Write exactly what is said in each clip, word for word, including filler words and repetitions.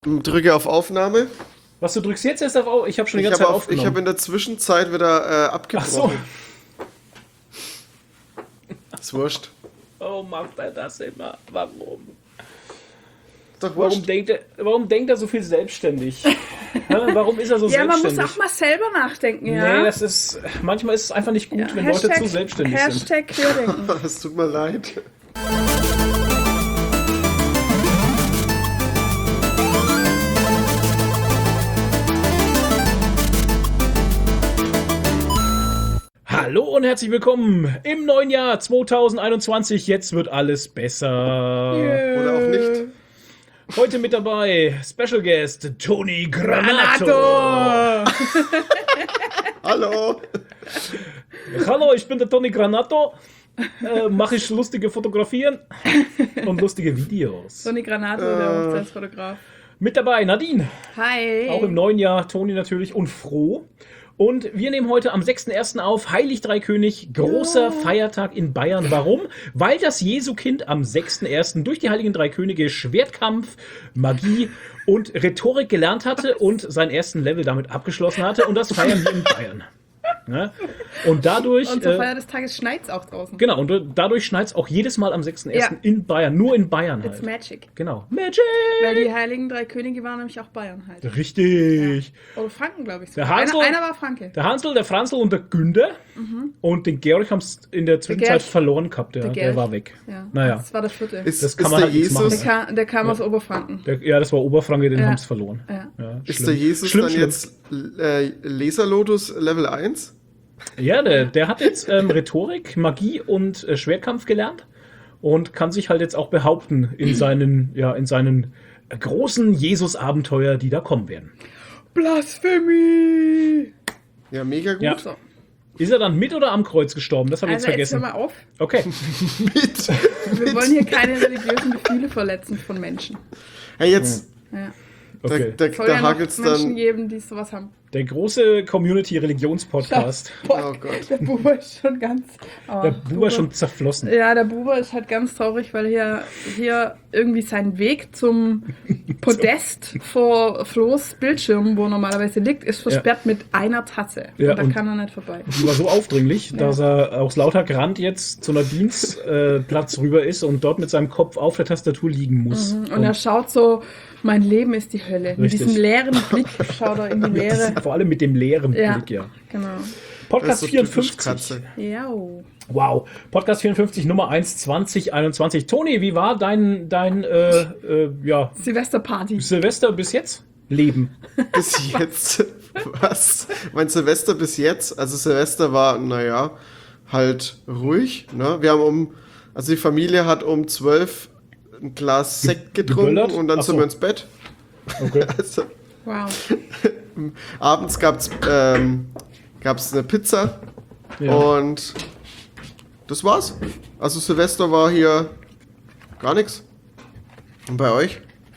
Drücke auf Aufnahme. Was, du drückst jetzt erst auf Aufnahme? Ich habe schon die Ich ganze habe Zeit auf, ich aufgenommen. habe in der Zwischenzeit wieder äh, abgebrochen. Ach so. Ist wurscht. Oh, macht er das immer? Warum? Ist doch Warum wurscht. denkt, er, warum denkt er so viel selbstständig? Ja, warum ist er so Ja, man selbstständig? muss auch mal selber nachdenken, ja. Nee, das ist, manchmal ist es einfach nicht gut, ja. wenn Hashtag, Leute zu selbstständig sind. Hashtag Querdenken. Es tut mir leid. Hallo und herzlich willkommen im neuen Jahr zwanzig einundzwanzig. Jetzt wird alles besser. Oder auch nicht. Heute mit dabei Special Guest Tony Granato. Granato! Hallo. Hallo, ich bin der Tony Granato. Äh, Mache ich lustige Fotografien und lustige Videos. Tony Granato, der Hochzeitsfotograf. Mit dabei Nadine. Hi. Auch im neuen Jahr Toni natürlich und Froh. Und wir nehmen heute am sechsten ersten auf, Heilig Drei König, großer Ja. Feiertag in Bayern. Warum? Weil das Jesukind am sechsten ersten durch die Heiligen Drei Könige Schwertkampf, Magie und Rhetorik gelernt hatte und seinen ersten Level damit abgeschlossen hatte. Und das feiern wir in Bayern. Ja? Und dadurch... Und zur äh, Feier des Tages schneit's auch draußen. Genau, und dadurch schneit es auch jedes Mal am sechsten ersten Ja. in Bayern. Nur in Bayern It's halt. magic. Genau. Magic! Weil die Heiligen Drei Könige waren nämlich auch Bayern halt. Richtig. Oder Franken, glaube ich. Der sogar. Hansel- einer, einer war Franke. Der Hansel, der Franzl und der Günther und den Georg haben es in der Zwischenzeit Gerch. verloren gehabt. Ja. Der Der Gerch. war weg. Ja. Naja. Das war der vierte. Ist, Das kann ist man der halt nicht der, Jesus, machen. kam, der kam aus Oberfranken. Der, ja, das war Oberfranke, den Ja. haben es verloren. Ja. Ja, ist schlimm. der Jesus schlimm, dann schlimm. jetzt äh, Laserlotus Level eins? Ja, der, der hat jetzt ähm, Rhetorik, Magie und äh, Schwertkampf gelernt und kann sich halt jetzt auch behaupten in seinen, ja, in seinen äh, großen Jesus-Abenteuer, die da kommen werden. Blasphemie! Ja, mega gut. Ja. So. Ist er dann mit oder am Kreuz gestorben? Das habe ich Also jetzt jetzt hör vergessen. mal auf. Okay. Mit. Wir wollen hier keine religiösen Gefühle verletzen von Menschen. Hey, jetzt, Ja. Okay. da, da, Soll da ja noch hakelt's Menschen dann. geben, die sowas haben. Der große Community-Religions-Podcast. Boah, Oh Gott. der Buber ist schon ganz... Oh, Der Buber ist schon zerflossen. Ja, der Buber ist halt ganz traurig, weil hier, hier irgendwie sein Weg zum Podest vor Flo's Bildschirm, wo er normalerweise liegt, ist versperrt mit einer Tasse. Ja, und da und- kann er nicht vorbei. Die war so aufdringlich, dass er aus lauter Grant jetzt zu einer Dienstplatz äh, Platz rüber ist und dort mit seinem Kopf auf der Tastatur liegen muss. Und er schaut so, mein Leben ist die Hölle. Mit Richtig. diesem leeren Blick schaut er in die Leere. Vor allem mit dem leeren Ja. Blick, ja. Genau. Das ist Podcast so typisch vierundfünfzig. Katze. Ja. Wow. Podcast vierundfünfzig, Nummer eins, zwanzig einundzwanzig. Toni, wie war dein, dein äh, äh, ja, Silvesterparty. Silvester bis jetzt? Leben. Bis jetzt. Was? Mein Silvester bis jetzt? Also Silvester war, naja, halt ruhig. Ne? Wir haben um, also die Familie hat um zwölf ein Glas Sekt getrunken geböllert? und dann Ach sind so. wir ins Bett. Okay. Also, Wow. abends gab's ähm, gab's eine Pizza Ja. und das war's. Also Silvester war hier gar nichts. Und bei euch?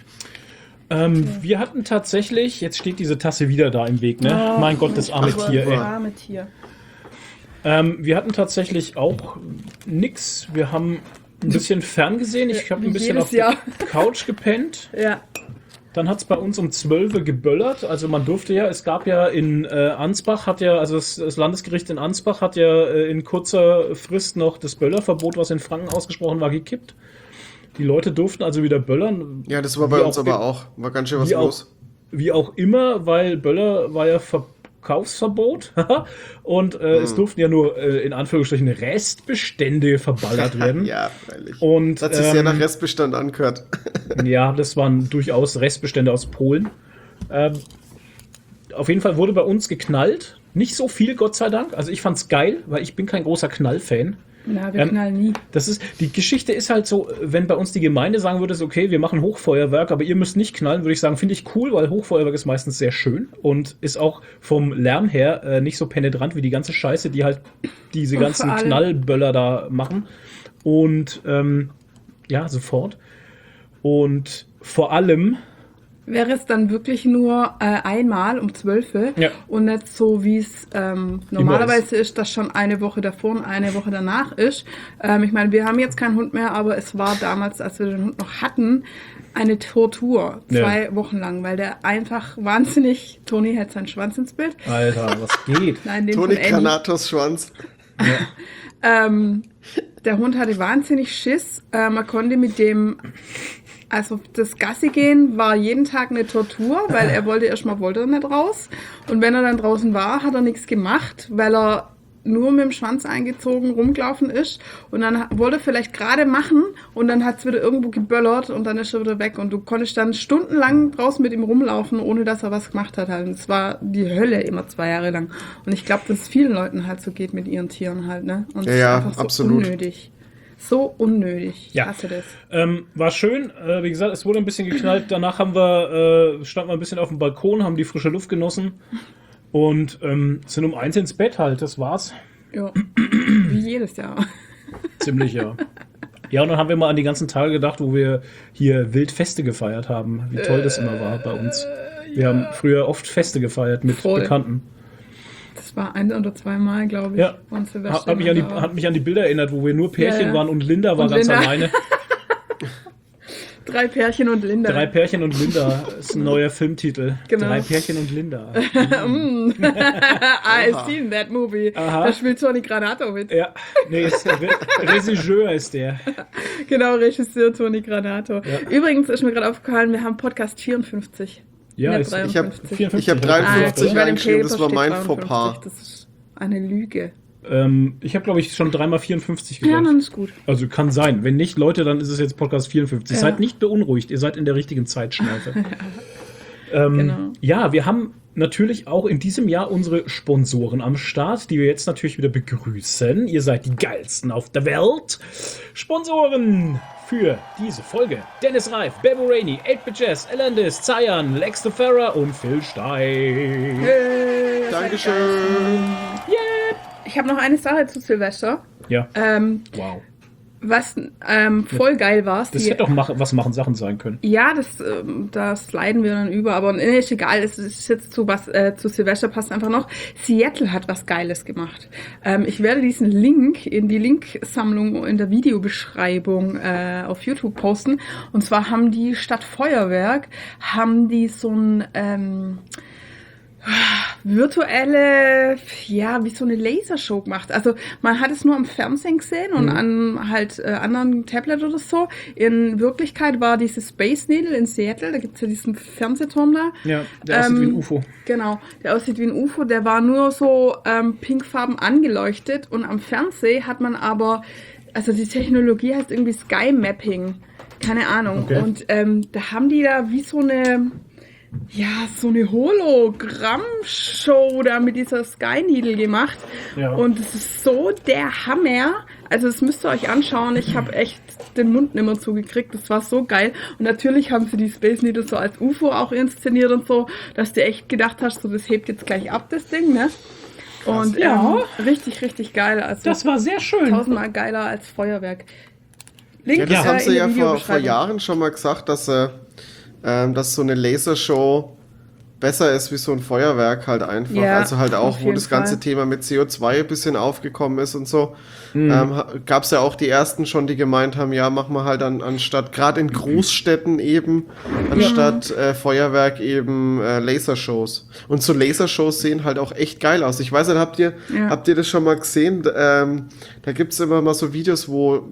Ähm, wir hatten tatsächlich, jetzt steht diese Tasse wieder da im Weg, ne? Oh, mein Gott, das arme Aber Tier, ey. arme Tier. Ähm, wir hatten tatsächlich auch nix. Wir haben ein bisschen ferngesehen. Ich habe Wie ein bisschen jedes auf der Jahr. Couch gepennt. Ja. Dann hat es bei uns um zwölf geböllert. Also man durfte ja, es gab ja in äh, Ansbach, hat ja, also das, das Landesgericht in Ansbach hat ja äh, in kurzer Frist noch das Böllerverbot, was in Franken ausgesprochen war, gekippt. Die Leute durften also wieder böllern. Ja, das war bei Wie uns auch aber im- auch. War ganz schön was wie auch- los. Wie auch immer, weil Böller war ja Verkaufsverbot und äh, Hm. es durften ja nur äh, in Anführungsstrichen Restbestände verballert werden. Ja, freilich. Und Das hat sich sehr ähm, nach Restbestand angehört. ja, das waren durchaus Restbestände aus Polen. Ähm, auf jeden Fall wurde bei uns geknallt. Nicht so viel, Gott sei Dank. Also ich fand's geil, weil ich bin kein großer Knall-Fan. Na, wir Ähm, knallen nie. Das ist, die Geschichte ist halt so, wenn bei uns die Gemeinde sagen würde, so, okay, wir machen Hochfeuerwerk, aber ihr müsst nicht knallen, würde ich sagen, finde ich cool, weil Hochfeuerwerk ist meistens sehr schön und ist auch vom Lärm her äh, nicht so penetrant wie die ganze Scheiße, die halt diese Und ganzen vor allem- Knallböller da machen. Und ähm, ja, sofort. Und vor allem wäre es dann wirklich nur äh, einmal um zwölf Ja. und nicht so, wie es ähm, normalerweise ist, dass schon eine Woche davor und eine Woche danach ist. Ähm, ich meine, wir haben jetzt keinen Hund mehr, aber es war damals, als wir den Hund noch hatten, eine Tortur, zwei Ja. Wochen lang, weil der einfach wahnsinnig, Toni hält seinen Schwanz ins Bild. Alter, was geht? Nein, den Toni von Andy. Granatos Schwanz. Ähm, der Hund hatte wahnsinnig Schiss. Äh, man konnte mit dem, also das Gassi gehen war jeden Tag eine Tortur, weil er wollte erstmal wollte er nicht raus. Und wenn er dann draußen war, hat er nichts gemacht, weil er nur mit dem Schwanz eingezogen rumgelaufen ist. Und dann wollte er vielleicht gerade machen und dann hat es wieder irgendwo geböllert und dann ist er wieder weg. Und du konntest dann stundenlang draußen mit ihm rumlaufen, ohne dass er was gemacht hat. Und es war die Hölle immer zwei Jahre lang. Und ich glaube, dass es vielen Leuten halt so geht mit ihren Tieren halt, ne? Und Ja, es ist ja, einfach so absolut. unnötig. So unnötig. Ich Ja. hasse das. Ähm, war schön, äh, wie gesagt, es wurde ein bisschen geknallt. Danach haben wir, äh, standen wir ein bisschen auf dem Balkon, haben die frische Luft genossen und ähm, sind um eins ins Bett halt. Das war's. Ja. Wie jedes Jahr. Ziemlich, ja. Ja, und dann haben wir mal an die ganzen Tage gedacht, wo wir hier wild Feste gefeiert haben. Wie toll das immer war bei uns. Wir haben früher oft Feste gefeiert mit Voll. Bekannten. Das war ein oder zweimal, glaube ich. Ja. Und Silvester Hat, hat, mich an die, da. hat mich an die Bilder erinnert, wo wir nur Pärchen Ja, ja. waren und Linda war Und ganz Linda. alleine. Drei Pärchen und Linda. Drei Pärchen und Linda ist ein neuer Filmtitel. Genau. Drei Pärchen und Linda. I've seen that movie. Aha. Da spielt Toni Granato mit. Ja, nee, ist, Re Regisseur ist der. Genau, Regisseur Toni Granato. Ja. Übrigens ist mir gerade aufgefallen, wir haben Podcast vierundfünfzig. Ja, nicht ist- Ich habe dreiundfünfzig. ich hab Ah, dreiundfünfzig bei dem eingeschrieben, das Paper war steht mein dreiundfünfzig. Fauxpas. Das ist eine Lüge. Ähm, ich habe, glaube ich, schon dreimal vierundfünfzig Ja, gesagt. dann ist gut. Also kann sein. Wenn nicht, Leute, dann ist es jetzt Podcast vierundfünfzig. Ja. Seid nicht beunruhigt, ihr seid in der richtigen Zeitschleife. ähm, Genau. Ja, wir haben natürlich auch in diesem Jahr unsere Sponsoren am Start, die wir jetzt natürlich wieder begrüßen. Ihr seid die geilsten auf der Welt. Sponsoren für diese Folge: Dennis Reif, Bebo Rainey, eight bit Jazz, Elandis, Zayan, Lex de Ferrer und Phil Stein. Hey, Dankeschön. Yeah. Ich habe noch eine Sache zu Silvester. Ja, Ähm, wow. was ähm, voll geil war. Das hätte doch mach, was machen Sachen sein können. Ja, das, ähm, das leiden wir dann über, aber nee, ist egal, es ist jetzt zu was, äh, zu Silvester passt einfach noch. Seattle hat was Geiles gemacht. Ähm, ich werde diesen Link in die Linksammlung in der Videobeschreibung äh, auf YouTube posten. Und zwar haben die statt Feuerwerk, haben die so ein, ähm, virtuelle, ja, wie so eine Lasershow gemacht. Also man hat es nur am Fernsehen gesehen und Mhm. an halt äh, anderen Tablet oder so. In Wirklichkeit war diese Space Needle in Seattle, da gibt's ja diesen Fernsehturm da. Ja, der aussieht wie ein Ähm, U F O. Genau, der aussieht wie ein U F O, der war nur so ähm, pinkfarben angeleuchtet und am Fernsehen hat man aber, also die Technologie heißt irgendwie Sky Mapping, keine Ahnung. Okay. Und ähm, da haben die da wie so eine, ja, so eine Hologramm-Show da mit dieser Sky Needle gemacht. Ja. Und es ist so der Hammer. Also das müsst ihr euch anschauen. Ich habe echt den Mund nimmer zugekriegt. Das war so geil. Und natürlich haben sie die Space Needle so als U F O auch inszeniert und so, dass du echt gedacht hast, so das hebt jetzt gleich ab, das Ding, ne? Und Ja. ähm, richtig, richtig geil. Also Das war sehr schön. tausendmal geiler als Feuerwerk. Link Ja, das äh, haben in sie der ja vor, vor Videobeschreibung. Jahren schon mal gesagt, dass, äh, ähm, dass so eine Lasershow besser ist wie so ein Feuerwerk halt einfach. Ja, also halt auch, auf wo jeden das ganze Fall. Thema mit C O zwei ein bisschen aufgekommen ist und so. Ähm, Gab es ja auch die ersten schon, die gemeint haben, ja, machen wir halt an, anstatt, gerade in Großstädten eben, anstatt äh, Feuerwerk eben äh, Lasershows. Und so Lasershows sehen halt auch echt geil aus. Ich weiß nicht, habt ihr, Ja. habt ihr das schon mal gesehen? D- Ähm, da gibt es immer mal so Videos, wo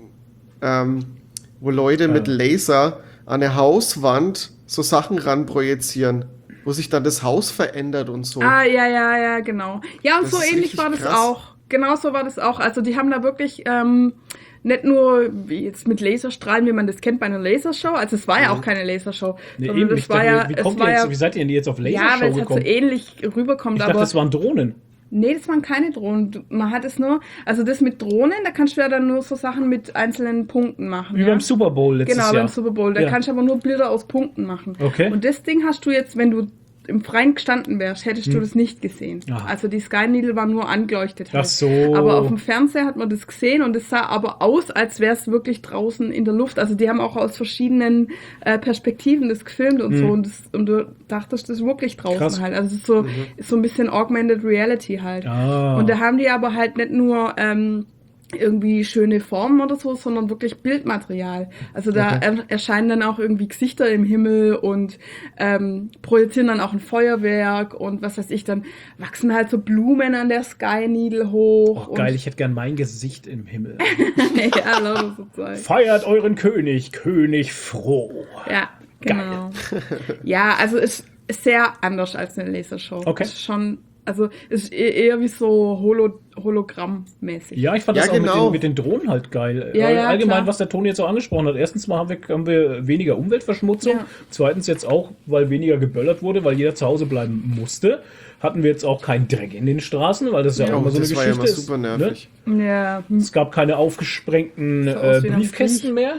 ähm, wo Leute mit Laser an eine Hauswand so Sachen ran projizieren, wo sich dann das Haus verändert und so. Ah, ja, ja, ja, genau. Ja, und Das so ist ähnlich richtig war das krass. auch. Genau so war das auch. Also die haben da wirklich ähm, nicht nur wie jetzt mit Laserstrahlen, wie man das kennt bei einer Lasershow. Also es war ja auch keine Lasershow. Nee, sondern eben, das ich war dachte, ja, wie, es kommt war ihr jetzt, ja, wie seid ihr denn jetzt auf ja, Lasershow weil es halt so gekommen? ähnlich rüberkommt. Ich dachte, aber das waren Drohnen. nee, das waren keine Drohnen. Du- Man hat es nur, also das mit Drohnen, da kannst du ja dann nur so Sachen mit einzelnen Punkten machen. Wie ja? beim Super Bowl letztes Genau, Jahr. beim Super Bowl. Da Ja. kannst du aber nur Bilder aus Punkten machen. Okay. Und das Ding hast du jetzt, wenn du im Freien gestanden wärst, hättest hm. du das nicht gesehen. Aha. Also die Sky Needle war nur angeleuchtet. Halt. Ach so. Aber auf dem Fernseher hat man das gesehen und es sah aber aus, als wäre es wirklich draußen in der Luft. Also die haben auch aus verschiedenen äh, Perspektiven das gefilmt und hm. so und, das, und du dachtest, das ist wirklich draußen Krass. Halt. Also es ist so, mhm. ist so ein bisschen Augmented Reality halt. Ah. Und da haben die aber halt nicht nur ähm, irgendwie schöne Formen oder so, sondern wirklich Bildmaterial. Also da okay. er, erscheinen dann auch irgendwie Gesichter im Himmel und ähm, projizieren dann auch ein Feuerwerk und was weiß ich, dann wachsen halt so Blumen an der Sky Needle hoch. Oh, geil, ich hätte gern mein Gesicht im Himmel. Ja, lauter so Zeug. Feiert euren König, König froh. Ja, genau. Ja, also es ist sehr anders als eine Lasershow. Okay. Ist schon Also es ist eher wie so Holo Hologramm-mäßig. Ja, ich fand ja, das genau. auch mit den, mit den Drohnen halt geil. Ja, ja, allgemein, klar. was der Toni jetzt auch angesprochen hat. Erstens mal haben wir, haben wir weniger Umweltverschmutzung. Ja. Zweitens jetzt auch, weil weniger geböllert wurde, weil jeder zu Hause bleiben musste. Hatten wir jetzt auch keinen Dreck in den Straßen, weil das ja, ja auch immer so eine Geschichte ist. Das war ja immer super nervig. Ne? Ja. Es gab keine aufgesprengten äh, Briefkästen mehr.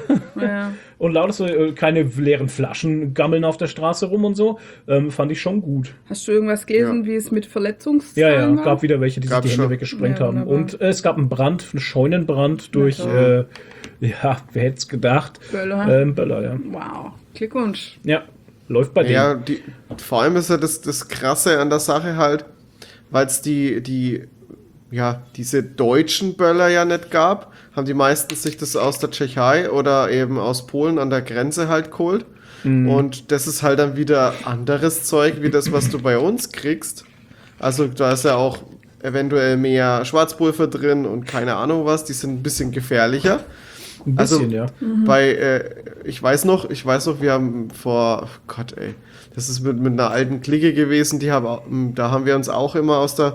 Ja. Und lauter so, äh, keine leeren Flaschen gammeln auf der Straße rum und so. Ähm, fand ich schon gut. Hast du irgendwas gelesen, ja. wie es mit Verletzungszahlen Ja, ja, war? gab wieder welche, die gab sich die schon. Hände weggesprengt ja, haben. wunderbar. Und äh, es gab einen Brand, einen Scheunenbrand durch, äh, ja, wer hätte es gedacht? Böller. Ähm, Böller, ja. Wow, Glückwunsch. Ja, läuft bei denen. Ja, die, vor allem ist ja das, das Krasse an der Sache halt, weil es die, die, ja, diese deutschen Böller ja nicht gab, haben die meisten sich das aus der Tschechei oder eben aus Polen an der Grenze halt geholt. Mhm. Und das ist halt dann wieder anderes Zeug, wie das, was du bei uns kriegst. Also da ist ja auch eventuell mehr Schwarzpulver drin und keine Ahnung was, die sind ein bisschen gefährlicher. Ein bisschen, also, ja. Mhm. Bei, äh, ich weiß noch, ich weiß noch, wir haben vor, oh Gott ey, das ist mit, mit einer alten Clique gewesen, die haben, da haben wir uns auch immer aus der,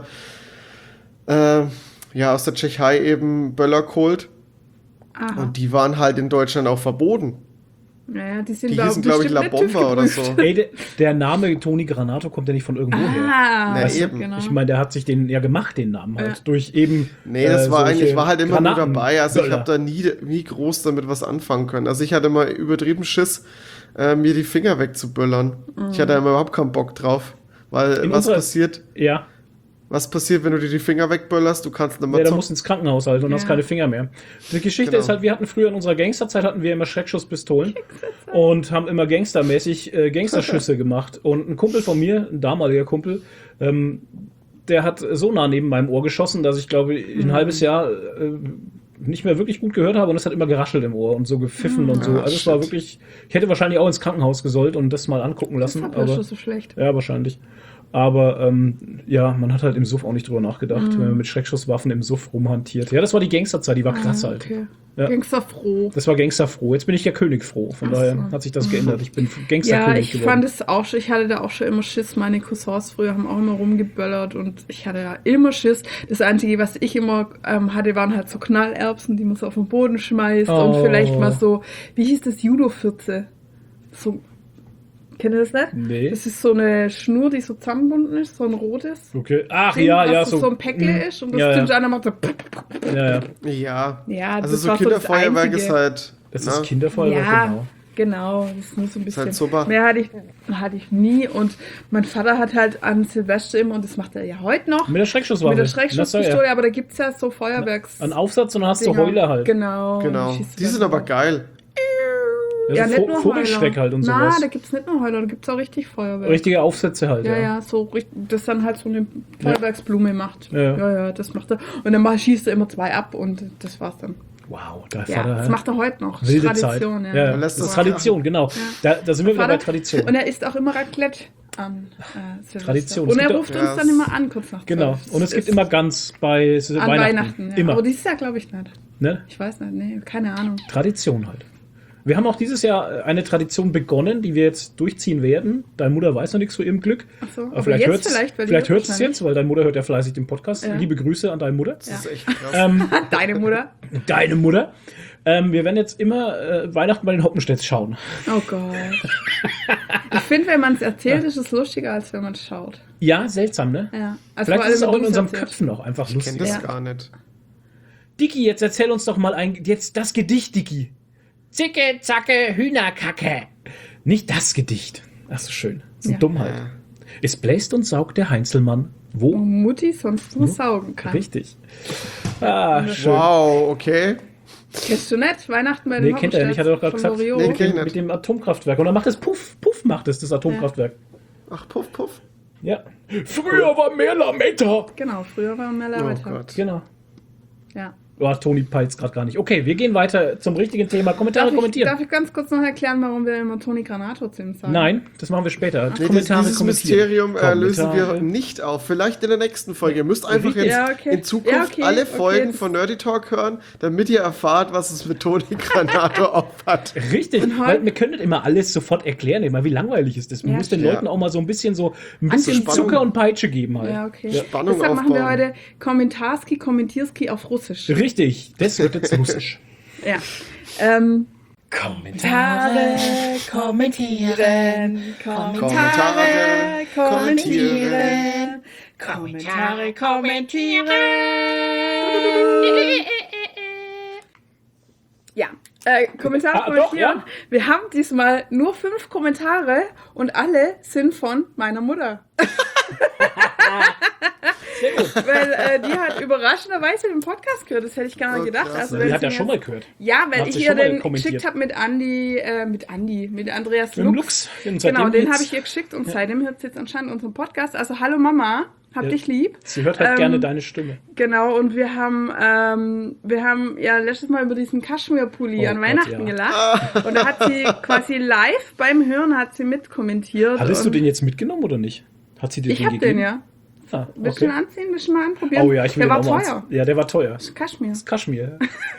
äh, ja, aus der Tschechei eben Böller geholt. Aha. Und die waren halt in Deutschland auch verboten. Naja, die sind Die hießen, glaube ich, La Bomba oder so. Ey, der, der Name Toni Granato kommt ja nicht von irgendwo ah, her. Na, Weißt du, eben. Genau. Ich meine, der hat sich den ja gemacht, den Namen halt. Ja. Durch eben. Nee, das äh, war solche eigentlich, ich war halt immer nur dabei. Also ich Granatenböller. habe da nie, nie groß damit was anfangen können. Also ich hatte immer übertrieben Schiss, äh, mir die Finger wegzuböllern. Mhm. Ich hatte immer überhaupt keinen Bock drauf. Weil In was unserer- passiert, Ja. was passiert, wenn du dir die Finger wegböllerst? Du kannst nicht mehr Ja, da zocken. musst du ins Krankenhaus halt und Ja. hast keine Finger mehr. Die Geschichte Genau. ist halt, wir hatten früher in unserer Gangsterzeit hatten wir immer Schreckschusspistolen und haben immer gangstermäßig äh, Gangsterschüsse gemacht. Und ein Kumpel von mir, ein damaliger Kumpel, ähm, der hat so nah neben meinem Ohr geschossen, dass ich glaube, ein Mhm. halbes Jahr äh, nicht mehr wirklich gut gehört habe und es hat immer geraschelt im Ohr und so gepfiffen Mhm. und so. Ah, Also es war shit. wirklich, ich hätte wahrscheinlich auch ins Krankenhaus gesollt und das mal angucken Das lassen. ist aber Aber schon so schlecht. ja, wahrscheinlich. Aber ähm, ja, man hat halt im Suff auch nicht drüber nachgedacht, Mhm. wenn man mit Schreckschusswaffen im Suff rumhantiert. Ja, das war die Gangsterzeit, die war krass Ah, halt. okay. Ja. Gangsterfroh. Das war Gangsterfroh. Jetzt bin ich ja König froh. Von Ach so. daher hat sich das geändert. Ich bin Ja, Gangsterkönig ich geworden. fand es auch schon, ich hatte da auch schon immer Schiss. Meine Cousins früher haben auch immer rumgeböllert und ich hatte da immer Schiss. Das Einzige, was ich immer ähm, hatte, waren halt so Knallerbsen, die man so auf den Boden schmeißt Oh. und vielleicht mal so, wie hieß das, Judo-Fürze? So, kennt ihr das nicht? Nee. Das ist so eine Schnur, die so zusammengebunden ist, so ein rotes Okay. Ach Ding, ja, was ja, so, so. so ein Päckle Mhm. ist und das ja, tut ja. einer macht so. ja, ja. Ja, Ja, also das so war so das Kinderfeuerwerk Einzige. ist halt... Das na, ist Kinderfeuerwerk, Ja, genau. genau. Das ist nur so ein bisschen. halt super. Mehr hatte ich, hatte ich nie. Und mein Vater hat halt an Silvester immer, und das macht er ja heute noch, Mit der Schreckschusswaffe. mit der Das Schreckschusspistole, soll ja. aber da gibt es ja so Feuerwerks. Ein Aufsatz und dann hast du Dinger. Heuler halt. Genau. Genau, und schießt die dann sind aber so. geil. Ja, Ja, so nicht Vo- nur Vogelschreck Heuler. halt und Na, sowas. da gibt es nicht nur Heuler, da gibt es auch richtig Feuerwerk. Richtige Aufsätze halt, Ja, ja. ja, so richtig, das dann halt so eine Feuerwerksblume macht. Ja. ja, ja, das macht er. Und dann mal schießt er immer zwei ab und das war's dann. Wow, der Ja, Vater. das macht er heute noch. Das ist wilde Tradition, Zeit. ja. Ja, Man das lässt ist das Tradition, genau. Da, da sind wir wieder bei Vater- Tradition. Und er isst auch immer Raclette an äh, Silvester. Tradition. Es Und er gibt ruft auch- uns Ja, dann immer an, kurz nach Genau. zwölf. Und es gibt ist immer Gans bei an Weihnachten. Weihnachten. ja. Immer. Aber dieses Jahr glaube ich nicht. Ne? Ich weiß nicht, nee, keine Ahnung. Tradition halt. Wir haben auch dieses Jahr eine Tradition begonnen, die wir jetzt durchziehen werden. Deine Mutter weiß noch nichts von ihrem Glück. Ach so, aber aber vielleicht jetzt hört es vielleicht, weil die vielleicht hört hört es wahrscheinlich. jetzt, weil deine Mutter hört ja fleißig den Podcast. Ja. Liebe Grüße an deine Mutter. Das ist echt krass. Ähm, Deine Mutter? deine Mutter. Ähm, wir werden jetzt immer äh, Weihnachten bei den Hoppenstedts schauen. Oh Gott. Ich finde, wenn man es erzählt, ist es lustiger, als wenn man es schaut. Ja, seltsam, ne? Ja. Also Vielleicht vor ist es allem, auch wenn in du's unseren erzählst. Köpfen noch einfach Ich kenne lustig. das Ja. gar nicht. Dicky, jetzt erzähl uns doch mal ein, jetzt das Gedicht, Dicky. Zicke, zacke, Hühnerkacke. Nicht das Gedicht. Ach so schön. So Ja. dumm halt. Es bläst und saugt der Heinzelmann. Wo? Wo Mutti sonst nur saugen kann. Richtig. Ah, schön. Wow, okay. Kennst du nicht? Weihnachten bei den Nee, kennt er nicht. Hat er doch gerade von gesagt. Loriot. Nee, Mit kenn dem, ich mit nicht. dem Atomkraftwerk. Und dann macht es Puff. Puff macht es, das Atomkraftwerk. Ach, puff, puff. Ja. Früher war mehr Lametta. Genau, früher war mehr Oh Lametta. Gott. Genau. Ja. Oh, Toni peilt gerade gar nicht. Okay, wir gehen weiter zum richtigen Thema. Kommentare Darf ich, kommentieren. darf ich ganz kurz noch erklären, warum wir immer Toni Granato zu ihm sagen? Nein, das machen wir später. Nee, Kommentare dieses kommentieren. Mysterium äh, lösen wir Kommentare. nicht auf. Vielleicht in der nächsten Folge. Ihr müsst einfach Richtig. jetzt Ja, okay. in Zukunft Ja, okay, alle okay, Folgen das- von Nerdy Talk hören, damit ihr erfahrt, was es mit Toni Granato aufhat. Richtig, Und heute- weil wir können nicht immer alles sofort erklären. Immer, wie langweilig ist das? Man Ja, muss den stimmt. Leuten auch mal so ein bisschen so ein bisschen Spannung. Zucker und Peitsche geben halt. Ja, okay. Spannung Deshalb machen wir aufbauen. heute Kommentarski, Kommentierski auf Russisch. Richtig, das wird jetzt russisch. Ja. Ähm, Kommentare kommentieren, Kommentare kommentieren. Kommentare kommentieren. Ja, äh, Kommentare Ah, doch, kommentieren. ja. Wir haben diesmal nur fünf Kommentare und alle sind von meiner Mutter. Sehr gut. Weil äh, die hat überraschenderweise den Podcast gehört. Das hätte ich gar nicht Oh, gedacht. krass. Also, Die wenn hat sie ja mir schon jetzt- mal gehört. Ja, weil Hat ich sie ihr schon mal den kommentiert. geschickt habe mit Andi, äh, mit Andi, mit Andreas Mit dem Lux. Lux. Und seitdem Genau, den jetzt- habe ich ihr geschickt und seitdem hört sie jetzt anscheinend unseren Podcast. Also hallo Mama, hab Ja. dich lieb. Sie hört halt Ähm, gerne deine Stimme. Genau, und wir haben, ähm, wir haben ja letztes Mal über diesen Kaschmir-Pulli Oh an Gott, Weihnachten ja. gelacht. Und da hat sie quasi live beim Hören hat sie mitkommentiert. Hattest du und den jetzt mitgenommen oder nicht? Hat sie dir Ich den hab gegeben? den, ja. Ah, Willst du okay. ihn anziehen? Willst du mal anprobieren? Oh ja, ich will Der war den auch mal teuer. anziehen. Ja, der war teuer. Kaschmir. Das ist Kaschmir.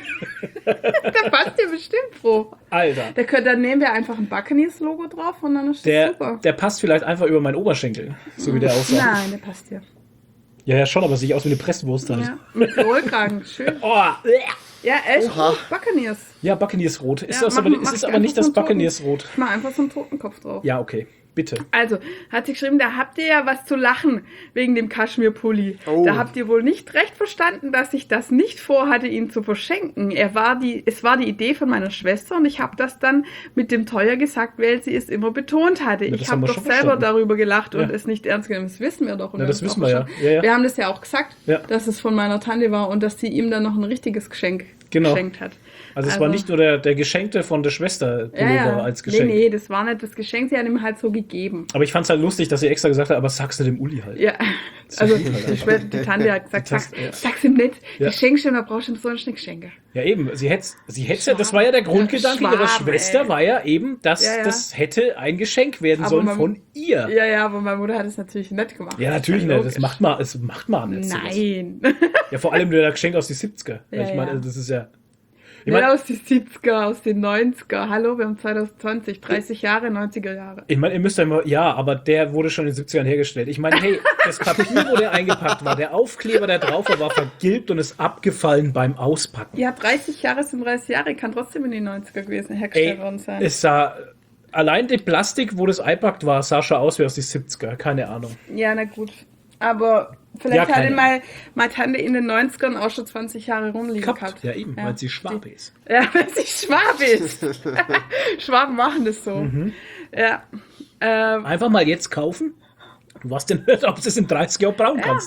Der passt dir bestimmt, Froh. Alter. Der könnte, dann nehmen wir einfach ein Buccaneers-Logo drauf und dann ist das Der, super. der passt vielleicht einfach über meinen Oberschenkel, so wie der aussah. Nein, der passt dir. Ja, ja, schon, aber sieht aus wie eine Presswurst halt. Ja, mit Rollkragen, schön. Oh, Ja, er ist Oha. rot, Buccaneers. ja, Buccaneers Rot. Ist Ja, das mach- aber, mach ist es ich aber nicht einfach das so einen Buccaneers Rot? Ich mach einfach so einen Totenkopf drauf. Ja, okay. Bitte. Also, hat sie geschrieben, da habt ihr ja was zu lachen wegen dem Kaschmir-Pulli. Oh. Da habt ihr wohl nicht recht verstanden, dass ich das nicht vorhatte, ihn zu verschenken. Er war die, es war die Idee von meiner Schwester und ich habe das dann mit dem Teuer gesagt, weil sie es immer betont hatte. Ja, das ich haben habe wir doch schon selber verstanden. darüber gelacht und Ja. es nicht ernst genommen. Das wissen wir doch. Und Ja, das haben es wissen auch wir ja. schon- Ja, ja. Wir haben das ja auch gesagt, Ja. dass es von meiner Tante war und dass sie ihm dann noch ein richtiges Geschenk Genau. geschenkt hat. Also es war nicht nur der, der Geschenkte von der Schwester ja, ja. als Geschenk. Nee, nee, das war nicht das Geschenk, sie hat ihm halt so gegeben. Aber ich fand es halt lustig, dass sie extra gesagt hat, aber sag's du dem Uli halt. Ja, also ist halt die, Schwester, die Tante hat gesagt, Das- sag, ja. sag's ihm nicht, Ja. Geschenk schon, da brauchst du sonst nicht Geschenke. Ja, eben. Sie hätte, sie hätte, ja, das war ja der Grundgedanke ihrer Schwaben, Schwester, ey. war ja eben, dass Ja, ja. das hätte ein Geschenk werden Aber sollen man- von ihr. Ja, ja, aber meine Mutter hat es natürlich nett gemacht. Ja, natürlich ja nicht. Das macht man, das macht man nicht. sowas. Nein. Ja, vor allem der Geschenk aus den siebziger. Ja, ich meine, ja. das ist ja. Ich Nicht meine, aus den siebziger, aus den neunziger. Hallo, wir haben zwanzig zwanzig, dreißig Jahre, neunziger Jahre. ich meine, ihr müsst ja immer, ja, aber der wurde schon in den siebzigern hergestellt. Ich meine, hey, das Papier, wo der eingepackt war, der Aufkleber, der drauf war, war vergilbt und ist abgefallen beim Auspacken. Ja, dreißig Jahre sind dreißig Jahre, kann trotzdem in den neunziger gewesen hergestellt Ey, worden sein. es sah, allein die Plastik, wo das eingepackt war, sah schon aus wie aus den siebziger. Keine Ahnung. Ja, na gut. Aber vielleicht Ja, hatte keine mal meine Tante in den neunzigern auch schon zwanzig Jahre rumliegen Gehabt. gehabt. Ja, eben, weil sie Schwabe ist. Ja, weil sie Schwab ist. Schwaben machen das so. Mhm. Ja. Ähm, Einfach mal jetzt kaufen. Du weißt ja nicht, ob du es in dreißig Jahren brauchen kannst.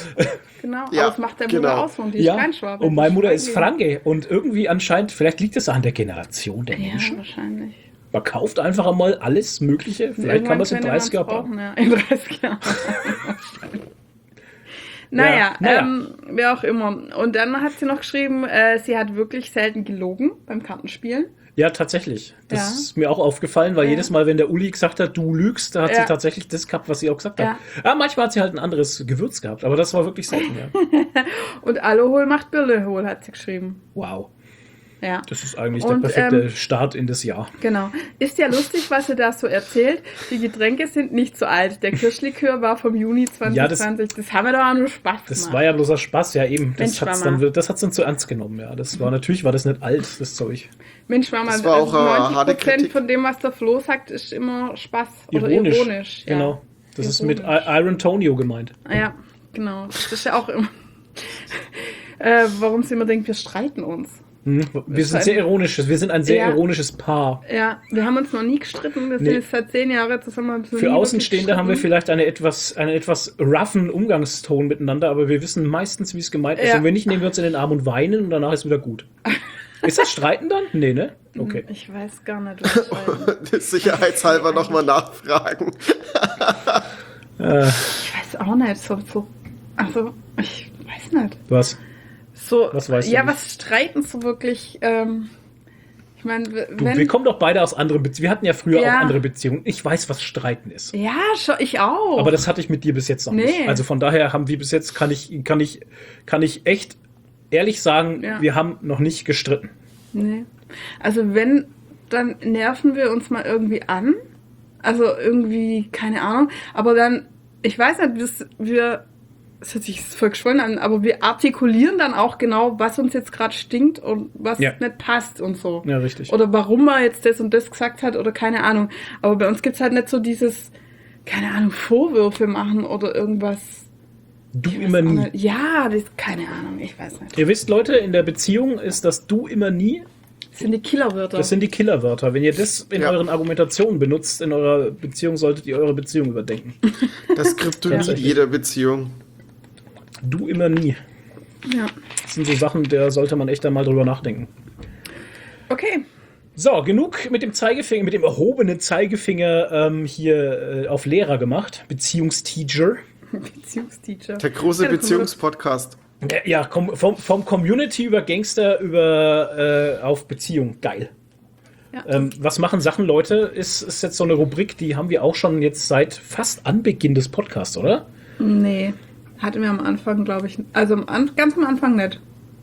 genau. Ja, Aber das macht der genau. Mutter aus und die Ja, ist kein Schwabe. und meine Die Mutter ist Schwabenleben. Franke. Und irgendwie anscheinend, vielleicht liegt es an der Generation der Ja, Menschen. wahrscheinlich. Man kauft einfach einmal alles Mögliche. Vielleicht kann man es in Irgendwann dreißig könnte Jahren man's brauchen. brauchen. Ja, in dreißig Jahren. Naja, Ja, naja. Ähm, wie auch immer. Und dann hat sie noch geschrieben, äh, sie hat wirklich selten gelogen beim Kartenspielen. Ja, tatsächlich. Das Ja. ist mir auch aufgefallen, weil Ja. jedes Mal, wenn der Uli gesagt hat, du lügst, da hat Ja. sie tatsächlich das gehabt, was sie auch gesagt hat. Ja. Ja, manchmal hat sie halt ein anderes Gewürz gehabt, aber das war wirklich selten, ja. Und Aluhol macht Birnehol, hat sie geschrieben. Wow. Ja. Das ist eigentlich Und, der perfekte ähm, Start in das Jahr. Genau. Ist ja lustig, was sie da so erzählt. Die Getränke sind nicht so alt. Der Kirschlikör war vom Juni Ja, das- zwanzig zwanzig. das, haben wir doch auch nur Spaß Das gemacht. war ja bloß ein Spaß, ja eben. Das Mensch, hat's Mama. dann, das hat's dann zu ernst genommen, ja. Das war natürlich, war das nicht alt, das Zeug. Mensch, Mama, Das war auch, äh, neunzig harte Prozent Kritik. von dem, was der Flo sagt, ist immer Spaß Ironisch. oder ironisch. Ja. Genau. Das ist mit Ironisch. I- Iron Tonio gemeint. Ah, ja, genau. Das ist ja auch immer. äh, warum sie immer denkt, wir streiten uns. Hm, wir sind sehr ironisches, wir sind ein sehr Ja. ironisches Paar. Ja, wir haben uns noch nie gestritten. Wir sind Nee. jetzt seit zehn Jahren zusammen. Für Außenstehende haben wir vielleicht eine etwas, einen etwas roughen Umgangston miteinander, aber wir wissen meistens, wie es gemeint ist. Ja. Und wenn nicht, nehmen wir uns in den Arm und weinen und danach ist wieder gut. Ist das Streiten dann? Nee, ne? Okay. Ich weiß gar nicht, was ich weiß. Sicherheitshalber nochmal nachfragen. Äh, Ich weiß auch nicht. So, so, also, ich weiß nicht. was? So, Was weißt du ja, nicht? was streiten so wirklich? Ähm, ich meine, Du, wenn. wir kommen doch beide aus anderen Beziehungen. Wir hatten ja früher Ja. auch andere Beziehungen. Ich weiß, was Streiten ist. ja, schon, ich auch. Aber das hatte ich mit dir bis jetzt noch nicht. Nee. Also von daher haben wir bis jetzt, kann ich, kann ich, kann ich echt ehrlich sagen, Ja. wir haben noch nicht gestritten. Nee. Also wenn, dann nerven wir uns mal irgendwie an. Also irgendwie, keine Ahnung. Aber dann, ich weiß nicht, wir, wir das hört sich voll geschwollen an, aber wir artikulieren dann auch genau, was uns jetzt gerade stinkt und was Ja. nicht passt und so. Ja, richtig. Oder warum er jetzt das und das gesagt hat oder keine Ahnung. Aber bei uns gibt es halt nicht so dieses, keine Ahnung, Vorwürfe machen oder irgendwas. Du Ich weiß immer auch nie. nicht. Ja, das, keine Ahnung, ich weiß nicht. Ihr wisst, Leute, in der Beziehung ist das du immer nie. Das sind die Killerwörter. Das sind die Killerwörter. Wenn ihr das in Ja. euren Argumentationen benutzt, in eurer Beziehung, solltet ihr eure Beziehung überdenken. Das Kryptonit Ja. jeder Beziehung. Du immer nie. ja. Das sind so Sachen, da sollte man echt einmal drüber nachdenken. Okay. So, genug mit dem Zeigefinger, mit dem erhobenen Zeigefinger ähm, hier äh, auf Lehrer gemacht. Beziehungsteacher. Beziehungsteacher. Der große Ja, da kommen wir- Beziehungspodcast. Ja, ja komm, vom, vom Community über Gangster über äh, auf Beziehung. Geil. Ja. Ähm, was machen Sachen, Leute? Ist, ist jetzt so eine Rubrik, die haben wir auch schon jetzt seit fast Anbeginn des Podcasts, oder? Nee, hatten wir am Anfang, glaube ich. Also am An ganz am Anfang nicht.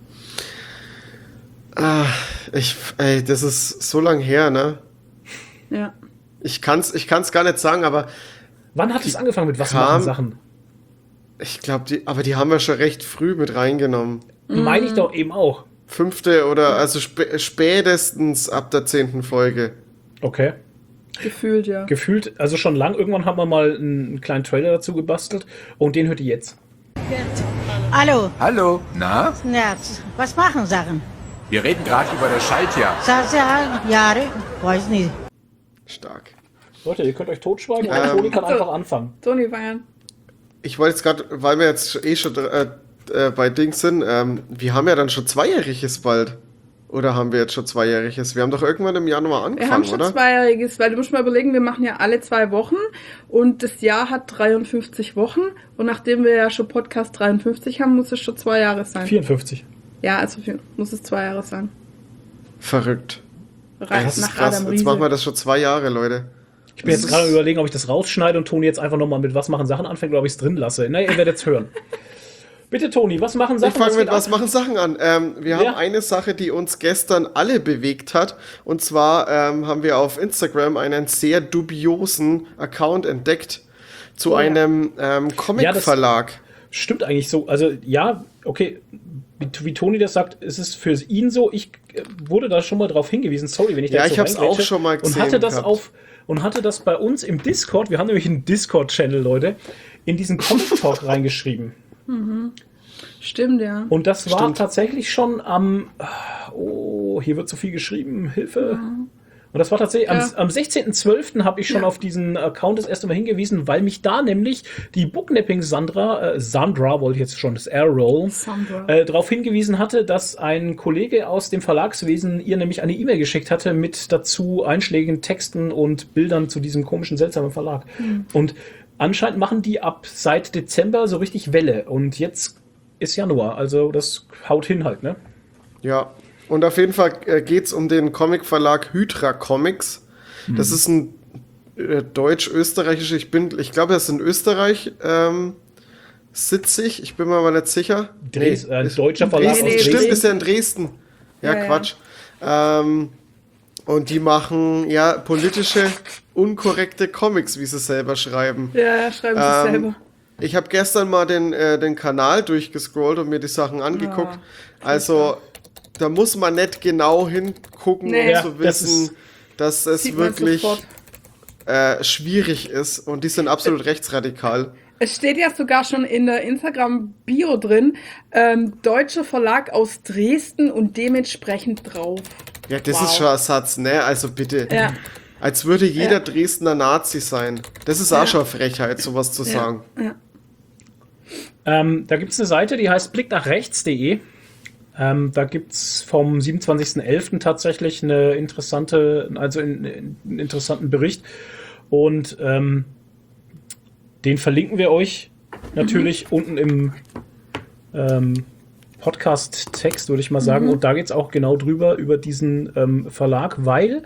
Ah, ich, ey, das ist so lang her, ne? Ja. Ich kann's, ich kann's gar nicht sagen, aber Wann hat es angefangen mit was kam- machen Sachen? ich glaube, die, aber die haben wir schon recht früh mit reingenommen. Meine ich doch eben auch. Fünfte oder also spä spätestens ab der zehnten Folge. Okay. Gefühlt, ja. Gefühlt, also schon lang. Irgendwann haben wir mal einen, einen kleinen Trailer dazu gebastelt und den hört ihr jetzt. Hallo, Hallo, na? Nerz. Was machen Sachen? Wir reden gerade über das Schaltjahr. Sache, Jahre, weiß nicht. Stark. Leute, ihr könnt euch totschweigen und Ähm, Toni kann so. einfach anfangen. Toni feiern. Ich wollte jetzt gerade, weil wir jetzt eh schon äh, äh, bei Dings sind, ähm, wir haben ja dann schon Zweijähriges bald. Oder haben wir jetzt schon Zweijähriges? Wir haben doch irgendwann im Januar Wir angefangen, haben schon oder? Zweijähriges, weil du musst mal überlegen, wir machen ja alle zwei Wochen und das Jahr hat dreiundfünfzig Wochen und nachdem wir ja schon Podcast dreiundfünfzig haben, muss es schon zwei Jahre sein. vierundfünfzig. Ja, also vier- muss es zwei Jahre sein. Verrückt. Rein Das ist nach krass. Adam Jetzt Riese. machen wir das schon zwei Jahre, Leute. Ich bin jetzt gerade am überlegen, ob ich das rausschneide und Toni jetzt einfach nochmal mit was machen Sachen anfängt oder ob ich es drin lasse. Na, ihr werdet es hören. Bitte, Toni, was machen Sachen? Ich fange Was mit geht was ab? machen Sachen an. Ähm, wir haben Ja. eine Sache, die uns gestern alle bewegt hat. Und zwar ähm, haben wir auf Instagram einen sehr dubiosen Account entdeckt zu Oh ja. einem ähm, Ja, Comic-Verlag. Stimmt eigentlich so. Also, ja, okay, wie, wie Toni das sagt, ist es für ihn so. Ich äh, wurde da schon mal drauf hingewiesen. Sorry, wenn ich da Ja, jetzt ich so hab's reingrätsche. auch schon mal Und gesehen hatte das gehabt. auf und hatte das bei uns im Discord. Wir haben nämlich einen Discord-Channel, Leute, in diesen Comic-Talk reingeschrieben. Stimmt, ja. Und das war Stimmt. tatsächlich schon am. Oh, hier wird so viel geschrieben. Hilfe. Und das war tatsächlich Ja. am, am sechzehnten zwölften habe ich schon Ja. auf diesen Account das erste Mal hingewiesen, weil mich da nämlich die Booknapping Sandra, äh, Sandra wollte ich jetzt schon, das R-Roll, Sandra. äh, darauf hingewiesen hatte, dass ein Kollege aus dem Verlagswesen ihr nämlich eine E-Mail geschickt hatte mit dazu einschlägigen Texten und Bildern zu diesem komischen, seltsamen Verlag. Und anscheinend machen die ab seit Dezember so richtig Welle. Und jetzt ist Januar, also das haut hin halt, ne? Ja. Und auf jeden Fall äh, geht es um den Comic-Verlag Hydra Comics. Das ist ein äh, deutsch-österreichischer, ich bin, ich glaube, er ist in Österreich ähm, sitzig, ich bin mir aber nicht sicher. Dres äh, ein ist- deutscher Verlag Dresden, Nee, nee, aus stimmt, Dresden. ist ja in Dresden. Ja, Ja, ja. Quatsch. Ähm, und die machen ja politische, unkorrekte Comics, wie sie selber schreiben. Ja, ja, schreiben sie es Ähm, selber. Ich habe gestern mal den, äh, den Kanal durchgescrollt und mir die Sachen angeguckt. also, da muss man nicht genau hingucken, Nee. um Ja, zu das wissen, ist- dass es Sieht man wirklich sofort. äh, schwierig ist und die sind absolut rechtsradikal. Es steht ja sogar schon in der Instagram-Bio drin, ähm, deutscher Verlag aus Dresden und dementsprechend drauf. Ja, das Wow. ist schon ein Satz, ne? Also bitte. Ja. Als würde jeder Ja. Dresdner Nazi sein. Das ist auch schon eine Frechheit, sowas zu sagen. Ja. Ähm, da gibt es eine Seite, die heißt blick nach rechts punkt de. Ähm, da gibt es vom siebenundzwanzigsten elften tatsächlich eine interessante, also einen, einen interessanten Bericht. Und ähm, den verlinken wir euch natürlich mhm. unten im ähm, Podcast-Text, würde ich mal sagen. Mhm. Und da geht es auch genau drüber, über diesen ähm, Verlag, weil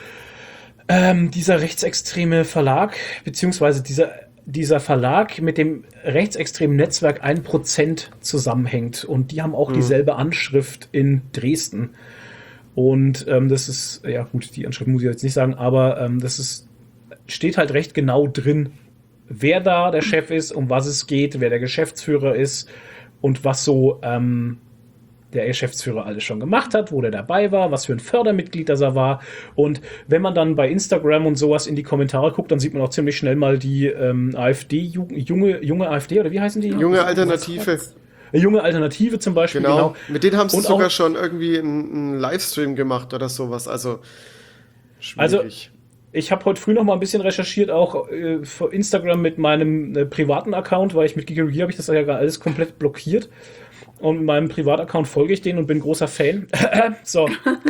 ähm, dieser rechtsextreme Verlag, beziehungsweise dieser, dieser Verlag mit dem rechtsextremen Netzwerk ein Prozent zusammenhängt. Und die haben auch mhm. dieselbe Anschrift in Dresden. Und ähm, das ist, ja gut, die Anschrift muss ich jetzt nicht sagen, aber ähm, das ist, steht halt recht genau drin, wer da der Chef ist, um was es geht, wer der Geschäftsführer ist und was so ähm, der Geschäftsführer alles schon gemacht hat, wo der dabei war, was für ein Fördermitglied das er war. Und wenn man dann bei Instagram und sowas in die Kommentare guckt, dann sieht man auch ziemlich schnell mal die ähm, AfD, junge, junge AfD, oder wie heißen die? Junge Alternative. Junge Alternative zum Beispiel. Genau, genau. Mit denen haben sie und sogar auch, schon irgendwie einen, einen Livestream gemacht oder sowas. Also schwierig. Also, ich habe heute früh noch mal ein bisschen recherchiert, auch äh, für Instagram mit meinem äh, privaten Account, weil ich mit Geekery habe ich das ja gar alles komplett blockiert. Und mit meinem Privataccount folge ich denen und bin großer Fan. so.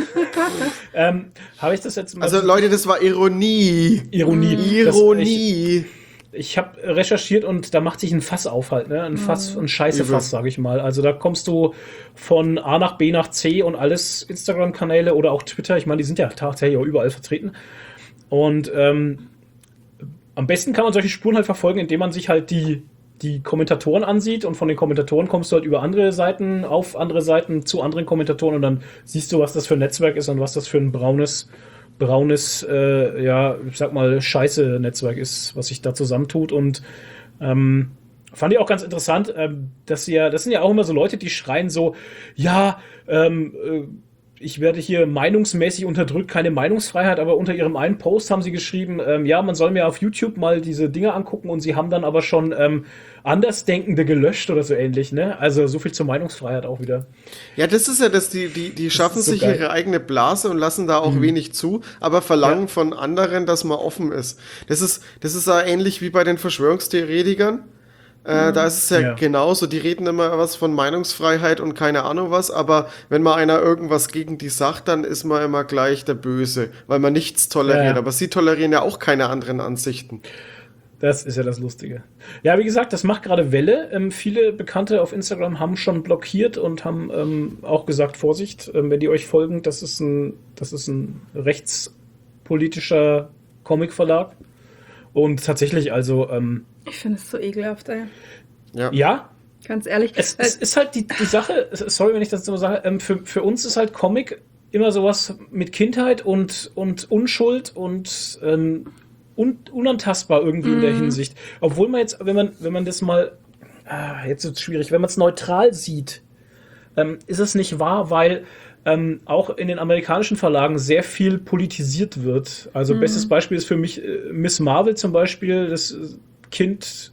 ähm, habe ich das jetzt mal... Also Leute, das war Ironie. Ironie. Ironie. Das, ich ich habe recherchiert und da macht sich ein Fass auf halt, ne? Ein Fass, ein Scheiße-Fass, sage ich mal. Also da kommst du von A nach B nach C und alles Instagram-Kanäle oder auch Twitter. Ich meine, die sind ja tatsächlich auch überall vertreten. Und ähm, am besten kann man solche Spuren halt verfolgen, indem man sich halt die, die Kommentatoren ansieht und von den Kommentatoren kommst du halt über andere Seiten, auf andere Seiten zu anderen Kommentatoren und dann siehst du, was das für ein Netzwerk ist und was das für ein braunes, braunes, äh, ja, ich sag mal, Scheiße-Netzwerk ist, was sich da zusammentut. Und ähm, fand ich auch ganz interessant, ähm, dass sie ja, das sind ja auch immer so Leute, die schreien so, ja, ähm, äh, ich werde hier meinungsmäßig unterdrückt, keine Meinungsfreiheit, aber unter ihrem einen Post haben sie geschrieben, ähm, ja, man soll mir auf YouTube mal diese Dinge angucken und sie haben dann aber schon ähm, Andersdenkende gelöscht oder so ähnlich, ne? Also so viel zur Meinungsfreiheit auch wieder. Ja, das ist ja das, die, die, die schaffen so sich geil. ihre eigene Blase und lassen da auch mhm. wenig zu, aber verlangen ja. von anderen, dass man offen ist. Das ist, das ist ja ähnlich wie bei den Verschwörungstheoretikern. Äh, da ist es ja, ja genauso, die reden immer was von Meinungsfreiheit und keine Ahnung was, aber wenn mal einer irgendwas gegen die sagt, dann ist man immer gleich der Böse, weil man nichts toleriert. Ja, ja. Aber sie tolerieren ja auch keine anderen Ansichten. Das ist ja das Lustige. Ja, wie gesagt, das macht gerade Welle. Ähm, viele Bekannte auf Instagram haben schon blockiert und haben ähm, auch gesagt, Vorsicht, ähm, wenn die euch folgen, das ist ein, das ist ein rechtspolitischer Comicverlag. Und tatsächlich, also ähm, ich finde es so ekelhaft, ey. Ja. ja? Ganz ehrlich. Es, es ist halt die, die Sache, sorry, wenn ich das so sage, ähm, für, für uns ist halt Comic immer sowas mit Kindheit und, und Unschuld und ähm, un, unantastbar irgendwie mm. in der Hinsicht. Obwohl man jetzt, wenn man, wenn man das mal, ah, jetzt ist es schwierig, wenn man es neutral sieht, ähm, ist es nicht wahr, weil Ähm, auch in den amerikanischen Verlagen sehr viel politisiert wird. Also mhm. bestes Beispiel ist für mich äh, Miss Marvel zum Beispiel, das Kind,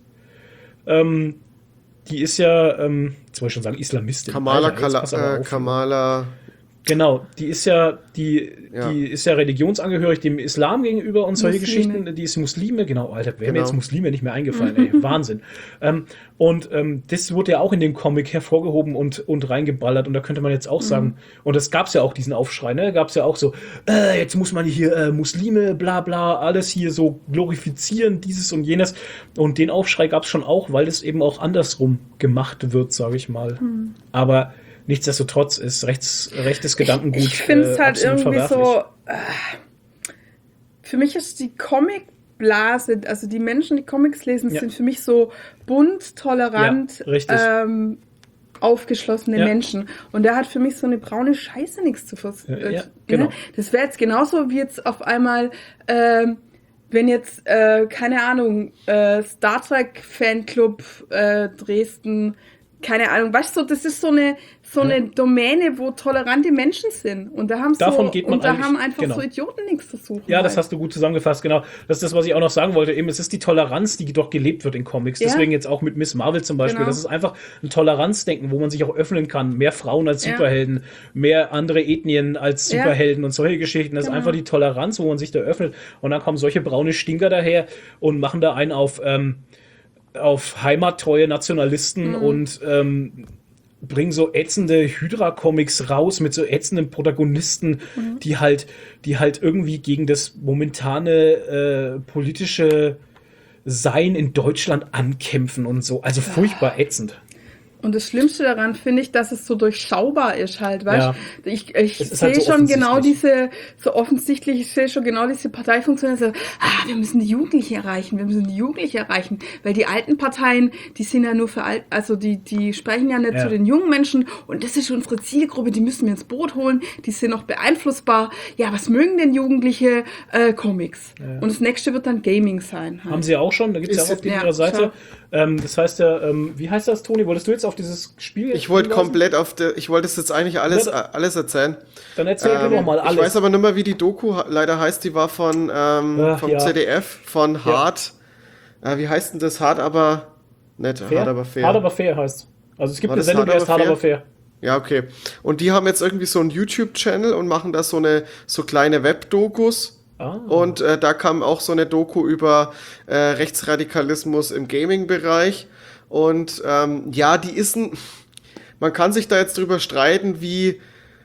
ähm, die ist ja, ähm, jetzt wollte ich schon sagen, Islamistin. Kamala, Alter, Kala, auf, äh, Kamala. Genau, die ist ja, die, ja. die ist ja religionsangehörig dem Islam gegenüber und solche Muslime. Geschichten. Die ist Muslime, genau, Alter, wäre genau. mir jetzt Muslime nicht mehr eingefallen, ey, Wahnsinn. Ähm, und ähm, das wurde ja auch in dem Comic hervorgehoben und, und reingeballert und da könnte man jetzt auch mhm. sagen, und das gab's ja auch, diesen Aufschrei, ne, gab's ja auch so, äh, jetzt muss man hier äh, Muslime, bla bla, alles hier so glorifizieren, dieses und jenes. Und den Aufschrei gab's schon auch, weil das eben auch andersrum gemacht wird, sage ich mal. Mhm. Aber nichtsdestotrotz ist rechts, rechtes Gedankengut. Ich, ich finde es äh, halt irgendwie so. Äh, für mich ist die Comicblase, also die Menschen, die Comics lesen, ja. sind für mich so bunt, tolerant, ja, ähm, aufgeschlossene ja. Menschen. Und der hat für mich so eine braune Scheiße nichts zu versuchen. Ja, ja, genau. Ne? Das wäre jetzt genauso wie jetzt auf einmal. Ähm, Wenn jetzt, äh, keine Ahnung, äh, Star Trek Fanclub äh, Dresden keine Ahnung, weißt du, das ist so eine, so eine Ja. Domäne, wo tolerante Menschen sind. Und da haben, Davon so, geht man und da eigentlich- haben einfach genau. so Idioten nichts zu suchen. Ja, das halt. hast du gut zusammengefasst, genau. Das ist das, was ich auch noch sagen wollte. Eben, es ist die Toleranz, die doch gelebt wird in Comics. Ja. Deswegen jetzt auch mit Miss Marvel zum Beispiel. Genau. Das ist einfach ein Toleranzdenken, wo man sich auch öffnen kann. Mehr Frauen als Ja. Superhelden, mehr andere Ethnien als Ja. Superhelden und solche Geschichten. Das Genau. ist einfach die Toleranz, wo man sich da öffnet. Und dann kommen solche braune Stinker daher und machen da einen auf, ähm, auf heimattreue Nationalisten Mhm. und ähm, bringen so ätzende Hydra-Comics raus mit so ätzenden Protagonisten, Mhm. die halt, die halt irgendwie gegen das momentane äh, politische Sein in Deutschland ankämpfen und so. Also furchtbar ätzend. Und das Schlimmste daran finde ich, dass es so durchschaubar ist halt, weißt Ja. Ich, ich Es ist sehe halt so schon genau offensichtlich. diese, so offensichtlich, ich sehe schon genau diese Parteifunktion, so, ah, wir müssen die Jugendlichen erreichen, wir müssen die Jugendlichen erreichen, weil die alten Parteien, die sind ja nur für alt, also die, die sprechen ja nicht Ja. zu den jungen Menschen und das ist unsere Zielgruppe, die müssen wir ins Boot holen, die sind noch beeinflussbar. Ja, was mögen denn Jugendliche? Äh, Comics. Ja. Und das nächste wird dann Gaming sein. Halt. Haben sie ja auch schon, da gibt es ja Ist- auch auf die ja, ihrer Seite. schau. Ähm, das heißt ja, ähm, wie heißt das, Toni? Wolltest du jetzt auf dieses Spiel? Ich wollte hinweisen? komplett auf der, ich wollte es jetzt eigentlich alles, Ja, alles erzählen. Dann erzähl Ähm, du doch mal alles. Ich weiß aber nicht mehr, wie die Doku ha- leider heißt. Die war von ähm, Ach, vom ja. Z D F, von Hart. Äh, wie heißt denn das? Hart aber nicht, fair? hart aber fair. Hart aber fair heißt. Also es gibt War eine das Sendung, die Hart heißt aber Hart aber fair. Ja, okay. Und die haben jetzt irgendwie so einen YouTube-Channel und machen da so eine so kleine Webdokus. Ah. Und äh, da kam auch so eine Doku über äh, Rechtsradikalismus im Gaming-Bereich. Und ähm, ja, die ist ein. Man kann sich da jetzt drüber streiten, wie,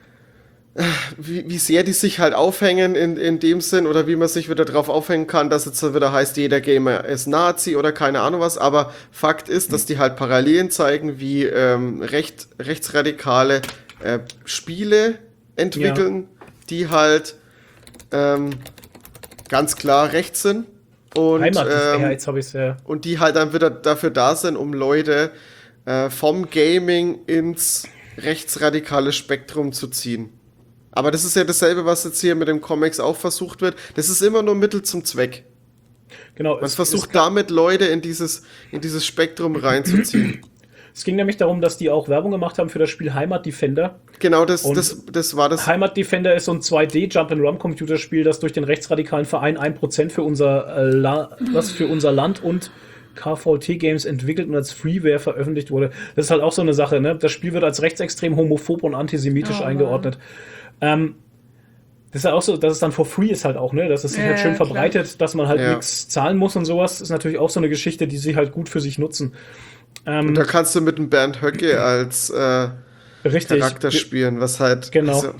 äh, wie, wie sehr die sich halt aufhängen in, in dem Sinn oder wie man sich wieder drauf aufhängen kann, dass jetzt wieder heißt, jeder Gamer ist Nazi oder keine Ahnung was. Aber Fakt ist, dass die halt Parallelen zeigen, wie ähm, recht, rechtsradikale äh, Spiele entwickeln, die halt ähm, ganz klar rechts sind. Und, Heimat ist, ähm, ja, jetzt habe ich es ja. und die halt dann wieder dafür da sind, um Leute äh, vom Gaming ins rechtsradikale Spektrum zu ziehen. Aber das ist ja dasselbe, was jetzt hier mit den Comics auch versucht wird. Das ist immer nur Mittel zum Zweck. Genau, Man es, versucht damit Leute in dieses, in dieses Spektrum reinzuziehen. es ging nämlich darum, dass die auch Werbung gemacht haben für das Spiel Heimat Defender. Genau, das, Und- das, das war das. Heimat Defender ist so ein zwei D Jump-and-Run-Computerspiel, das durch den rechtsradikalen Verein ein Prozent für unser äh, La was für unser Land und K V T Games entwickelt und als Freeware veröffentlicht wurde. Das ist halt auch so eine Sache, ne? Das Spiel wird als rechtsextrem, homophob und antisemitisch Oh, eingeordnet. Ähm, das ist halt auch so, dass es dann for free ist halt auch, ne? Dass es sich Ja, halt schön klar. verbreitet, dass man halt Ja. nichts zahlen muss und sowas, ist natürlich auch so eine Geschichte, die sie halt gut für sich nutzen. Ähm, Da kannst du mit dem Bernd Höcke als äh, richtig. Charakter spielen, was halt. Genau. Also,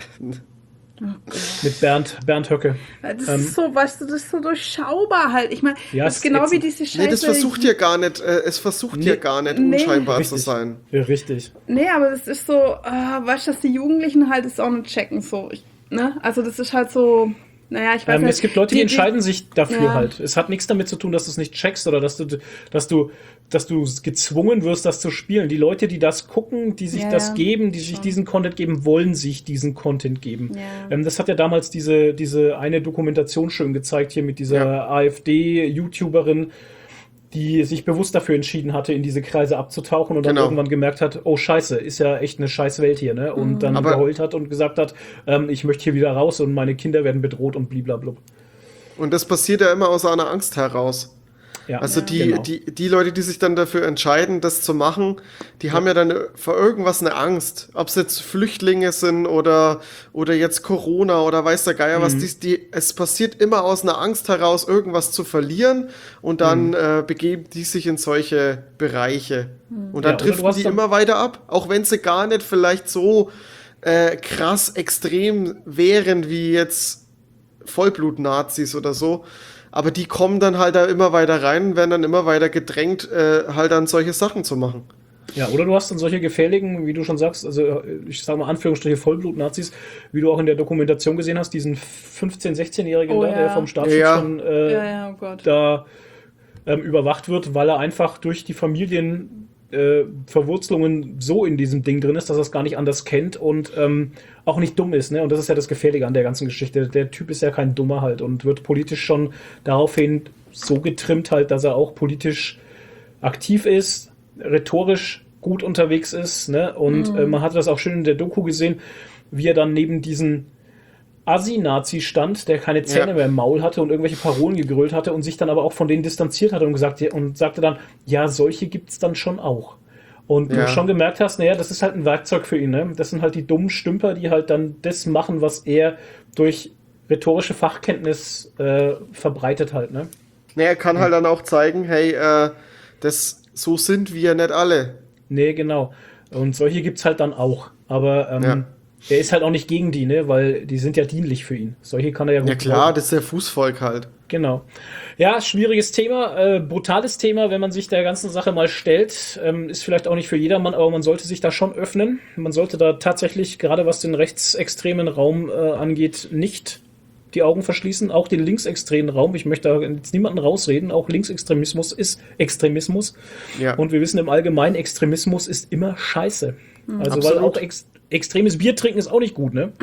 Mit Bernd, Bernd Höcke. Das Ähm, ist so, weißt du, das ist so durchschaubar halt. Ich meine, Ja, das es ist genau jetzt- wie diese Scheiße. nee, das versucht ja gar nicht, äh, es versucht ja Nee. gar nicht, Nee. unscheinbar zu Richtig. sein. Ja, richtig. Nee, aber das ist so, äh, weißt du, dass die Jugendlichen halt das auch nicht checken, so. Ich, ne? Also das ist halt so, naja, ich weiß Ähm, nicht. es gibt Leute, die, entscheiden sich dafür ja. halt. Es hat nichts damit zu tun, dass du es nicht checkst oder dass du, dass du, dass du gezwungen wirst, das zu spielen. Die Leute, die das gucken, die sich Ja, das ja, geben, die sich schon. diesen Content geben, wollen sich diesen Content geben. Ja. Ähm, das hat ja damals diese, diese eine Dokumentation schön gezeigt hier mit dieser Ja. AfD-YouTuberin, die sich bewusst dafür entschieden hatte, in diese Kreise abzutauchen und dann Genau. irgendwann gemerkt hat, oh Scheiße, ist ja echt eine scheiß Welt hier, ne? Und dann Aber- geheult hat und gesagt hat, ähm, ich möchte hier wieder raus und meine Kinder werden bedroht und bliblablub. Und das passiert ja immer aus einer Angst heraus. Ja, Also die, genau. die, die Leute, die sich dann dafür entscheiden, das zu machen, die haben ja dann vor irgendwas eine Angst. Ob es jetzt Flüchtlinge sind oder, oder jetzt Corona oder weiß der Geier was. Mhm. Die, die, es passiert immer aus einer Angst heraus, irgendwas zu verlieren und dann Mhm. äh, begeben die sich in solche Bereiche. Und dann Ja, oder driften du hast die dann- immer weiter ab, auch wenn sie gar nicht vielleicht so äh, krass extrem wären wie jetzt Vollblut-Nazis oder so. Aber die kommen dann halt da immer weiter rein und werden dann immer weiter gedrängt, äh, halt dann solche Sachen zu machen. Ja, oder du hast dann solche gefährlichen, wie du schon sagst, also äh, ich sage mal Anführungsstriche Vollblut-Nazis, wie du auch in der Dokumentation gesehen hast, diesen fünfzehn-, sechzehnjährigen Oh da, ja. der vom Staatsschutz Ja. schon äh, Ja, ja, oh Gott. da ähm, überwacht wird, weil er einfach durch die Familienverwurzelungen äh, Verwurzelungen so in diesem Ding drin ist, dass er es gar nicht anders kennt und ähm, auch nicht dumm ist. Ne? Und das ist ja das Gefährliche an der ganzen Geschichte. Der Typ ist ja kein Dummer halt und wird politisch schon daraufhin so getrimmt halt, dass er auch politisch aktiv ist, rhetorisch gut unterwegs ist, ne? Und mhm. äh, man hat das auch schön in der Doku gesehen, wie er dann neben diesen Assi-Nazi stand, der keine Zähne ja. mehr im Maul hatte und irgendwelche Parolen gegrölt hatte und sich dann aber auch von denen distanziert hatte und gesagt und sagte dann, ja, solche gibt's dann schon auch. Und ja. du schon gemerkt hast, naja, das ist halt ein Werkzeug für ihn, ne? Das sind halt die dummen Stümper, die halt dann das machen, was er durch rhetorische Fachkenntnis äh, verbreitet halt, ne? Naja, er kann hm. halt dann auch zeigen, hey, äh, das, so sind wir nicht alle. Nee, genau. Und solche gibt's halt dann auch. Aber ähm, ja. er ist halt auch nicht gegen die, ne? Weil die sind ja dienlich für ihn. Solche kann er ja gut Ja klar, brauchen. Das ist der Fußvolk halt. Genau. Ja, schwieriges Thema, äh, brutales Thema, wenn man sich der ganzen Sache mal stellt. Ähm, ist vielleicht auch nicht für jedermann, aber man sollte sich da schon öffnen. Man sollte da tatsächlich, gerade was den rechtsextremen Raum äh, angeht, nicht die Augen verschließen. Auch den linksextremen Raum. Ich möchte da jetzt niemanden rausreden. Auch Linksextremismus ist Extremismus. Ja. Und wir wissen im Allgemeinen, Extremismus ist immer scheiße. Mhm. Also Absolut. Weil auch ex extremes Bier trinken ist auch nicht gut, ne?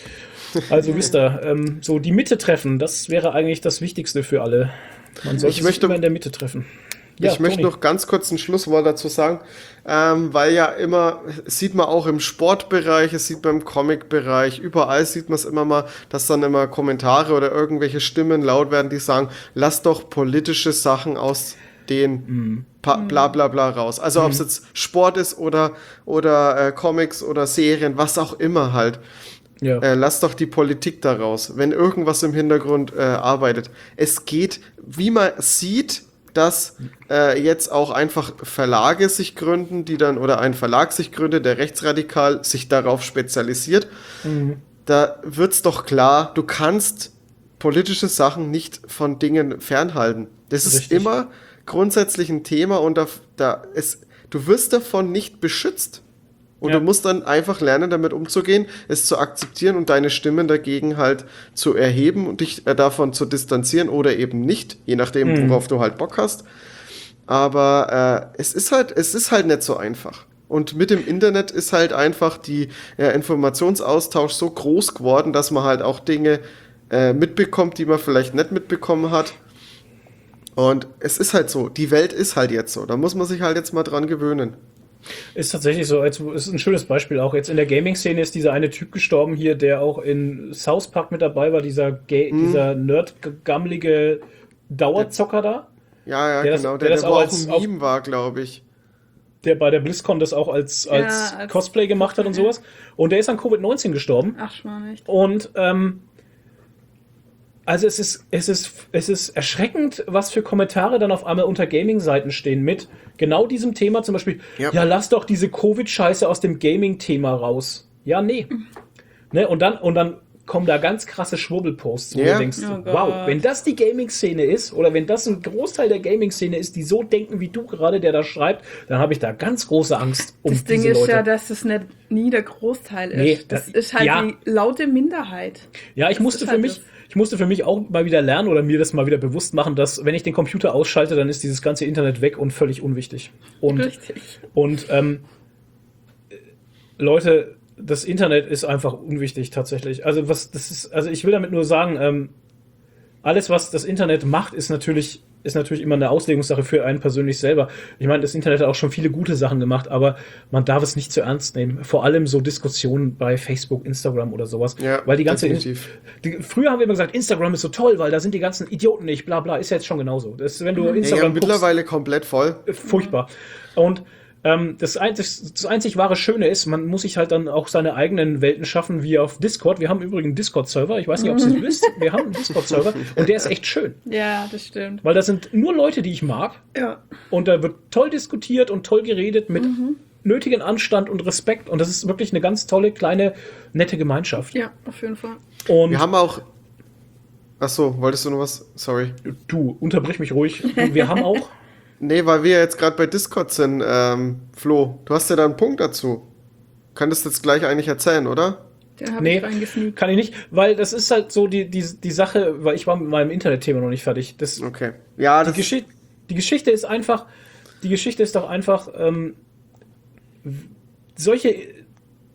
Also wisst ihr, ähm, so die Mitte treffen, das wäre eigentlich das Wichtigste für alle. Man sollte ich möchte, sich immer in der Mitte treffen. Ja, ich Toni. möchte noch ganz kurz ein Schlusswort dazu sagen, ähm, weil ja immer, sieht man auch im Sportbereich, es sieht man im Comic-Bereich, überall sieht man es immer mal, dass dann immer Kommentare oder irgendwelche Stimmen laut werden, die sagen, lass doch politische Sachen aus den mm. bla bla bla raus. Also mm. ob es jetzt Sport ist oder, oder äh, Comics oder Serien, was auch immer halt. Ja. Äh, lass doch die Politik da raus, wenn irgendwas im Hintergrund äh, arbeitet. Es geht, wie man sieht, dass äh, jetzt auch einfach Verlage sich gründen, die dann, oder ein Verlag sich gründet, der rechtsradikal sich darauf spezialisiert. Mhm. Da wird's doch klar, du kannst politische Sachen nicht von Dingen fernhalten. Das ist Richtig. immer grundsätzlich ein Thema und da, da ist, du wirst davon nicht beschützt. Und ja. du musst dann einfach lernen, damit umzugehen, es zu akzeptieren und deine Stimmen dagegen halt zu erheben und dich davon zu distanzieren oder eben nicht, je nachdem, mhm. worauf du halt Bock hast. Aber äh, es ist halt, es ist halt nicht so einfach. Und mit dem Internet ist halt einfach die ja, Informationsaustausch so groß geworden, dass man halt auch Dinge äh, mitbekommt, die man vielleicht nicht mitbekommen hat. Und es ist halt so, die Welt ist halt jetzt so. Da muss man sich halt jetzt mal dran gewöhnen. Ist tatsächlich so, es ist ein schönes Beispiel auch. Jetzt in der Gaming-Szene ist dieser eine Typ gestorben hier, der auch in South Park mit dabei war, dieser, Ga hm. dieser nerdgammelige Dauerzocker da. Ja, ja, der genau, das, der, der, der auch als, ein Meme war, glaube ich. Der bei der BlizzCon das auch als, als, ja, als Cosplay gemacht hat und sowas. Und der ist an Covid neunzehn gestorben. Ach, schon echt. Und, ähm, also es ist, es ist, es ist erschreckend, was für Kommentare dann auf einmal unter Gaming-Seiten stehen mit genau diesem Thema, zum Beispiel, ja, ja lass doch diese Covid-Scheiße aus dem Gaming-Thema raus. Ja, nee. Ne? Und dann, und dann kommen da ganz krasse Schwurbelposts, wo ja. du denkst, oh wow, wenn das die Gaming-Szene ist, oder wenn das ein Großteil der Gaming-Szene ist, die so denken wie du gerade, der da schreibt, dann habe ich da ganz große Angst um diese Leute. Das Ding ist Leute. ja, dass das nicht nie der Großteil ist. Nee, das, das ist halt ja. die laute Minderheit. Ja, ich das musste für halt mich... Ich musste für mich auch mal wieder lernen oder mir das mal wieder bewusst machen, dass wenn ich den Computer ausschalte, dann ist dieses ganze Internet weg und völlig unwichtig. Und, Richtig. Und ähm, Leute, das Internet ist einfach unwichtig tatsächlich. Also was das ist, also ich will damit nur sagen, ähm, alles was das Internet macht, ist natürlich ist natürlich immer eine Auslegungssache für einen persönlich selber. Ich meine, das Internet hat auch schon viele gute Sachen gemacht, aber man darf es nicht zu ernst nehmen. Vor allem so Diskussionen bei Facebook, Instagram oder sowas. Ja, weil die ganze definitiv. Die, früher haben wir immer gesagt, Instagram ist so toll, weil da sind die ganzen Idioten nicht, bla bla. Ist ja jetzt schon genauso. Das, wenn du Instagram ja, ja, mittlerweile guckst, komplett voll. Furchtbar. Und ähm, das, einzig, das einzig wahre Schöne ist, man muss sich halt dann auch seine eigenen Welten schaffen, wie auf Discord. Wir haben übrigens einen Discord-Server. Ich weiß nicht, ob ihr es wisst. Wir haben einen Discord-Server und der ist echt schön. Ja, das stimmt. Weil da sind nur Leute, die ich mag. Ja. Und da wird toll diskutiert und toll geredet mit mhm. nötigen Anstand und Respekt. Und das ist wirklich eine ganz tolle, kleine, nette Gemeinschaft. Ja, auf jeden Fall. Und wir haben auch... Achso, wolltest du noch was? Sorry. Du, unterbrich mich ruhig. Wir haben auch... Nee, weil wir jetzt gerade bei Discord sind, ähm, Flo, du hast ja da einen Punkt dazu. Könntest du jetzt gleich eigentlich erzählen, oder? Den hab nee, ich reingesneakt. Kann ich nicht, weil das ist halt so die, die, die Sache, weil ich war mit meinem Internetthema noch nicht fertig. Das, okay. Ja, die, das Geschichte, die Geschichte ist einfach, die Geschichte ist doch einfach, ähm, solche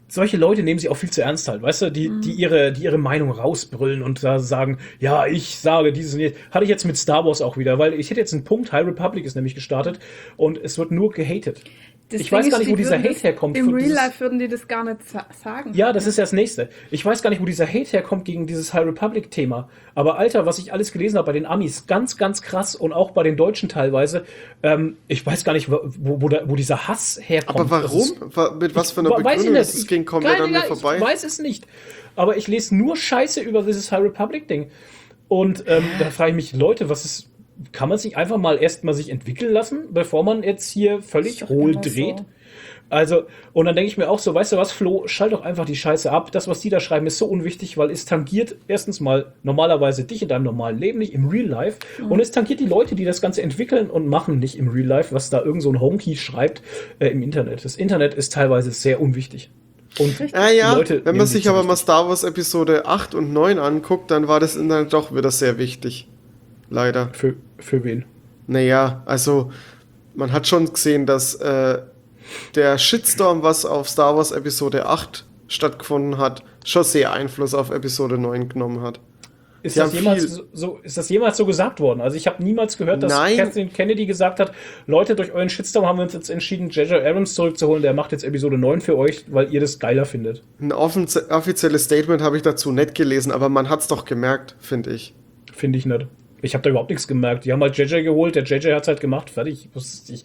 solche Leute nehmen sich auch viel zu ernst halt, weißt du, die, mhm. die ihre, die ihre Meinung rausbrüllen und da sagen, ja, ich sage dieses und jenes. Hatte ich jetzt mit Star Wars auch wieder, weil ich hätte jetzt einen Punkt, High Republic ist nämlich gestartet und es wird nur gehatet. Das ich weiß Ding gar ist, nicht, wo die dieser würden Hate das- herkommt. Im für Real dieses- Life würden die das gar nicht sa- sagen. Ja, das ist ja das Nächste. Ich weiß gar nicht, wo dieser Hate herkommt gegen dieses High Republic-Thema. Aber Alter, was ich alles gelesen habe bei den Amis, ganz, ganz krass und auch bei den Deutschen teilweise, ähm, ich weiß gar nicht, wo, wo, da, wo dieser Hass herkommt. Aber Das ist- warum? Wa- Mit was für einer Weiß ich Begründung nicht. ist es? Ging komplett Keine an mir Ahnung, vorbei. Ich weiß es nicht. Aber ich lese nur Scheiße über dieses High Republic-Ding. Und ähm, da frage ich mich, Leute, was ist. Kann man sich einfach mal erstmal sich entwickeln lassen, bevor man jetzt hier völlig doch hohl immer dreht? so. Also, und dann denke ich mir auch so, weißt du was, Flo, schalt doch einfach die Scheiße ab. Das, was die da schreiben, ist so unwichtig, weil es tangiert erstens mal normalerweise dich in deinem normalen Leben, nicht im Real Life. Mhm. Und es tangiert die Leute, die das Ganze entwickeln und machen, nicht im Real Life, was da irgend so ein Homekey schreibt äh, im Internet. Das Internet ist teilweise sehr unwichtig. Und Ah ja, Leute wenn nehmen man sich sich aber zu mal Star Wars Episode acht und neun anguckt, dann war das Internet doch wieder sehr wichtig. Leider. Für, für wen? Naja, also man hat schon gesehen, dass äh, der Shitstorm, was auf Star Wars Episode acht stattgefunden hat, schon sehr Einfluss auf Episode neun genommen hat. Ist Die das, haben jemals viel- so, so, ist das jemals so gesagt worden? Also ich habe niemals gehört, dass Nein. Kathleen Kennedy gesagt hat, Leute, durch euren Shitstorm haben wir uns jetzt entschieden, J J Abrams zurückzuholen, der macht jetzt Episode neun für euch, weil ihr das geiler findet. Ein offiz- offizielles Statement habe ich dazu nicht gelesen, aber man hat es doch gemerkt, finde ich. Finde ich nicht. Ich habe da überhaupt nichts gemerkt. Die haben halt J J geholt, der J J hat's halt gemacht, fertig. Was- Ich,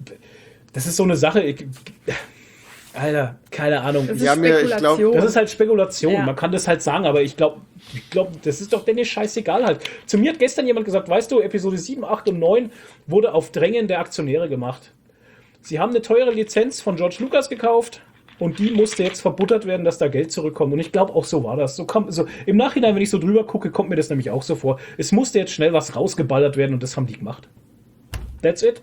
das ist so eine Sache, ich, Alter, keine Ahnung. Das ist Ja, mir- ich Spekulation. glaub- Das ist halt Spekulation. Ja. Man kann das halt sagen, aber ich glaube, ich glaub, das ist doch denen scheißegal halt. Zu mir hat gestern jemand gesagt, weißt du, Episode sieben, acht und neun wurde auf Drängen der Aktionäre gemacht. Sie haben eine teure Lizenz von George Lucas gekauft und die musste jetzt verbuttert werden, dass da Geld zurückkommt. Und ich glaube, auch so war das. So kam, so, im Nachhinein, wenn ich so drüber gucke, kommt mir das nämlich auch so vor. Es musste jetzt schnell was rausgeballert werden und das haben die gemacht. That's it.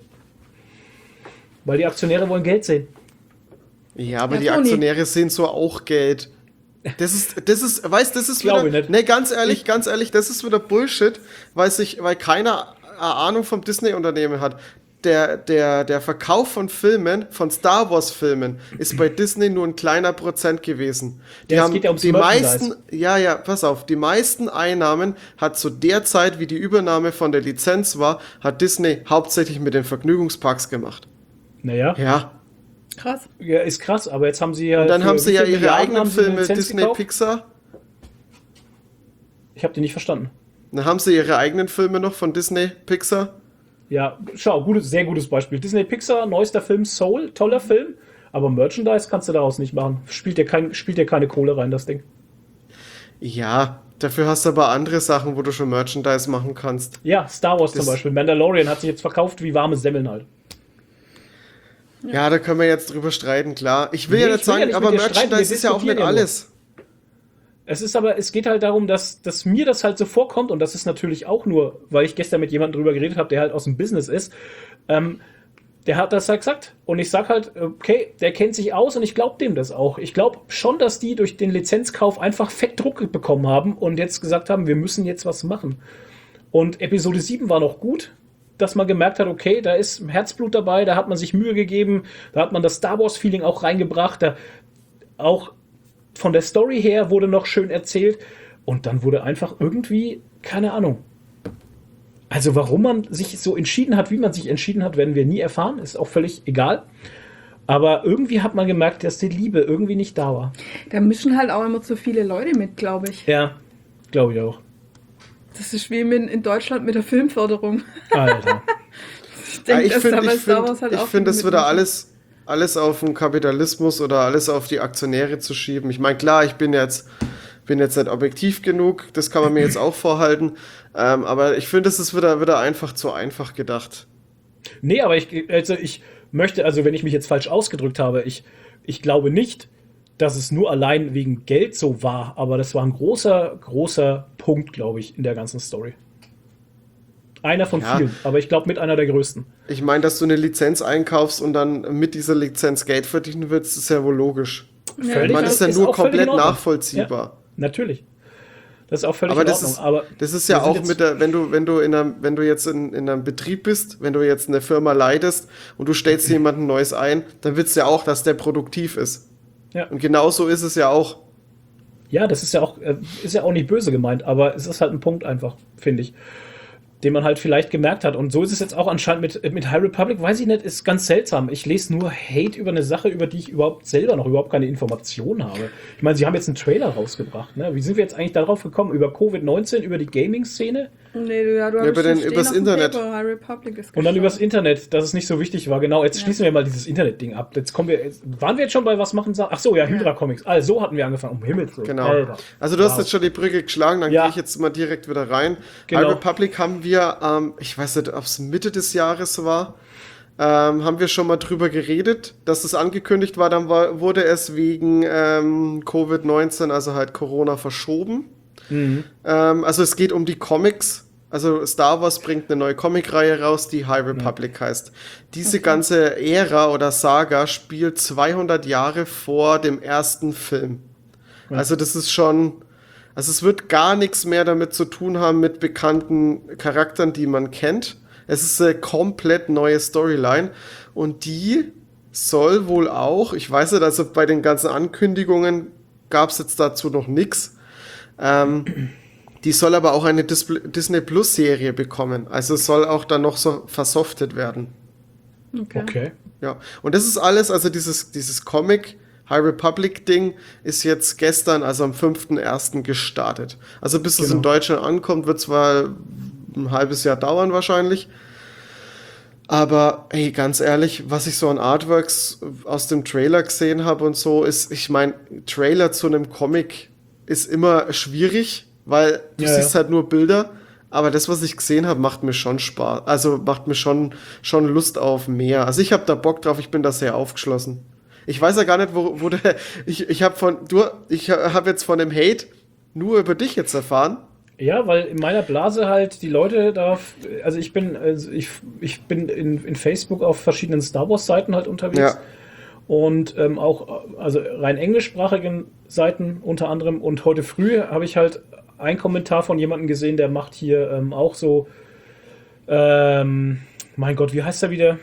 Weil die Aktionäre wollen Geld sehen. Ja, aber Ja, die Toni. Aktionäre sehen so auch Geld. Das ist, das ist, weißt, das ist Glaube wieder, ich nicht. ne, ganz ehrlich, ganz ehrlich, das ist wieder Bullshit, weil sich, weil keiner eine Ahnung vom Disney-Unternehmen hat. Der, der, der Verkauf von Filmen, von Star Wars-Filmen, ist bei Disney nur ein kleiner Prozent gewesen. Die Ja, es haben geht ja ums die Merchandise. meisten, ja, ja, pass auf, die meisten Einnahmen hat zu der Zeit, wie die Übernahme von der Lizenz war, hat Disney hauptsächlich mit den Vergnügungsparks gemacht. Naja, Ja. Krass. ja, ist krass, aber jetzt haben sie ja. Und dann für haben sie wie ja viele ihre Milliarden eigenen haben sie eine Filme, Lizenz Disney, gekauft? Pixar. Ich habe die nicht verstanden. Dann haben sie ihre eigenen Filme noch von Disney, Pixar. Ja, schau, gutes, sehr gutes Beispiel. Disney Pixar, neuester Film, Soul, toller Film, aber Merchandise kannst du daraus nicht machen. Spielt dir, kein, spielt dir keine Kohle rein, das Ding. Ja, dafür hast du aber andere Sachen, wo du schon Merchandise machen kannst. Ja, Star Wars Das- zum Beispiel. Mandalorian hat sich jetzt verkauft wie warme Semmeln halt. Ja, da können wir jetzt drüber streiten, klar. Ich will Nee, ja ich nicht will ja sagen, nicht aber mit dir streiten, Merchandise wir ist ja auch nicht diskutieren ja nur. alles. Es ist aber, es geht halt darum, dass, dass mir das halt so vorkommt und das ist natürlich auch nur, weil ich gestern mit jemandem drüber geredet habe, der halt aus dem Business ist. Ähm, der hat das halt gesagt und ich sag halt, okay, der kennt sich aus und ich glaube dem das auch. Ich glaube schon, dass die durch den Lizenzkauf einfach Fettdruck bekommen haben und jetzt gesagt haben, wir müssen jetzt was machen. Und Episode sieben war noch gut, dass man gemerkt hat, okay, da ist Herzblut dabei, da hat man sich Mühe gegeben, da hat man das Star Wars Feeling auch reingebracht, da auch von der Story her wurde noch schön erzählt und dann wurde einfach irgendwie, keine Ahnung. Also warum man sich so entschieden hat, wie man sich entschieden hat, werden wir nie erfahren, ist auch völlig egal. Aber irgendwie hat man gemerkt, dass die Liebe irgendwie nicht da war. Da mischen halt auch immer zu viele Leute mit, glaube ich. Ja, glaube ich auch. Das ist wie mit, in Deutschland mit der Filmförderung. Alter. Ich Ja, denke, ich dass finde, da bei ich Star finde, Wars halt ich auch finde, das mit würde mischen. alles, alles auf den Kapitalismus oder alles auf die Aktionäre zu schieben. Ich meine, klar, ich bin jetzt, bin jetzt nicht objektiv genug, das kann man mir jetzt auch vorhalten, ähm, aber ich finde, es ist wieder, wieder einfach zu einfach gedacht. Nee, aber ich, also ich möchte, also wenn ich mich jetzt falsch ausgedrückt habe, ich, ich glaube nicht, dass es nur allein wegen Geld so war, aber das war ein großer, großer Punkt, glaube ich, in der ganzen Story. Einer von Ja. vielen, aber ich glaube mit einer der größten. Ich meine, dass du eine Lizenz einkaufst und dann mit dieser Lizenz Geld verdienen willst, ist ja wohl logisch. Völlig- Man ist ja ist nur auch völlig komplett in Ordnung. nachvollziehbar. Ja, natürlich. Das ist auch völlig Aber in das Ordnung. ist, aber das ist ja wir sind auch jetzt- mit der, wenn du, wenn du in einem, wenn du jetzt in, in einem Betrieb bist, wenn du jetzt eine Firma leitest und du stellst jemanden Neues ein, dann willst du ja auch, dass der produktiv ist. Ja. Und genau so ist es ja auch. Ja, das ist ja auch, äh, ist ja auch nicht böse gemeint, aber es ist halt ein Punkt einfach, finde ich, den man halt vielleicht gemerkt hat. Und so ist es jetzt auch anscheinend mit, mit High Republic, weiß ich nicht, ist ganz seltsam. Ich lese nur Hate über eine Sache, über die ich überhaupt selber noch überhaupt keine Informationen habe. Ich meine, sie haben jetzt einen Trailer rausgebracht. Ne? Wie sind wir jetzt eigentlich darauf gekommen? Über Covid neunzehn, über die Gaming-Szene? Nee, du, ja, du Ja, hast über den- stehen übers auf dem Internet. Paper, High Republic ist Und dann gestorben. übers Internet, dass es nicht so wichtig war. Genau, jetzt Ja. schließen wir mal dieses Internet-Ding ab. Jetzt kommen wir, jetzt, waren wir jetzt schon bei was machen? Ach so, ja, Hydra Comics. Also, so hatten wir angefangen. Um Himmels Willen. Genau. Alter. Also du hast Wow. jetzt schon die Brücke geschlagen, dann Ja. gehe ich jetzt mal direkt wieder rein. Genau. High Republic haben wir, ähm, ich weiß nicht, ob es Mitte des Jahres war, ähm, haben wir schon mal drüber geredet, dass es angekündigt war, dann war, wurde es wegen ähm, Covid neunzehn, also halt Corona, verschoben. Mhm. Ähm, also es geht um die Comics. Also Star Wars bringt eine neue Comicreihe raus, die High Republic heißt. Diese ganze Ära oder Saga spielt zweihundert Jahre vor dem ersten Film. Also das ist schon, also es wird gar nichts mehr damit zu tun haben mit bekannten Charakteren, die man kennt. Es ist eine komplett neue Storyline und die soll wohl auch, ich weiß nicht, also bei den ganzen Ankündigungen gab es jetzt dazu noch nichts. Ähm, die soll aber auch eine Dis- Disney Plus Serie bekommen. Also es soll auch dann noch so versoftet werden. Okay. Okay. Ja, und das ist alles, also dieses, dieses Comic High Republic Ding ist jetzt gestern, also am fünften ersten gestartet. Also bis es Genau. in Deutschland ankommt, wird zwar ein halbes Jahr dauern wahrscheinlich. Aber ey, ganz ehrlich, was ich so an Artworks aus dem Trailer gesehen habe und so, ist, ich meine, Trailer zu einem Comic ist immer schwierig, weil du Ja, siehst ja. halt nur Bilder. Aber das, was ich gesehen habe, macht mir schon Spaß. Also macht mir schon, schon Lust auf mehr. Also ich habe da Bock drauf, ich bin da sehr aufgeschlossen. Ich weiß ja gar nicht, wo, wo der. Ich, ich habe von. Du, ich habe jetzt von dem Hate nur über dich jetzt erfahren. Ja, weil in meiner Blase halt die Leute da, also ich bin, also ich, ich bin in, in Facebook auf verschiedenen Star Wars Seiten halt unterwegs. Ja. Und ähm, auch, also rein englischsprachigen Seiten unter anderem. Und heute früh habe ich halt einen Kommentar von jemandem gesehen, der macht hier ähm, auch so, ähm, mein Gott, wie heißt er wieder?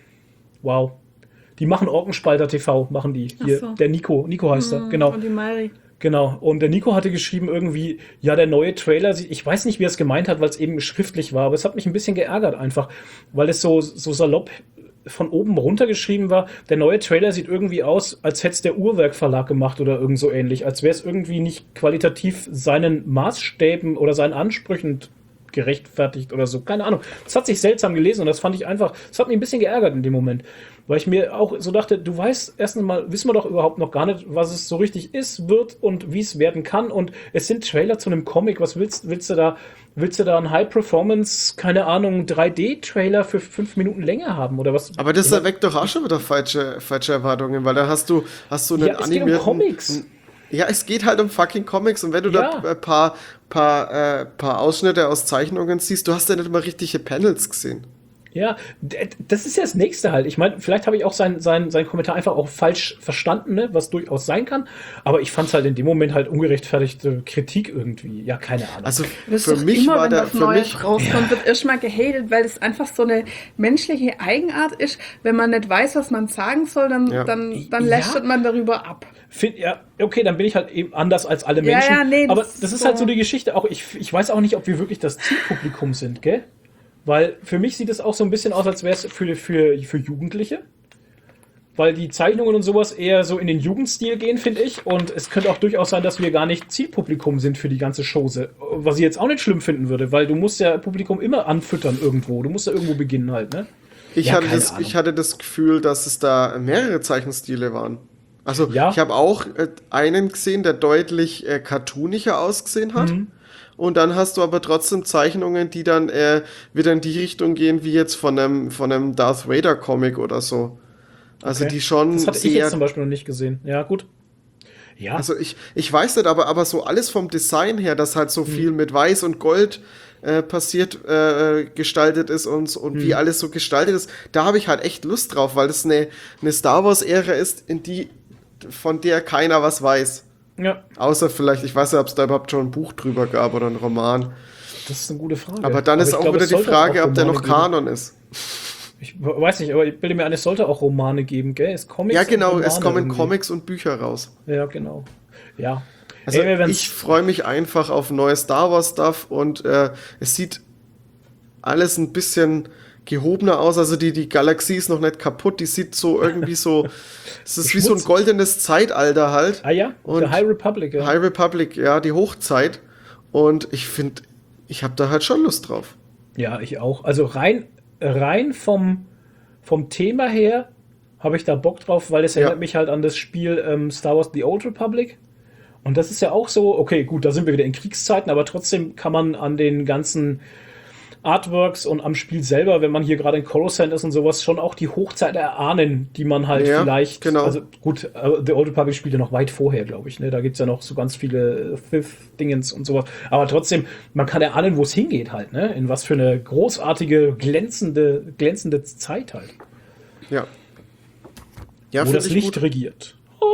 Wow. Die machen Orkenspalter T V, machen die. Hier, Ach so. der Nico, Nico heißt er, Mhm, genau. Und die Mari. Genau, und der Nico hatte geschrieben irgendwie, ja, der neue Trailer, sieht- ich weiß nicht, wie er es gemeint hat, weil es eben schriftlich war, aber es hat mich ein bisschen geärgert einfach, weil es so, so salopp von oben runter geschrieben war, der neue Trailer sieht irgendwie aus, als hätte es der Uhrwerk Verlag gemacht oder irgend so ähnlich, als wäre es irgendwie nicht qualitativ seinen Maßstäben oder seinen Ansprüchen gerechtfertigt oder so, keine Ahnung. Das hat sich seltsam gelesen und das fand ich einfach, das hat mich ein bisschen geärgert in dem Moment, weil ich mir auch so dachte, du weißt, erstens mal wissen wir doch überhaupt noch gar nicht, was es so richtig ist, wird und wie es werden kann und es sind Trailer zu einem Comic, was willst, willst du da, willst du da einen High-Performance, keine Ahnung, drei D-Trailer für fünf Minuten Länger haben oder was? Aber das erweckt doch auch schon wieder falsche, falsche Erwartungen, weil da hast du, hast du einen Ja, es geht um animierten. Comics. Ja, es geht halt um fucking Comics und wenn du Ja. da ein paar, paar, äh, paar Ausschnitte aus Zeichnungen siehst, du hast ja nicht mal richtige Panels gesehen. Ja, d- das ist ja das Nächste halt. Ich meine, vielleicht habe ich auch sein, sein, sein Kommentar einfach auch falsch verstanden, ne? Was durchaus sein kann. Aber ich fand es halt in dem Moment halt ungerechtfertigte Kritik irgendwie. Ja, keine Ahnung. Also Das ist für doch mich immer, war wenn der, was für Neues mich, rauskommt, wird erstmal gehatet, weil es einfach so eine menschliche Eigenart ist. Wenn man nicht weiß, was man sagen soll, dann, Ja. dann, dann Ja. lästert man darüber ab. Find, ja, okay, dann bin ich halt eben anders als alle Ja, Menschen. ja, nee, das aber ist das ist so- halt so die Geschichte. Auch ich, ich weiß auch nicht, ob wir wirklich das Zielpublikum sind, gell? Weil für mich sieht es auch so ein bisschen aus, als wäre es für, für, für Jugendliche. Weil die Zeichnungen und sowas eher so in den Jugendstil gehen, finde ich. Und es könnte auch durchaus sein, dass wir gar nicht Zielpublikum sind für die ganze Chose. Was ich jetzt auch nicht schlimm finden würde, weil du musst ja Publikum immer anfüttern irgendwo. Du musst ja irgendwo beginnen halt, ne? ich, Ja, hatte keine das, Ahnung. ich hatte das Gefühl, dass es da mehrere Zeichenstile waren. Also Ja. ich habe auch äh, einen gesehen, der deutlich äh, cartooniger ausgesehen hat. Mhm. Und dann hast du aber trotzdem Zeichnungen, die dann äh, wieder in die Richtung gehen, wie jetzt von einem, von einem Darth Vader Comic oder so. Also Okay. die schon Das hatte ich sehr. jetzt zum Beispiel noch nicht gesehen. Ja, gut. Ja, Also ich, ich weiß nicht, aber, aber so alles vom Design her, dass halt so viel mit Weiß und Gold äh, passiert, äh, gestaltet ist und, und wie alles so gestaltet ist, da habe ich halt echt Lust drauf, weil das eine, eine Star Wars-Ära ist, in die, von der keiner was weiß. ja, Außer vielleicht, ich weiß nicht, ob es da überhaupt schon ein Buch drüber gab oder ein Roman. das ist eine gute Frage. Aber dann ist ich auch glaube, wieder es die sollte Frage, auch ob der noch Romane geben. Kanon ist. Ich weiß nicht, aber ich bilde mir ein, es sollte auch Romane geben, gell? Es Comics Ja, und genau, Romane es kommen irgendwie. Comics und Bücher raus. Ja, genau. Ja. Also Ey, wenn's- ich freue mich einfach auf neues Star Wars Stuff und äh, es sieht alles ein bisschen gehobener aus. Also die, die Galaxie ist noch nicht kaputt, die sieht so irgendwie so, es ist wie so ein Schmutzig. goldenes Zeitalter halt. Ah ja, Und der High Republic, ja. High Republic, ja, die Hochzeit. Und ich finde, ich habe da halt schon Lust drauf. Ja, ich auch. Also rein, rein vom, vom Thema her habe ich da Bock drauf, weil es Ja. erinnert mich halt an das Spiel ähm, Star Wars The Old Republic. Und das ist ja auch so, okay, gut, da sind wir wieder in Kriegszeiten, aber trotzdem kann man an den ganzen Artworks und am Spiel selber, wenn man hier gerade in Coruscant ist und sowas, schon auch die Hochzeit erahnen, die man halt Ja, vielleicht, genau. also gut, äh, The Old Republic spielt ja noch weit vorher, glaube ich, ne? Da gibt's ja noch so ganz viele Fifth-Dingens und sowas, aber trotzdem, man kann erahnen, wo es hingeht halt, ne? In was für eine großartige, glänzende, glänzende Zeit halt, Ja. Ja, wo finde das ich Licht gut. regiert.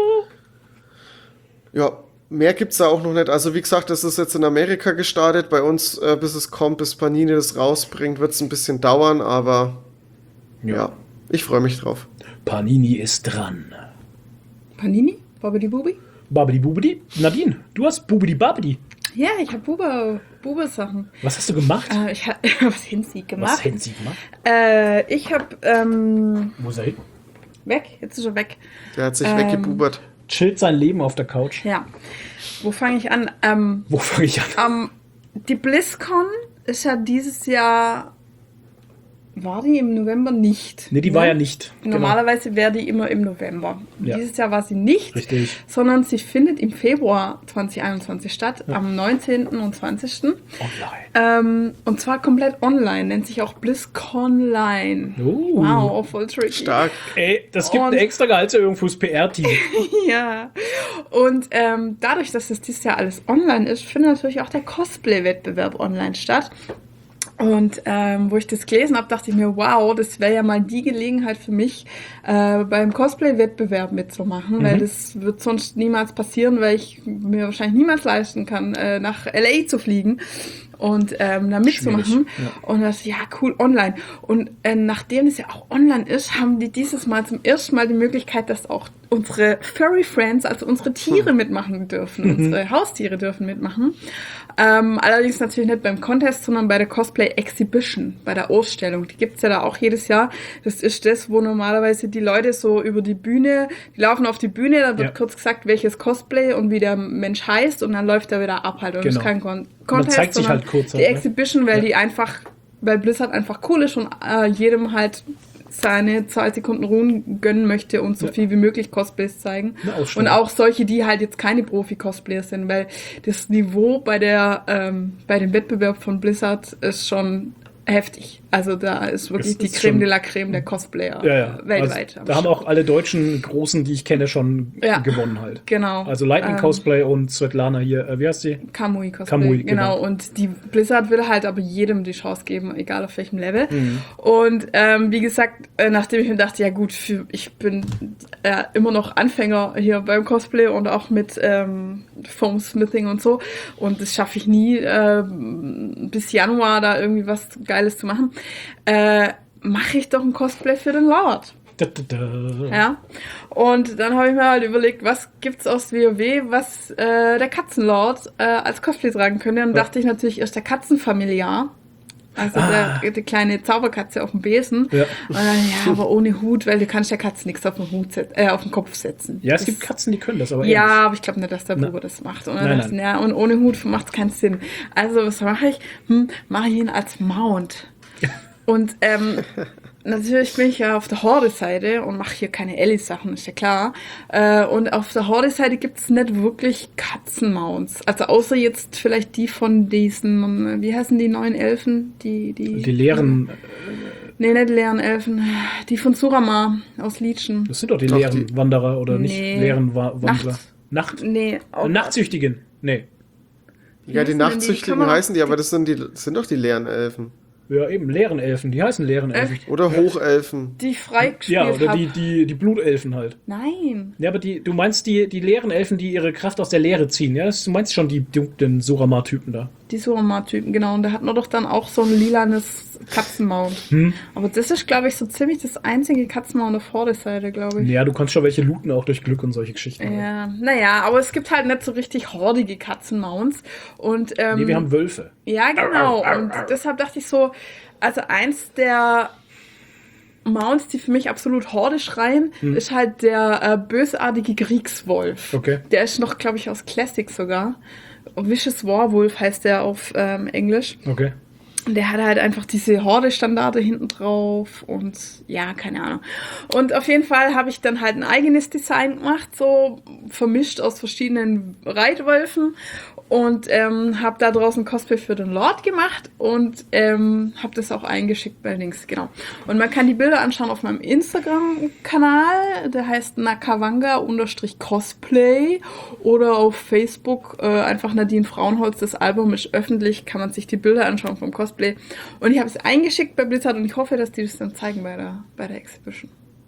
Ja, mehr gibt's da auch noch nicht. Also wie gesagt, das ist jetzt in Amerika gestartet. Bei uns, äh, bis es kommt, bis Panini das rausbringt, wird's ein bisschen dauern, aber ja, ich freue mich drauf. Panini ist dran. Panini? Bobbidi Bubi? Babidi Bubidi. Nadine, du hast Bubidi Babidi. Ja, ich habe Bube, Bube-Sachen. Was hast du gemacht? Äh, ich habe was haben sie gemacht? Was hätten sie gemacht? Äh, ich habe ähm, Wo ist er hin? weg. Jetzt ist er weg. Der hat sich Ähm, weggebubert. Chillt sein Leben auf der Couch. Ja. Wo fange ich an? Ähm, Wo fange ich an? ähm, die BlizzCon ist ja dieses Jahr. War die im November nicht? Nee, die ne? war ja nicht. Normalerweise wäre die immer im November. Ja. Dieses Jahr war sie nicht, Richtig. sondern sie findet im Februar zwanzig einundzwanzig statt, am neunzehnten und zwanzigsten Online. Ähm, und zwar komplett online, nennt sich auch BlizzConline. Oh. Wow, voll tricky. Stark. Ey, das gibt Und- eine extra Gehaltserhöhung fürs P R-Team. Ja. Und ähm, dadurch, dass es dieses Jahr alles online ist, findet natürlich auch der Cosplay-Wettbewerb online statt. Und ähm, wo ich das gelesen habe, dachte ich mir, wow, das wäre ja mal die Gelegenheit für mich, äh, beim Cosplay-Wettbewerb mitzumachen, Mhm. weil das wird sonst niemals passieren, weil ich mir wahrscheinlich niemals leisten kann, äh, nach L A zu fliegen und ähm, da mitzumachen. Schwierig, ja. Und das, ja, cool, online. Und äh, nachdem es ja auch online ist, haben die dieses Mal zum ersten Mal die Möglichkeit, dass auch unsere Furry Friends, also unsere Tiere mitmachen dürfen. Mhm. Unsere Haustiere dürfen mitmachen. Ähm, allerdings natürlich nicht beim Contest, sondern bei der Cosplay Exhibition, bei der Ausstellung. Die gibt's ja da auch jedes Jahr. Das ist das, wo normalerweise die Leute so über die Bühne, die laufen auf die Bühne, da wird Ja. kurz gesagt, welches Cosplay und wie der Mensch heißt und dann läuft er wieder ab halt. Und das Genau. ist kein Con Man Contest, zeigt sich sondern halt kurz die halt, ne? Exhibition, weil Ja. die einfach, weil Blizzard einfach cool ist und äh, jedem halt seine zwei Sekunden Ruhen gönnen möchte und so Ja. viel wie möglich Cosplays zeigen. Eine Ausstellung. Und auch solche, die halt jetzt keine Profi-Cosplayer sind, weil das Niveau bei der ähm, bei dem Wettbewerb von Blizzard ist schon heftig. Also da ist wirklich Es die ist Creme schon- de la Creme der Cosplayer Ja, ja. weltweit. Also, am da haben Start. auch alle deutschen Großen, die ich kenne, schon Ja. gewonnen halt. Genau. Also Lightning Ähm, Cosplay und Svetlana hier. Äh, wie heißt die? Kamui Cosplay. Kamui, genau. genau. Und die Blizzard will halt aber jedem die Chance geben, egal auf welchem Level. Mhm. Und ähm, wie gesagt, äh, nachdem ich mir dachte, ja gut, für, ich bin äh, immer noch Anfänger hier beim Cosplay und auch mit ähm, Foam Smithing und so. Und das schaffe ich nie, äh, bis Januar da irgendwie was Geiles zu machen. Äh, mache ich doch ein Cosplay für den Lord. Da, da, da. Ja. Und dann habe ich mir halt überlegt, was gibt's aus WoW, was äh, der Katzenlord äh, als Cosplay tragen könnte. Und dann Ja. dachte ich natürlich erst der Katzenfamiliar. Also Ah. der, die kleine Zauberkatze auf dem Besen. Ja. Und dann, ja, aber ohne Hut, weil du kannst der Katze nichts auf den Hut set- äh, auf den Kopf setzen. Ja, es Das- gibt Katzen, die können das, aber ja, ehrlich. aber ich glaube nicht, dass der Na. Bruder das macht. Und, dann Nein, dachte ich, nein. ja, und ohne Hut macht es keinen Sinn. Also was mache ich? Hm, mache ich ihn als Mount. Und ähm, natürlich bin ich ja auf der Horde-Seite und mache hier keine Ellie-Sachen, ist ja klar. Äh, und auf der Horde-Seite gibt es nicht wirklich Katzenmounts. Also außer jetzt vielleicht die von diesen, wie heißen die neuen Elfen? Die, die, Die leeren, Nee, nicht die leeren Elfen. Die von Surama aus Legion. das sind doch die Doch, leeren die- Wanderer oder nicht Nee. leeren Wa Wandler. Nacht. Nacht? Nee, auch Nachtsüchtigen? Nee. Ja, die heißen denn die? Nachtsüchtigen Kann man- heißen die, aber das sind, die, das sind doch die leeren Elfen. Ja, eben, leeren Elfen. Die heißen leeren Elfen. Oder Hochelfen. die frei gespielt Ja, oder hab. die, die, die Blutelfen halt. Nein. Ja, aber die, du meinst die, die leeren Elfen, die ihre Kraft aus der Leere ziehen, ja? Das, du meinst schon die dunklen Surama-Typen da. Die Suroma-Typen, genau. Und da hatten wir doch dann auch so ein lilanes Katzenmaul. Hm. Aber das ist, glaube ich, so ziemlich das einzige Katzenmaul auf der Vorderseite, glaube ich. Ja, du kannst schon welche looten, auch durch Glück und solche Geschichten. Ja, naja, aber es gibt halt nicht so richtig hordige Katzenmounts. Und, ähm, Nee, wir haben Wölfe. ja, genau. Und deshalb dachte ich so, also eins der Mounts, die für mich absolut Horde schreien, Hm. ist halt der äh, bösartige Kriegswolf. Okay. Der ist noch, glaube ich, aus Classic sogar. Vicious Warwolf heißt der auf ähm, Englisch. Okay. Und der hat halt einfach diese Horde-Standarte hinten drauf und ja, keine Ahnung. Und auf jeden Fall habe ich dann halt ein eigenes Design gemacht, so vermischt aus verschiedenen Reitwölfen und ähm, habe da draußen Cosplay für den Lord gemacht und ähm, habe das auch eingeschickt bei Links, genau. Und man kann die Bilder anschauen auf meinem Instagram-Kanal, der heißt nakawanga-cosplay oder auf Facebook äh, einfach Nadine Frauenholz, das Album ist öffentlich, kann man sich die Bilder anschauen vom Cosplay. Und ich habe es eingeschickt bei Blizzard und ich hoffe, dass die das dann zeigen bei der, bei der Exhibition.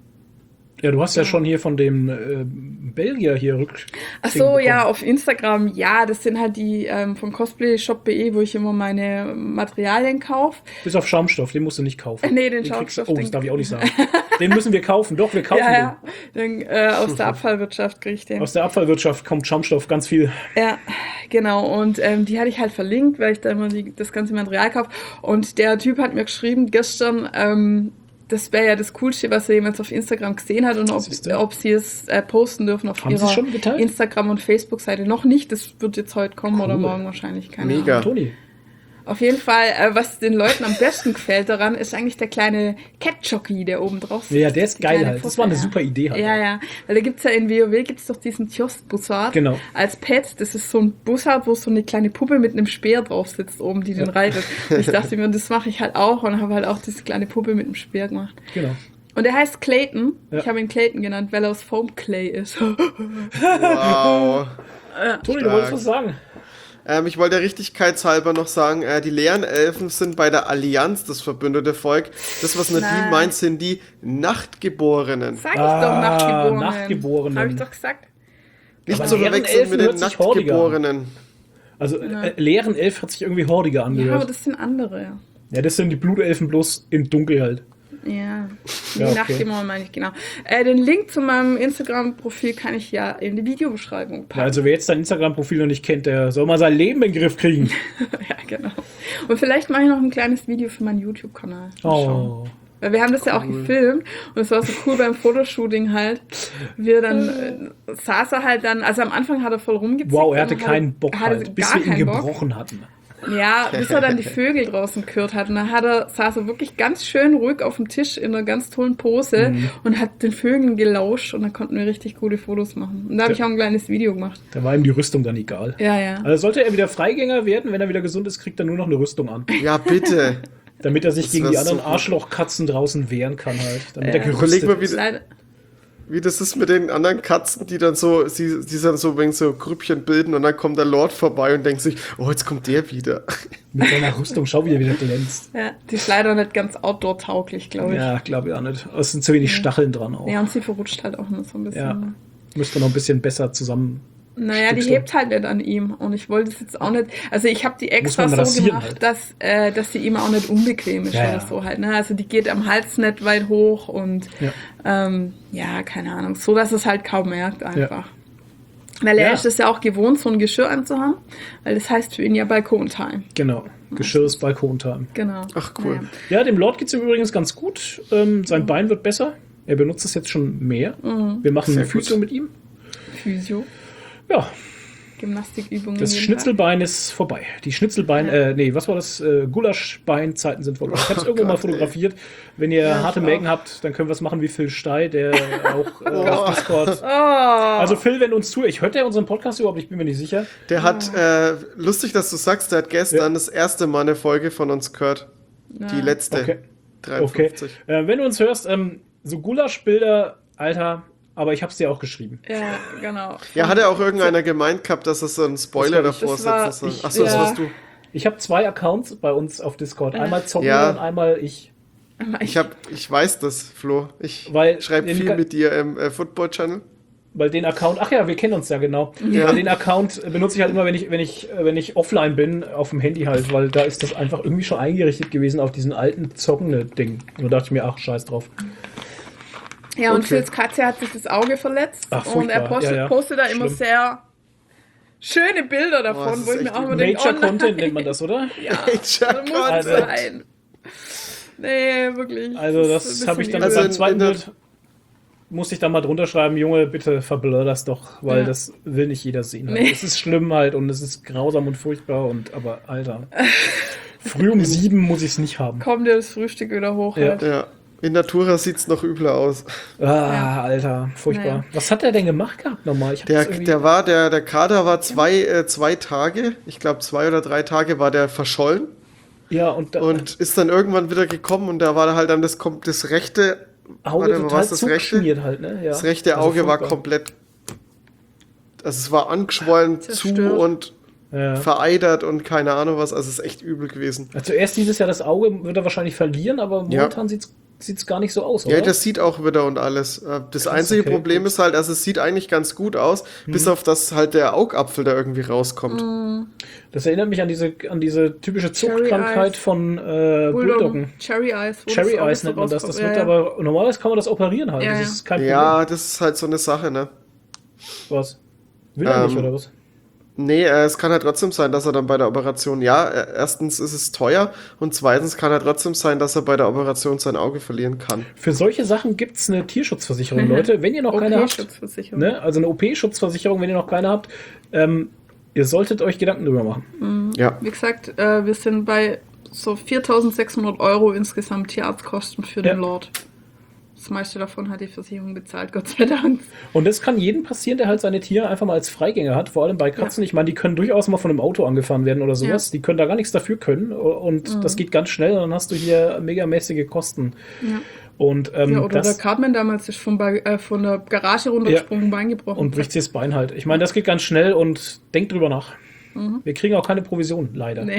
Ja, du hast ja, ja schon hier von dem äh, Belgier hier rück. Ach so, ja, auf Instagram, ja, das sind halt die ähm, von cosplay-shop punkt de, wo ich immer meine Materialien kaufe. Bis auf Schaumstoff, den musst du nicht kaufen. Nee, den, den Schaumstoff. Kriegst, oh, das darf ich auch nicht sagen. Den müssen wir kaufen, doch, wir kaufen ja, ja. den. den äh, aus der Abfallwirtschaft kriege ich den. Aus der Abfallwirtschaft kommt Schaumstoff, ganz viel. Ja, genau, und ähm, die hatte ich halt verlinkt, weil ich da immer die, das ganze Material kaufe. Und der Typ hat mir geschrieben gestern, ähm, das wäre ja das Coolste, was er jemals auf Instagram gesehen hat und ob, ob sie es äh, posten dürfen auf Haben ihrer schon geteilt? Instagram- und Facebook-Seite. Noch nicht, das wird jetzt heute kommen Cool. oder morgen wahrscheinlich, keine Mega. Ahnung. Toni. Auf jeden Fall, äh, was den Leuten am besten gefällt daran, ist eigentlich der kleine Cat-Jockey, der oben drauf sitzt. Ja, der ist Die geil kleine halt. Das Puppe, war eine ja. super Idee halt. Ja, ja. Weil da gibt's ja in WoW gibt's doch diesen Tjost-Bussard. Genau. Als Pet. Das ist so ein Bussard, wo so eine kleine Puppe mit einem Speer drauf sitzt oben, die den reitet. Und ich dachte mir, das mache ich halt auch und habe halt auch diese kleine Puppe mit einem Speer gemacht. Genau. Und der heißt Clayton. Ja. Ich habe ihn Clayton genannt, weil er aus Foam Clay ist. Wow. Toni, du wolltest was sagen? Ähm, ich wollte der Richtigkeitshalber noch sagen, äh, die leeren Elfen sind bei der Allianz, das verbündete Volk. Das, was Nadine Nein. meint, sind die Nachtgeborenen. Sag ich Ah, doch, Nachtgeborenen. Nachtgeborenen. Habe ich doch gesagt. Nicht Aber zu leeren verwechseln Elfen mit den hört sich hordiger an. Nachtgeborenen. Also, äh, leeren Elf hat sich irgendwie hordiger Ja, aber angehört. das sind andere. Ja, das sind die Blutelfen bloß im Dunkel halt. Ja, die Ja, okay. Nachtdämon meine ich, genau. Äh, den Link zu meinem Instagram-Profil kann ich ja in die Videobeschreibung packen. Ja, also wer jetzt dein Instagram-Profil noch nicht kennt, der soll mal sein Leben in den Griff kriegen. Ja, genau. Und vielleicht mache ich noch ein kleines Video für meinen YouTube-Kanal. Mal schauen. Oh. Weil wir haben das ja auch gefilmt und es war so cool beim Fotoshooting halt. Wir dann äh, saß er halt dann, also am Anfang hat er voll rumgezickt. Wow, er hatte und keinen Bock er hatte halt, bis gar wir ihn keinen Bock. gebrochen hatten. Ja, bis er dann die Vögel draußen gehört hat. Und dann hat er, saß er wirklich ganz schön ruhig auf dem Tisch in einer ganz tollen Pose Mhm. und hat den Vögeln gelauscht und dann konnten wir richtig gute Fotos machen. Und da habe ich auch ein kleines Video gemacht. Da war ihm die Rüstung dann egal. Ja, ja. Also sollte er wieder Freigänger werden, wenn er wieder gesund ist, kriegt er nur noch eine Rüstung an. Ja, bitte. Damit er sich Das gegen wär die anderen super. Arschlochkatzen draußen wehren kann halt. Damit Ja. er Überleg gerüstet mal, wie, ist. Leider, wie das ist mit den anderen Katzen, die dann so, sie, die dann so wegen so Grüppchen bilden und dann kommt der Lord vorbei und denkt sich, oh, jetzt kommt der wieder. Mit seiner Rüstung, schau, wie er wieder glänzt. ja, die ist leider nicht ganz outdoor-tauglich, glaube ich. Ja, glaube ich auch nicht. Es sind zu wenig Stacheln dran auch. Ja, und sie verrutscht halt auch nur so ein bisschen. Ja. Müsste noch ein bisschen besser zusammen. Naja, die Stückchen. hebt halt nicht an ihm. Und ich wollte es jetzt auch nicht. Also ich habe die extra Muss man so rasieren gemacht, halt. dass, äh, dass sie ihm auch nicht unbequem ist Ja, oder ja. so halt. Ne? Also die geht am Hals nicht weit hoch und Ja. ähm, ja, keine Ahnung. So, dass es halt kaum merkt einfach. Weil er Ja. ist es ja auch gewohnt, so ein Geschirr anzuhaben. Weil das heißt für ihn ja Balkontime. Genau. Geschirr ist Balkontime. Genau. Ach, cool. Naja. Ja, dem Lord geht es übrigens ganz gut. Ähm, sein Bein wird besser. Er benutzt es jetzt schon mehr. Wir machen Sehr eine Physio gut. mit ihm. Physio. Ja, Gymnastikübungen. das jeden Schnitzelbein ist vorbei. Die Schnitzelbein, Ja. äh, nee, was war das? Äh, Gulaschbein-Zeiten sind vorbei. Ich habe es irgendwo mal Gott, fotografiert. Wenn ihr Ja, harte ich Mägen auch. habt, dann können wir es machen wie Phil Stey, der auch äh, auf Discord. Tag. Oh. Also Phil, wenn du uns zuhörst, hört er unseren Podcast überhaupt? Ich bin mir nicht sicher. Der hat, äh, lustig, dass du sagst, der hat gestern Ja. das erste Mal eine Folge von uns gehört. Die letzte. Okay. Okay. dreiundfünfzig. Äh, wenn du uns hörst, ähm, so Gulaschbilder, Alter, aber ich hab's dir auch geschrieben. Ja, genau. Ja, hat ja auch irgendeiner gemeint gehabt, dass es so einen Spoiler Das war davor ich. Das war setzen soll. ich, Achso, das ja. warst du. Ich habe zwei Accounts bei uns auf Discord. Einmal Zombie Ja. und einmal ich. Ich, hab, ich weiß das, Flo. Ich Weil schreibe in viel Ga- mit dir im äh, Football-Channel. weil den Account, ach ja, wir kennen uns ja genau. Ja. Weil den Account benutze ich halt immer, wenn ich, wenn ich, wenn ich offline bin, auf dem Handy halt, weil da ist das einfach irgendwie schon eingerichtet gewesen auf diesen alten zockende-Ding. Und da dachte ich mir, ach, scheiß drauf. Ja, und Okay. Phils Katze hat sich das Auge verletzt. Ach, und er furchtbar. postet, Ja, ja. postet da immer Schlimm. sehr schöne Bilder Boah, das davon, ist wo ich echt mir auch immer denke, Nature oh nein. Content nennt man das, oder? Ja, Nature das muss Content. sein. Nee, wirklich. Also ist das ein habe ich bisschen dann Also beim in- zweiten in der- Bild, musste ich dann mal drunter schreiben, Junge, bitte verblur das doch, weil Ja. das will nicht jeder sehen. Halt. Nee. Es ist schlimm halt und es ist grausam und furchtbar und aber Alter. Früh um sieben muss ich es nicht haben. Kommt dir das Frühstück wieder hoch. Ja. Halt. Ja. In Natura sieht's noch übler aus. Ah, Alter, furchtbar. Naja. Was hat er denn gemacht gehabt nochmal? Ich hab Der, das irgendwie- der war, der, der Kader war zwei, äh, zwei Tage, ich glaube zwei oder drei Tage war der verschollen ja, und, da, und ist dann irgendwann wieder gekommen und da war halt dann das, kom- das rechte, Auge warte mal, total was das rechte? zugeschmiert halt, ne? Ja. das rechte Also Auge war furchtbar. komplett, also es war angeschwollen zu Zerstört. und Ja. vereitert und keine Ahnung was, also es ist echt übel gewesen. Ja, zuerst dieses Jahr das Auge wird er wahrscheinlich verlieren, aber Ja. momentan sieht's sieht's gar nicht so aus, Ja, oder? das sieht auch wieder und alles. Äh, Das Krass, einzige okay, Problem gut. ist halt, also es sieht eigentlich ganz gut aus, bis auf das halt der Augapfel da irgendwie rauskommt. Das erinnert mich an diese, an diese typische Cherry Zuchtkrankheit Eyes. von äh, Bulldoggen. Cherry Eyes. wo Cherry das Auge Eyes so nennt man das. Das rauskommt. wird Ja, ja. aber, normalerweise kann man das operieren halt. Ja, das ja. ist kein Problem. Ja, das ist halt so eine Sache, ne? Was? Will er Ähm, nicht, oder was? Nee, äh, es kann halt trotzdem sein, dass er dann bei der Operation, ja, äh, erstens ist es teuer und zweitens kann er trotzdem sein, dass er bei der Operation sein Auge verlieren kann. Für solche Sachen gibt es eine Tierschutzversicherung, Leute. Wenn ihr noch keine habt, O P-Schutzversicherung. ne? Also eine O P-Schutzversicherung, wenn ihr noch keine habt, ähm, ihr solltet euch Gedanken drüber machen. Ja. Wie gesagt, äh, wir sind bei so viertausendsechshundert Euro insgesamt Tierarztkosten für Ja. den Lord. Das meiste davon hat die Versicherung bezahlt, Gott sei Dank. Und das kann jedem passieren, der halt seine Tiere einfach mal als Freigänger hat. Vor allem bei Katzen. Ich meine, die können durchaus mal von einem Auto angefahren werden oder sowas. Ja. Die können da gar nichts dafür können. Und das geht ganz schnell. Und dann hast du hier megamäßige Kosten. Ja. Und, ähm, Ja, oder das, der Cartman damals ist von, bei, äh, von der Garage runtergesprungen, Bein gebrochen. und bricht sich das Bein halt. Ich meine, das geht ganz schnell und denkt drüber nach. Wir kriegen auch keine Provision, leider. Nee.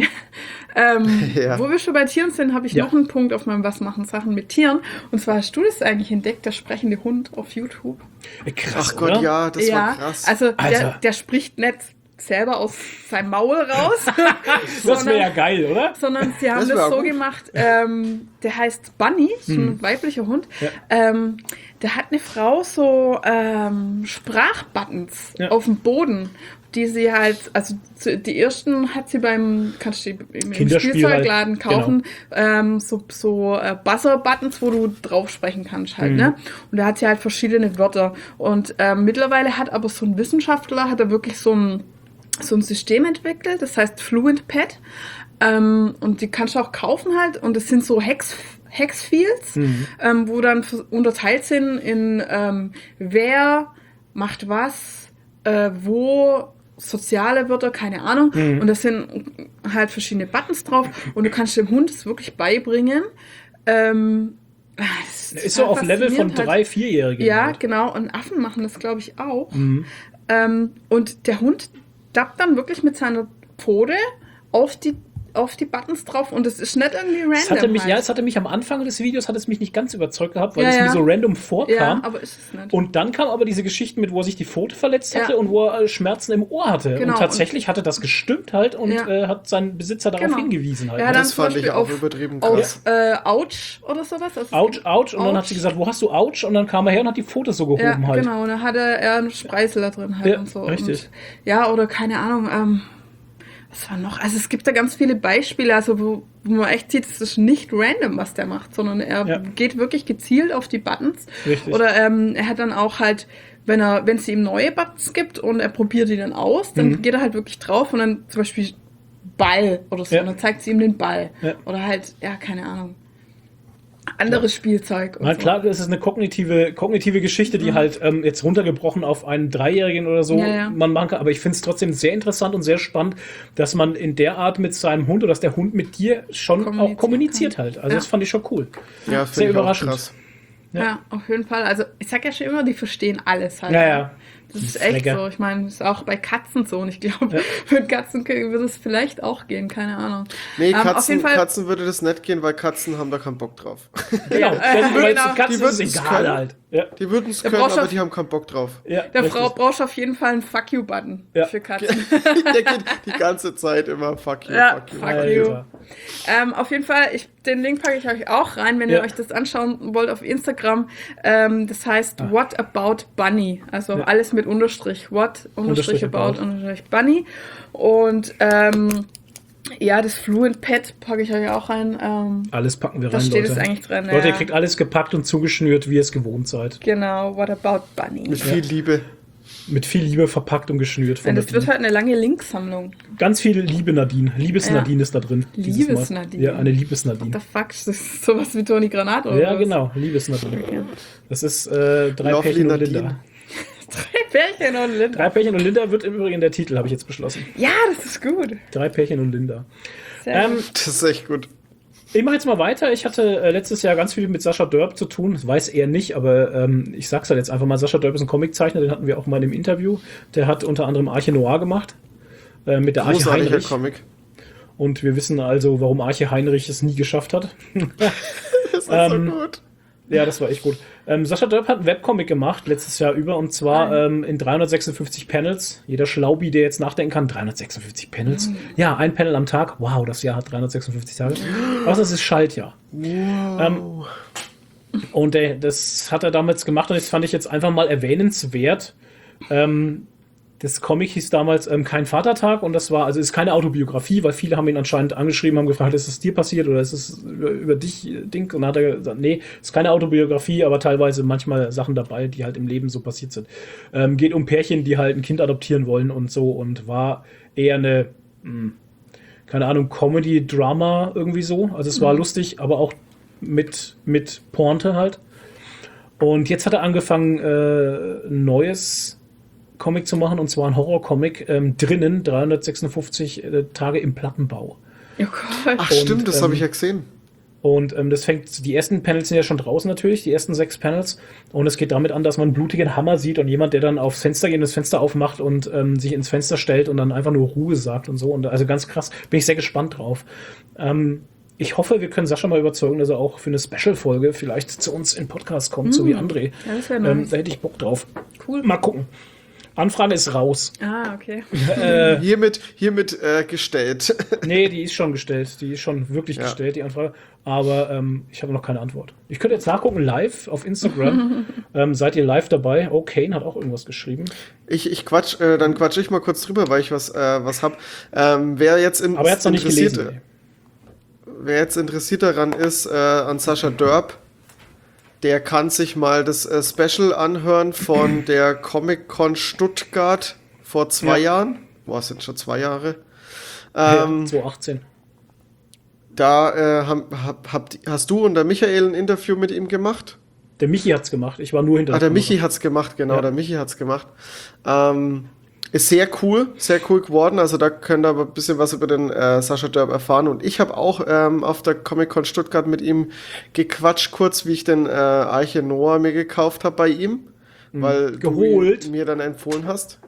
Ähm, Ja. Wo wir schon bei Tieren sind, habe ich Ja. noch einen Punkt auf meinem Was machen Sachen mit Tieren. Und zwar hast du das eigentlich entdeckt, der sprechende Hund auf YouTube. Äh, Krass, Ach Gott, oder? ja, das ja, war krass. also der, Alter. der spricht nicht selber aus seinem Maul raus, Das wäre ja geil, oder? sondern sie haben Das das, wär so gut. gemacht, ähm, der heißt Bunny, so ein weiblicher Hund. Ja. Ähm, der hat eine Frau so ähm, Sprachbuttons Ja. auf dem Boden, die sie halt, also zu- die ersten hat sie beim, kannst du die im Kinderspiel Spielzeugladen halt, kaufen, ähm, so, so äh, Buzzer-Buttons, wo du drauf sprechen kannst halt, Mhm. ne? Und da hat sie halt verschiedene Wörter. Und ähm, mittlerweile hat aber so ein Wissenschaftler, hat er wirklich so ein so ein System entwickelt, das heißt Fluent Pet. Ähm, und die kannst du auch kaufen halt. Und das sind so Hex, Hexfields, ähm, wo dann f- unterteilt sind in ähm, wer macht was, äh, wo, soziale Wörter, keine Ahnung. Und das sind halt verschiedene Buttons drauf. Und du kannst dem Hund es wirklich beibringen. Ähm, das Ist so auf Level von faszinierend halt. drei, vierjährigen. Ja, halt. genau. Und Affen machen das, glaube ich, auch. Mhm. Ähm, und der Hund dappt dann wirklich mit seiner Pfote auf die, auf die Buttons drauf und es ist nicht irgendwie random. Es hatte mich, halt. ja, es hatte mich am Anfang des Videos hat es mich nicht ganz überzeugt gehabt, weil Ja, es ja. mir so random vorkam. Ja, aber ist es nicht. Und dann kam aber diese Geschichte mit, wo er sich die Pfote verletzt hatte Ja. und wo er äh, Schmerzen im Ohr hatte. Genau, Und tatsächlich hatte das gestimmt halt und Ja. äh, hat seinen Besitzer darauf Genau. hingewiesen halt. Ja, ne? dann Das zum fand ich Beispiel auch auf- übertrieben Auf krass. äh, Ouch oder sowas. Also Ouch, ouch. Und dann hat Ouch. sie gesagt, wo hast du Ouch? Und dann kam er her und hat die Pfote so gehoben Ja, halt. genau. Und da hatte er einen Spreißel da drin halt Ja, und so. richtig. Und, ja, oder keine Ahnung, ähm, was war noch? Also es gibt da ganz viele Beispiele, also wo, wo man echt sieht, es ist nicht random, was der macht, sondern er Ja. geht wirklich gezielt auf die Buttons. Richtig. Oder ähm, er hat dann auch halt, wenn er, wenn es ihm neue Buttons gibt und er probiert die dann aus, dann Mhm. geht er halt wirklich drauf und dann zum Beispiel Ball oder so, Ja. und dann zeigt sie ihm den Ball. Ja. Oder halt, ja, keine Ahnung. Anderes Spielzeug. Und Na so. klar, das ist eine kognitive, kognitive Geschichte, die halt ähm, jetzt runtergebrochen auf einen Dreijährigen oder so Ja, ja. man machen kann. Aber ich finde es trotzdem sehr interessant und sehr spannend, dass man in der Art mit seinem Hund oder dass der Hund mit dir schon Kommunizieren auch kommuniziert kann. halt. Also Ja. das fand ich schon cool. Ja, Sehr finde ich auch überraschend. krass. Ja. Ja, auf jeden Fall. Also ich sag ja schon immer, die verstehen alles halt. Ja, ja. Das Die ist echt Flecke. so. Ich meine, das ist auch bei Katzen so. Und ich glaube, Ja. mit Katzen würde es vielleicht auch gehen. Keine Ahnung. Nee, Ähm, auf Katzen, jeden Fall, Katzen würde das nicht gehen, weil Katzen haben da keinen Bock drauf. Genau, äh, ja, weil genau. Katzen Die ist es würden's egal können. halt. Ja, Die würden es Da können, brauchst du aber auf- die haben keinen Bock drauf. ja, da richtig. brauch, brauchst du auf jeden Fall einen Fuck you-Button Ja. für Katzen. Der geht die ganze Zeit immer fuck you, Ja, fuck you. fuck Alter. you. Ähm, auf jeden Fall, ich, den Link packe ich euch auch rein, wenn Ja. ihr euch das anschauen wollt auf Instagram. Ähm, das heißt What About Bunny. Also Ja. alles mit Unterstrich. What Unterstrich Unterstrich about, about. Unterstrich Bunny. Und ähm, ja, das Fluent Pad packe ich euch auch rein. Ähm, Alles packen wir da rein, steht Leute. es eigentlich drin. Leute, ihr ja. kriegt alles gepackt und zugeschnürt, wie ihr es gewohnt seid. Genau, What About Bunny. Mit viel Liebe. Mit viel Liebe verpackt und geschnürt. Von Und das wird Nadine. halt eine lange Linksammlung. Ganz viel Liebe Nadine. Liebes Ja. Nadine ist da drin. dieses Mal. Liebes-Nadine. Ja, eine Liebes What Nadine. the fuck? Das ist sowas wie Toni Granat oder Ja, was? genau. Liebes Nadine. Okay. Das ist äh, drei Lovely Pärchen und Nadine. Linda. Drei Pärchen und Linda. Drei Pärchen und Linda wird im Übrigen der Titel, habe ich jetzt beschlossen. Ja, das ist gut. Drei Pärchen und Linda. Sehr Ähm, gut. Das ist echt gut. Ich mache jetzt mal weiter. Ich hatte äh, letztes Jahr ganz viel mit Sascha Dörp zu tun. Das weiß er nicht, aber ähm, ich sag's halt jetzt einfach mal. Sascha Dörp ist ein Comiczeichner, den hatten wir auch mal im Interview. Der hat unter anderem Arche Noir gemacht. Äh, mit der Arche Großartiger Heinrich. Comic. Und wir wissen also, warum Arche Heinrich es nie geschafft hat. Das ist Ähm, so gut. Ja, das war echt gut. Ähm, Sascha Dörp hat einen Webcomic gemacht, letztes Jahr über, und zwar ähm, in dreihundertsechsundfünfzig Panels. Jeder Schlaubi, der jetzt nachdenken kann, dreihundertsechsundfünfzig Panels? Ja, ein Panel am Tag. Wow, das Jahr hat dreihundertsechsundfünfzig Tage. Was, das ist Schaltjahr. Ähm, und äh, das hat er damals gemacht und das fand ich jetzt einfach mal erwähnenswert. Ähm, das Comic hieß damals ähm, Kein Vatertag und das war, also ist keine Autobiografie, weil viele haben ihn anscheinend angeschrieben, haben gefragt, ist es dir passiert oder ist es über, über dich äh, Ding? Und dann hat er gesagt, nee, ist keine Autobiografie, aber teilweise manchmal Sachen dabei, die halt im Leben so passiert sind. Ähm, geht um Pärchen, die halt ein Kind adoptieren wollen und so und war eher eine, mh, keine Ahnung, Comedy, Drama irgendwie so. Also es war lustig, aber auch mit, mit Pointe halt. Und jetzt hat er angefangen, äh, ein neues Comic zu machen, und zwar ein Horror-Comic, ähm, drinnen, dreihundertsechsundfünfzig äh, Tage im Plattenbau. Oh Gott. Ach Und, stimmt, das ähm, habe ich ja gesehen. Und ähm, das fängt, die ersten Panels sind ja schon draußen natürlich, die ersten sechs Panels. Und es geht damit an, dass man einen blutigen Hammer sieht und jemand, der dann aufs Fenster geht und das Fenster aufmacht und ähm, sich ins Fenster stellt und dann einfach nur Ruhe sagt und so. Und also ganz krass, bin ich sehr gespannt drauf. Ähm, ich hoffe, wir können Sascha mal überzeugen, dass er auch für eine Special-Folge vielleicht zu uns in Podcast kommt, so wie André. Ja, das wäre Ähm, nice. da hätte ich Bock drauf. Cool. Mal gucken. Anfrage ist raus. Ah, okay. Äh, Hiermit, hiermit äh, gestellt. Nee, die ist schon gestellt. Die ist schon wirklich Ja. gestellt, die Anfrage. Aber ähm, ich habe noch keine Antwort. Ich könnte jetzt nachgucken, live auf Instagram. ähm, seid ihr live dabei? Oh, Kane hat auch irgendwas geschrieben. Ich, ich quatsch, äh, dann quatsch ich mal kurz drüber, weil ich was, äh, was hab. Ähm, wer jetzt in, Aber er hat es noch nicht interessiert, gelesen. wer jetzt interessiert daran ist, äh, an Sascha Dörp, der kann sich mal das äh, Special anhören von der Comic-Con Stuttgart vor zwei Ja. Jahren. Boah, es sind schon zwei Jahre. Ja, Ähm, zwanzig achtzehn. Da äh, hab, hab, habt, hast du und der Michael ein Interview mit ihm gemacht? Der Michi hat's gemacht. Ich war nur hinter Ah, der Kamera. Michi hat's gemacht, genau, Ja. der Michi hat's gemacht. Ähm, ist sehr cool, sehr cool geworden. Also da könnt ihr aber ein bisschen was über den äh, Sascha Dörp erfahren. Und ich habe auch ähm, auf der Comic-Con Stuttgart mit ihm gequatscht, kurz wie ich den äh, Arche Noah mir gekauft habe bei ihm, weil Geholt. du ihn mir dann empfohlen hast.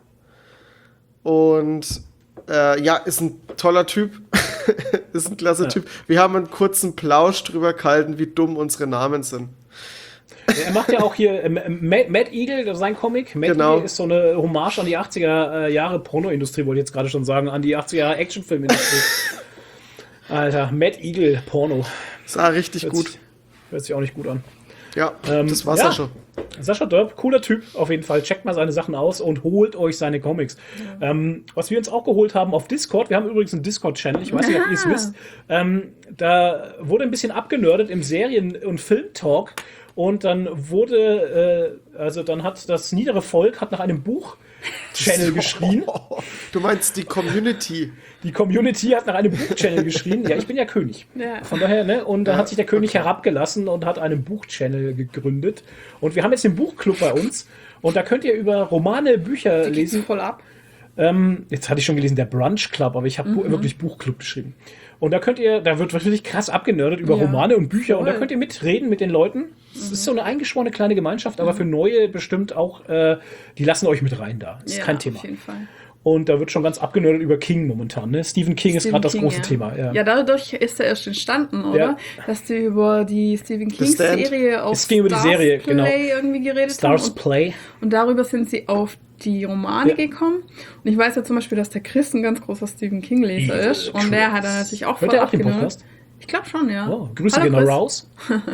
Und äh, ja, ist ein toller Typ. Ist ein klasse Ja. Typ. Wir haben einen kurzen Plausch drüber gehalten, wie dumm unsere Namen sind. Er macht ja auch hier ähm, ähm, Mad, Mad Eagle, sein Comic. Mad Genau. Eagle ist so eine Hommage an die achtziger äh, Jahre Pornoindustrie, wollte ich jetzt gerade schon sagen, an die achtziger Jahre Actionfilmindustrie. Alter, Mad Eagle Porno. Sah richtig Hört gut. Sich, hört sich auch nicht gut an. Ja, Ähm, das war's ja. ja schon. Sascha Dörp, cooler Typ, auf jeden Fall. Checkt mal seine Sachen aus und holt euch seine Comics. Ähm, was wir uns auch geholt haben auf Discord, wir haben übrigens einen Discord-Channel, ich weiß nicht, ob ihr es Aha. wisst. Ähm, da wurde ein bisschen abgenördet im Serien- und Film-Talk und dann wurde, äh, also dann hat das niedere Volk hat nach einem Buch-Channel geschrien. Du meinst die Community. Die Community hat nach einem Buchchannel geschrien. Ja, ich bin ja König. Ja. Von daher, ne? Und dann Ja, hat sich der König okay. herabgelassen und hat einen Buchchannel gegründet. Und wir haben jetzt den Buchclub bei uns. Und da könnt ihr über Romane, Bücher Die geht's lesen. voll ab. Ähm, jetzt hatte ich schon gelesen, der Brunch Club, aber ich habe Mhm. wirklich Buchclub geschrieben. Und da könnt ihr, da wird wirklich krass abgenördet über Ja, Romane und Bücher und da voll. könnt ihr mitreden mit den Leuten. Es ist so eine eingeschworene kleine Gemeinschaft, aber für Neue bestimmt auch, äh, die lassen euch mit rein da. Ist Ja, kein Thema. auf jeden Fall. Und da wird schon ganz abgenördet über King momentan. Ne? Stephen King ist Stephen gerade das King, große ja. Thema. Ja. Ja, dadurch ist er erst entstanden, oder? Ja. Dass die über die Stephen King Stand. Serie auf Es ging über die Stars Serie, Play genau. irgendwie geredet Stars haben. Und, Play. und darüber sind sie auf die Romane Ja. gekommen. Und ich weiß ja zum Beispiel, dass der Chris ein ganz großer Stephen King-Leser Evil ist. Und der hat dann natürlich auch Hört voll er auch den abgenördet. Podcast? Ich glaube schon, ja. Oh, Grüße Hallo, gehen noch Chris. raus.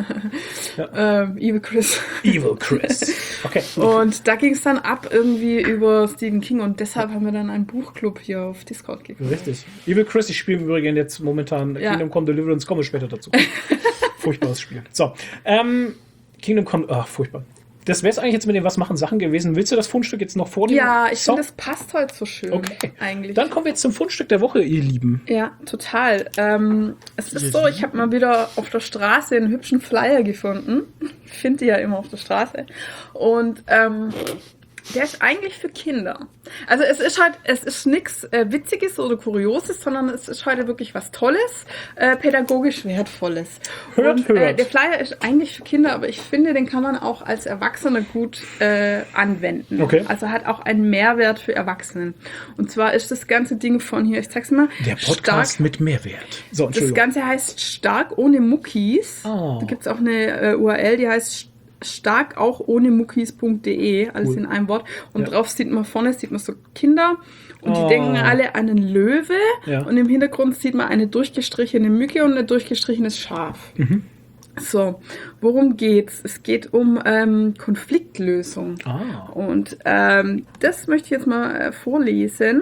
Ähm, Evil Chris. Evil Chris. Okay. Und da ging es dann ab irgendwie über Stephen King und deshalb haben wir dann einen Buchclub hier auf Discord gegründet. Richtig. Evil Chris, ich spiele im Übrigen jetzt momentan Ja. Kingdom Come Deliverance, komme später dazu. Furchtbares Spiel. So, ähm, Kingdom Come, ach, furchtbar. Das wäre es eigentlich jetzt mit den Was machen Sachen gewesen. Willst du das Fundstück jetzt noch vornehmen? Ja, ich so? finde, das passt heute so schön. Okay. Eigentlich. Dann kommen wir jetzt zum Fundstück der Woche, ihr Lieben. Ja, total. Ähm, es ist so, ich habe mal wieder auf der Straße einen hübschen Flyer gefunden. Ich finde die ja immer auf der Straße. Und ähm, der ist eigentlich für Kinder. Also es ist halt, es ist nichts äh, Witziges oder Kurioses, sondern es ist heute wirklich was Tolles, äh, pädagogisch Wertvolles. Hört, Und, Äh, hört. der Flyer ist eigentlich für Kinder, aber ich finde, den kann man auch als Erwachsener gut äh, anwenden. Okay. Also hat auch einen Mehrwert für Erwachsenen. Und zwar ist das ganze Ding von hier, ich zeig's mal. Der Podcast Stark. mit Mehrwert. So, Das Entschuldigung. Ganze heißt Stark ohne Muckis. Oh. Da gibt's auch eine äh, U R L, die heißt stark auch ohne muckis punkt de, alles Cool. in einem Wort. Und Ja. drauf sieht man vorne, sieht man so Kinder und Oh. die denken alle an einen Löwe Ja. und im Hintergrund sieht man eine durchgestrichene Mücke und ein durchgestrichenes Schaf. Mhm. So, worum geht's? Es geht um ähm, Konfliktlösung. Ah. Und ähm, das möchte ich jetzt mal äh, vorlesen.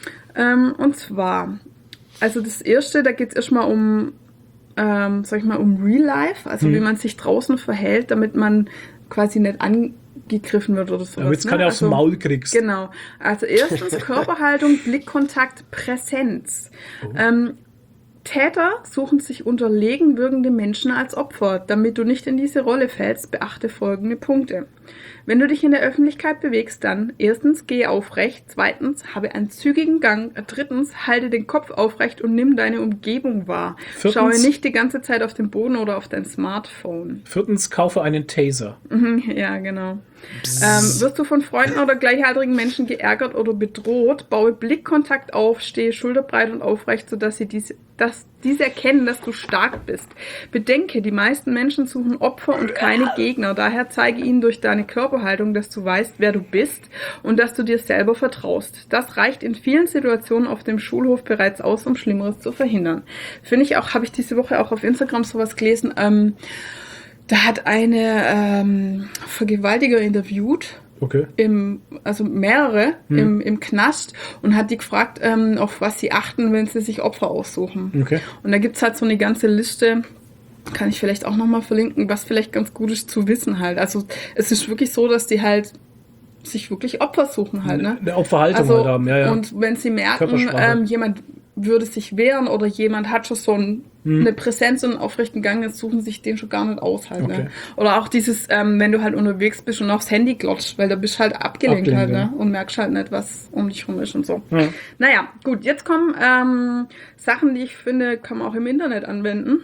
Ähm, und zwar, also das erste, da geht es erstmal um, ähm, sag ich mal, um Real Life, also Hm. wie man sich draußen verhält, damit man quasi nicht angegriffen wird oder sowas. Damit es ne? keine aufs Also- Maul kriegst. Genau. Also erstens Körperhaltung, Blickkontakt, Präsenz. Ähm, Täter suchen sich unterlegen wirkende Menschen als Opfer. Damit du nicht in diese Rolle fällst, beachte folgende Punkte. Wenn du dich in der Öffentlichkeit bewegst, dann erstens gehe aufrecht, zweitens habe einen zügigen Gang, drittens halte den Kopf aufrecht und nimm deine Umgebung wahr. Viertens- Schaue nicht die ganze Zeit auf den Boden oder auf dein Smartphone. Viertens, kaufe einen Taser. Mhm, ja, genau. Ähm, wirst du von Freunden oder gleichaltrigen Menschen geärgert oder bedroht, baue Blickkontakt auf, stehe schulterbreit und aufrecht, sodass sie diese, dass diese erkennen, dass du stark bist. Bedenke, die meisten Menschen suchen Opfer und keine Gegner. Daher zeige ihnen durch deine Körperhaltung, dass du weißt, wer du bist und dass du dir selber vertraust. Das reicht in vielen Situationen auf dem Schulhof bereits aus, um Schlimmeres zu verhindern. Finde ich auch, habe ich diese Woche auch auf Instagram sowas gelesen, ähm, da hat eine ähm, Vergewaltiger interviewt, Okay. im, also mehrere Hm. im, im Knast und hat die gefragt, ähm, auf was sie achten, wenn sie sich Opfer aussuchen. Okay. Und da gibt's halt so eine ganze Liste, kann ich vielleicht auch nochmal verlinken, was vielleicht ganz gut ist zu wissen halt. Also es ist wirklich so, dass die halt sich wirklich Opfer suchen halt, ne? Eine Opferhaltung Also, halt haben, ja, ja. und wenn sie merken, Körpersprache. ähm, jemand würde sich wehren oder jemand hat schon so ein, Hm. eine Präsenz und einen aufrechten Gang, jetzt suchen sich den schon gar nicht aus halt. Okay. Ne? Oder auch dieses, ähm, wenn du halt unterwegs bist und aufs Handy glotzt, weil da bist halt abgelenkt, Abgelenkt, halt, ja. ne? Und merkst halt nicht, was um dich rum ist und so. Ja. Naja, gut, jetzt kommen ähm, Sachen, die ich finde, kann man auch im Internet anwenden.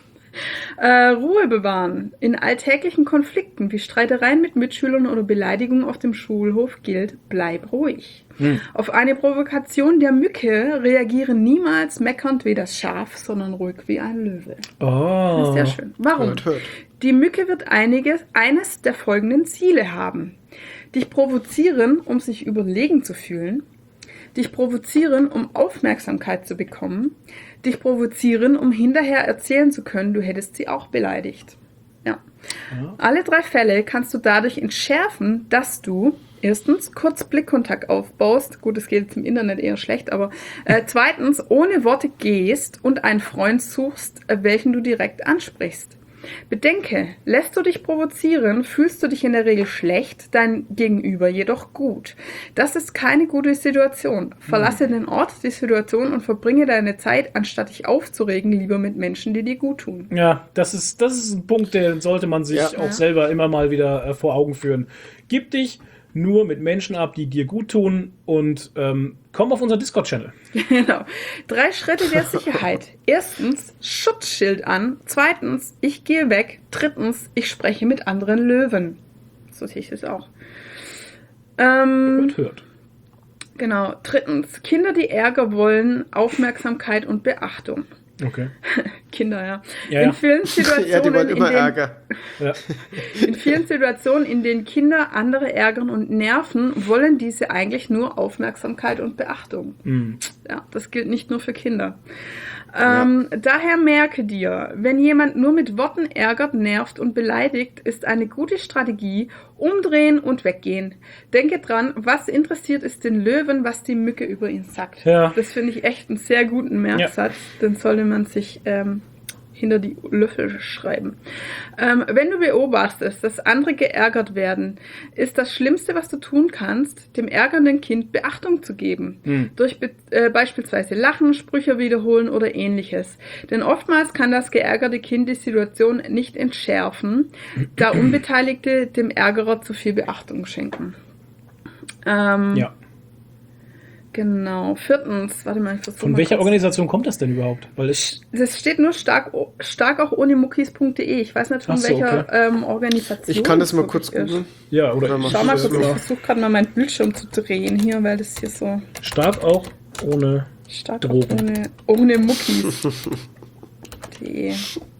Äh, Ruhe bewahren. In alltäglichen Konflikten wie Streitereien mit Mitschülern oder Beleidigungen auf dem Schulhof gilt, bleib ruhig. Auf eine Provokation der Mücke reagiere niemals meckernd wie das Schaf, sondern ruhig wie ein Löwe. Oh. Das ist sehr schön. Warum? Hört, hört. Die Mücke wird einiges, eines der folgenden Ziele haben. Dich provozieren, um sich überlegen zu fühlen. Dich provozieren, um Aufmerksamkeit zu bekommen. Dich provozieren, um hinterher erzählen zu können, du hättest sie auch beleidigt. Ja. Ja. Alle drei Fälle kannst du dadurch entschärfen, dass du erstens kurz Blickkontakt aufbaust. Gut, das geht jetzt im Internet eher schlecht, aber äh, zweitens ohne Worte gehst und einen Freund suchst, äh, welchen du direkt ansprichst. Bedenke, lässt du dich provozieren, fühlst du dich in der Regel schlecht, dein Gegenüber jedoch gut. Das ist keine gute Situation. Verlasse den Ort, die Situation und verbringe deine Zeit, anstatt dich aufzuregen, lieber mit Menschen, die dir gut tun. Ja, das ist, das ist ein Punkt, den sollte man sich Ja. auch Ja. selber immer mal wieder äh, vor Augen führen. Gib dich nur mit Menschen ab, die dir gut tun und ähm, komm auf unseren Discord-Channel. Genau. Drei Schritte der Sicherheit. Erstens, Schutzschild an. Zweitens, ich gehe weg. Drittens, ich spreche mit anderen Löwen. So sehe ich das auch. Ähm, Hört, hört. genau. Drittens, Kinder, die Ärger wollen, Aufmerksamkeit und Beachtung. Okay. Kinder, ja. Ja, in ja. vielen Situationen, Ja, die wollen in immer denen, Ärger. Ja. in vielen Situationen, in denen Kinder andere ärgern und nerven, wollen diese eigentlich nur Aufmerksamkeit und Beachtung. Mhm. Ja, das gilt nicht nur für Kinder. Ähm, daher merke dir, wenn jemand nur mit Worten ärgert, nervt und beleidigt, ist eine gute Strategie, umdrehen und weggehen. Denke dran, was interessiert es den Löwen, was die Mücke über ihn sagt. Ja. Das finde ich echt einen sehr guten Merksatz. Den sollte man sich ähm, hinter die Löffel schreiben. Ähm, wenn du beobachtest, dass andere geärgert werden, ist das Schlimmste, was du tun kannst, dem ärgernden Kind Beachtung zu geben. Mhm. Durch be äh, beispielsweise Lachen, Sprüche wiederholen oder ähnliches. Denn oftmals kann das geärgerte Kind die Situation nicht entschärfen, da Unbeteiligte dem Ärgerer zu viel Beachtung schenken. Ähm, Ja. Genau. Viertens, warte mal, ich versuche Von mal welcher kurz- Organisation kommt das denn überhaupt? Weil es Das steht nur stark, stark auch ohne muckis punkt de. Ich weiß nicht, von Ach so, welcher okay. ähm, Organisation. Ich kann das mal wirklich kurz ist. googeln. ja oder Oder Schau mal kurz, ich ja. versuche gerade mal meinen Bildschirm zu drehen hier, weil das hier so stark auch ohne stark Drogen. ohne, ohne muckis punkt de.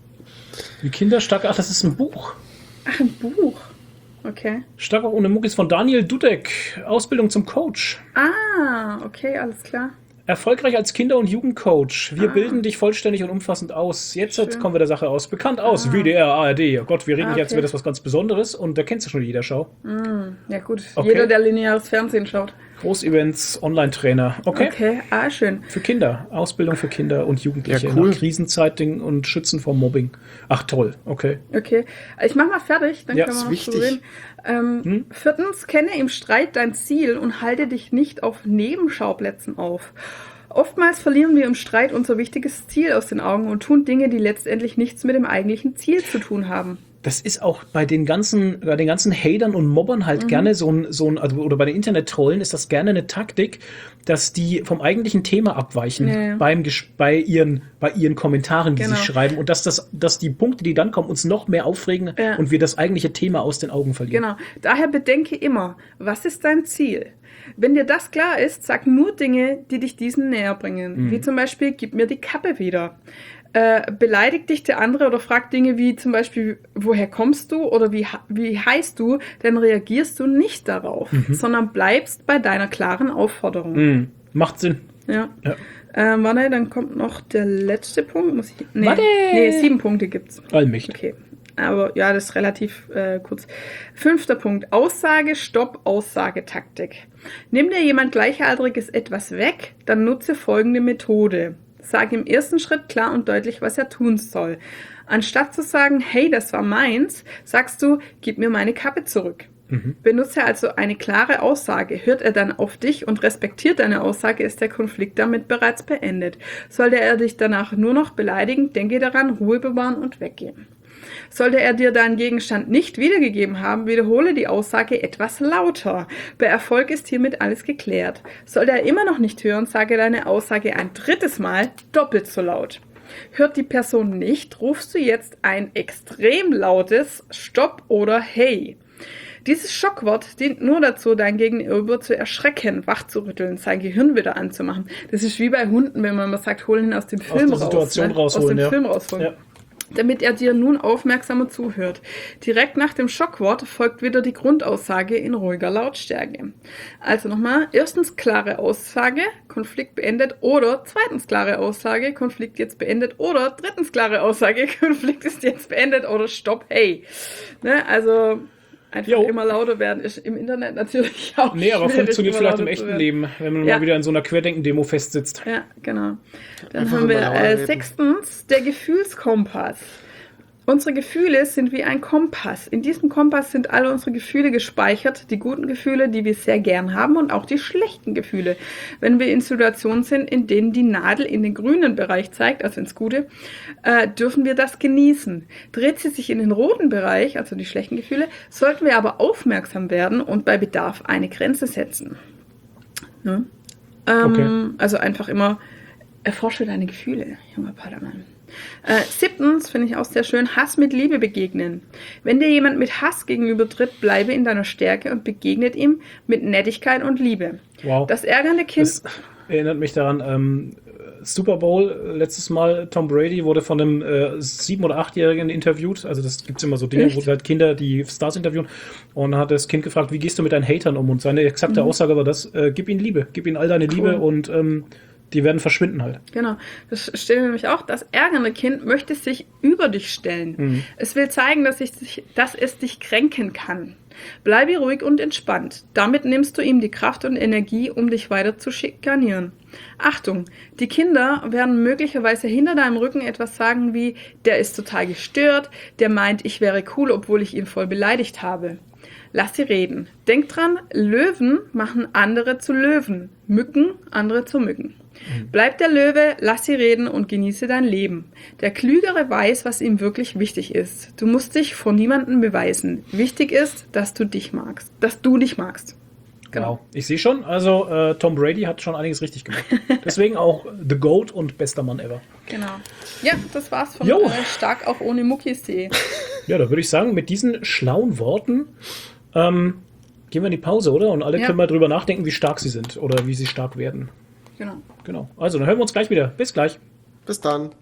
die Kinder stark. Ach, das ist ein Buch. Ach, ein Buch. Okay. Stark auch ohne Muckis von Daniel Dudek. Ausbildung zum Coach. Ah, okay, alles klar. Erfolgreich als Kinder- und Jugendcoach. Wir bilden dich vollständig und umfassend aus. Jetzt Schön. kommen wir der Sache aus. Bekannt aus. W D R, A R D. Oh Gott, wir reden Ah, nicht, als okay. wäre das was ganz Besonderes. Und da kennst du schon jeder Schau. Ja gut, Okay. jeder, der lineares Fernsehen schaut. Großevents, Online-Trainer. Okay. Okay, ah, schön. Für Kinder. Ausbildung für Kinder und Jugendliche. Ja, cool. Nach Krisenzeiten und Schützen vor Mobbing. Ach, toll. Okay. Okay, ich mach mal fertig, dann Ja, können wir ist noch wichtig. drüber reden. Ähm, Hm? Viertens, kenne im Streit dein Ziel und halte dich nicht auf Nebenschauplätzen auf. Oftmals verlieren wir im Streit unser wichtiges Ziel aus den Augen und tun Dinge, die letztendlich nichts mit dem eigentlichen Ziel zu tun haben. Das ist auch bei den ganzen, bei den ganzen Hatern und Mobbern Mhm. halt gerne so ein, so ein, also, oder bei den Internet-Trollen ist das gerne eine Taktik, dass die vom eigentlichen Thema abweichen Ja, ja. beim Ges- bei ihren, bei ihren Kommentaren, die Genau. sie schreiben und dass das, dass die Punkte, die dann kommen, uns noch mehr aufregen Ja. und wir das eigentliche Thema aus den Augen verlieren. Genau. Daher bedenke immer, was ist dein Ziel? Wenn dir das klar ist, sag nur Dinge, die dich diesem näher bringen. Mhm. Wie zum Beispiel, gib mir die Kappe wieder. Äh, beleidigt dich der andere oder fragt Dinge wie zum Beispiel, woher kommst du oder wie, wie heißt du, dann reagierst du nicht darauf, sondern bleibst bei deiner klaren Aufforderung. Mhm. Macht Sinn. Ja. Ja. Ähm, warte, dann kommt noch der letzte Punkt. Muss ich, nee, Warte! nee, sieben Punkte gibt's. Allmächtig. Okay. Aber ja, das ist relativ äh, kurz. Fünfter Punkt. Aussage, Stopp, Aussagetaktik. Nimm dir jemand Gleichaltriges etwas weg, dann nutze folgende Methode. Sag im ersten Schritt klar und deutlich, was er tun soll. Anstatt zu sagen, hey, das war meins, sagst du, gib mir meine Kappe zurück. Benutze also eine klare Aussage. Hört er dann auf dich und respektiert deine Aussage, ist der Konflikt damit bereits beendet. Sollte er dich danach nur noch beleidigen, denke daran, Ruhe bewahren und weggehen. Sollte er dir deinen Gegenstand nicht wiedergegeben haben, wiederhole die Aussage etwas lauter. Bei Erfolg ist hiermit alles geklärt. Sollte er immer noch nicht hören, sage deine Aussage ein drittes Mal doppelt so laut. Hört die Person nicht, rufst du jetzt ein extrem lautes Stopp oder Hey. Dieses Schockwort dient nur dazu, dein Gegenüber zu erschrecken, wachzurütteln, sein Gehirn wieder anzumachen. Das ist wie bei Hunden, wenn man mal sagt, holen ihn aus dem Film der Situation raus. Ne? rausholen, aus dem ja. Film rausholen. Ja. Damit er dir nun aufmerksamer zuhört. Direkt nach dem Schockwort folgt wieder die Grundaussage in ruhiger Lautstärke. Also nochmal, erstens klare Aussage, Konflikt beendet, oder zweitens klare Aussage, Konflikt jetzt beendet, oder drittens klare Aussage, Konflikt ist jetzt beendet, oder Stopp, hey. Ne, also einfach Jo. immer lauter werden ist im Internet natürlich auch Nee, aber schwierig, funktioniert immer vielleicht im lauter zu echten werden. Leben, wenn man Ja. mal wieder in so einer Querdenken-Demo festsitzt. Ja, genau. Dann Einfach haben wir immer lauter äh, reden. sechstens der Gefühlskompass. Unsere Gefühle sind wie ein Kompass. In diesem Kompass sind alle unsere Gefühle gespeichert, die guten Gefühle, die wir sehr gern haben und auch die schlechten Gefühle. Wenn wir in Situationen sind, in denen die Nadel in den grünen Bereich zeigt, also ins Gute, äh, dürfen wir das genießen. Dreht sie sich in den roten Bereich, also die schlechten Gefühle, sollten wir aber aufmerksam werden und bei Bedarf eine Grenze setzen. Ja? Ähm, Okay. Also einfach immer erforsche deine Gefühle, junger Padawan. Äh, siebtens, finde ich auch sehr schön, Hass mit Liebe begegnen. Wenn dir jemand mit Hass gegenübertritt, bleibe in deiner Stärke und begegnet ihm mit Nettigkeit und Liebe. Wow. Das ärgernde Kind... Das erinnert mich daran, ähm, Super Bowl äh, letztes Mal, Tom Brady wurde von einem äh, sieben- oder achtjährigen interviewt. Also das gibt es immer so Dinge, Echt? wo halt Kinder die Stars interviewen. Und dann hat das Kind gefragt, wie gehst du mit deinen Hatern um? Und seine exakte Aussage war das, äh, gib ihnen Liebe, gib ihnen all deine Liebe und ähm, die werden verschwinden halt. Genau, das steht nämlich auch. Das ärgernde Kind möchte sich über dich stellen. Mhm. Es will zeigen, dass, ich dich, dass es dich kränken kann. Bleibe ruhig und entspannt. Damit nimmst du ihm die Kraft und Energie, um dich weiter zu schikanieren. Achtung, die Kinder werden möglicherweise hinter deinem Rücken etwas sagen wie, der ist total gestört, der meint, ich wäre cool, obwohl ich ihn voll beleidigt habe. Lass sie reden. Denk dran, Löwen machen andere zu Löwen, Mücken andere zu Mücken. Bleib der Löwe, lass sie reden und genieße dein Leben. Der Klügere weiß, was ihm wirklich wichtig ist. Du musst dich vor niemandem beweisen. Wichtig ist, dass du dich magst. Dass du dich magst. Genau. Ich sehe schon, also äh, Tom Brady hat schon einiges richtig gemacht. Deswegen auch The GOAT und bester Mann ever. Genau. Ja, das war's von Jo. äh, stark auch ohne Muckis.de. Ja, da würde ich sagen, mit diesen schlauen Worten ähm, gehen wir in die Pause, oder? Und alle Ja. können mal drüber nachdenken, wie stark sie sind oder wie sie stark werden. Genau. Genau. Also, dann hören wir uns gleich wieder. Bis gleich. Bis dann.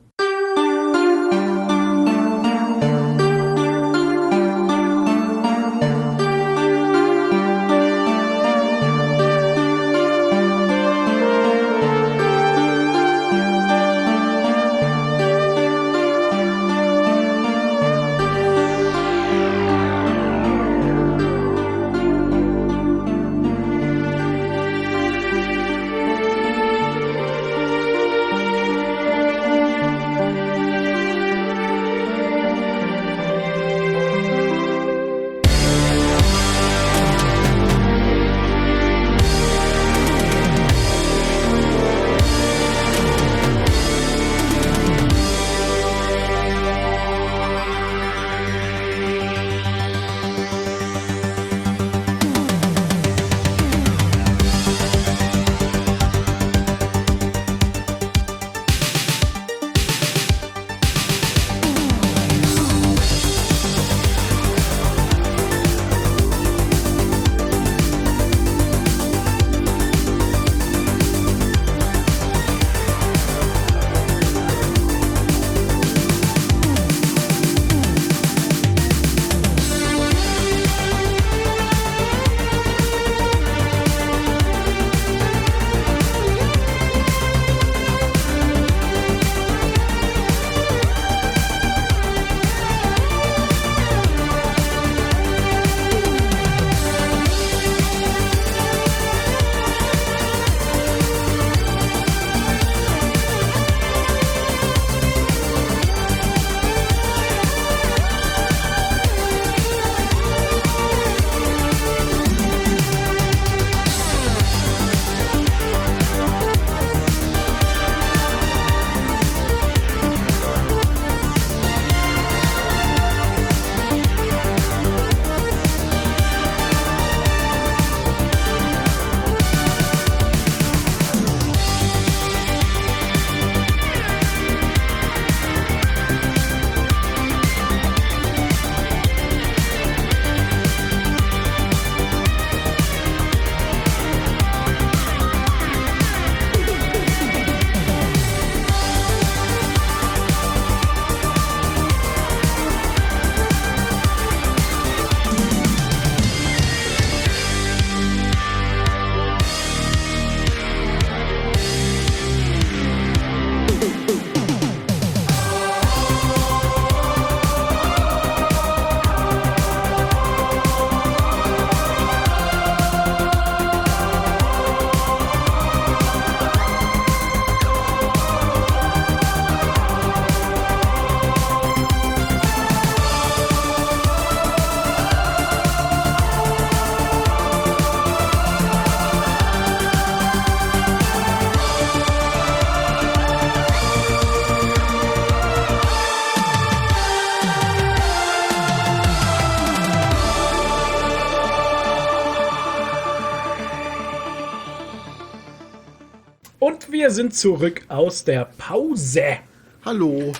Und wir sind zurück aus der Pause. Hallo.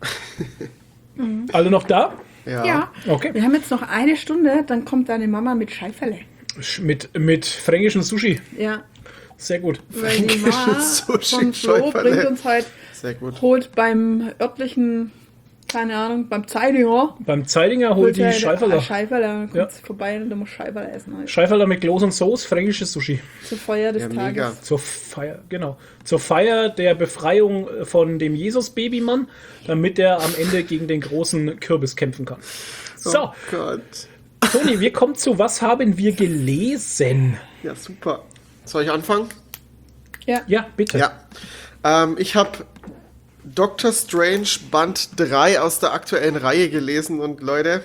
Alle noch da? Ja. Ja. Okay. Wir haben jetzt noch eine Stunde, dann kommt deine Mama mit Scheiferle. Sch- Mit, mit fränkischem Sushi. Ja. Sehr gut. Weil die Mama Sushi, von Flo Scheiferle. bringt uns heute, Sehr gut. holt beim örtlichen, keine Ahnung, beim Zeidinger, Beim Zeidinger holt die Scheiferler. Scheiferle. Kommt Ja. vorbei und du musst Scheiferle essen. Heute. Scheiferler mit Kloß und Soße, fränkisches Sushi. Zur Feier des Ja, Tages. mega. Zur Feier, genau. Zur Feier der Befreiung von dem Jesus-Babymann, damit er am Ende gegen den großen Kürbis kämpfen kann. So, Oh Gott. Toni, wir kommen zu Was haben wir gelesen? Ja, super. Soll ich anfangen? Ja. Ja, bitte. Ja. Ähm, ich habe Doctor Strange Band drei aus der aktuellen Reihe gelesen und Leute,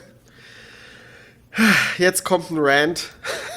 jetzt kommt ein Rant.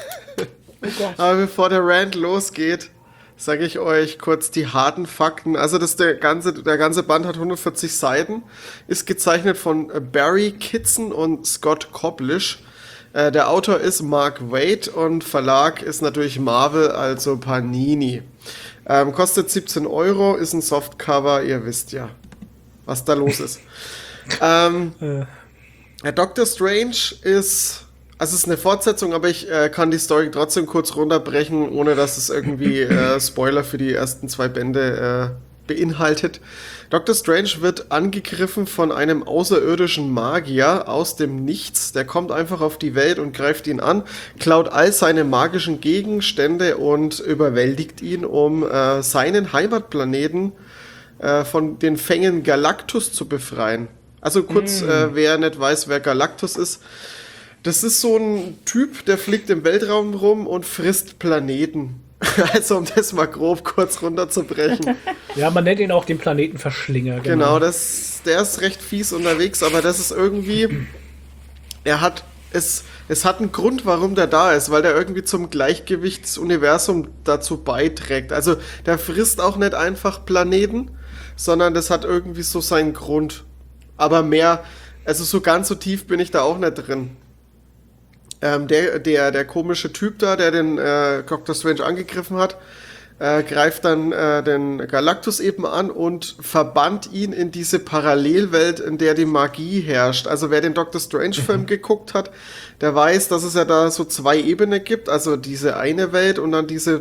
Oh Gott. Aber bevor der Rant losgeht, sage ich euch kurz die harten Fakten. Also das der ganze, der ganze Band hat hundertvierzig Seiten, ist gezeichnet von Barry Kitson und Scott Koblish. Äh, der Autor ist Mark Waid und Verlag ist natürlich Marvel, also Panini. Ähm, kostet siebzehn Euro, ist ein Softcover, ihr wisst ja, was da los ist. ähm, Äh. ja, Doctor Strange ist, also es ist eine Fortsetzung, aber ich äh, kann die Story trotzdem kurz runterbrechen, ohne dass es irgendwie äh, Spoiler für die ersten zwei Bände äh, beinhaltet. Doctor Strange wird angegriffen von einem außerirdischen Magier aus dem Nichts. Der kommt einfach auf die Welt und greift ihn an, klaut all seine magischen Gegenstände und überwältigt ihn, um äh, seinen Heimatplaneten äh, von den Fängen Galactus zu befreien. Also kurz, mm. äh, wer nicht weiß, wer Galactus ist. Das ist so ein Typ, der fliegt im Weltraum rum und frisst Planeten. Also um das mal grob kurz runterzubrechen. Ja, man nennt ihn auch den Planetenverschlinger. Genau, das, der ist recht fies unterwegs, aber das ist irgendwie, er hat, es, es hat einen Grund, warum der da ist, weil der irgendwie zum Gleichgewichtsuniversum dazu beiträgt. Also der frisst auch nicht einfach Planeten, sondern das hat irgendwie so seinen Grund. Aber mehr, also so ganz so tief bin ich da auch nicht drin. Ähm, der, der, der komische Typ da, der den äh, Doctor Strange angegriffen hat, äh, greift dann äh, den Galactus eben an und verbannt ihn in diese Parallelwelt, in der die Magie herrscht. Also wer den Doctor Strange-Film geguckt hat, der weiß, dass es ja da so zwei Ebenen gibt. Also diese eine Welt und dann diese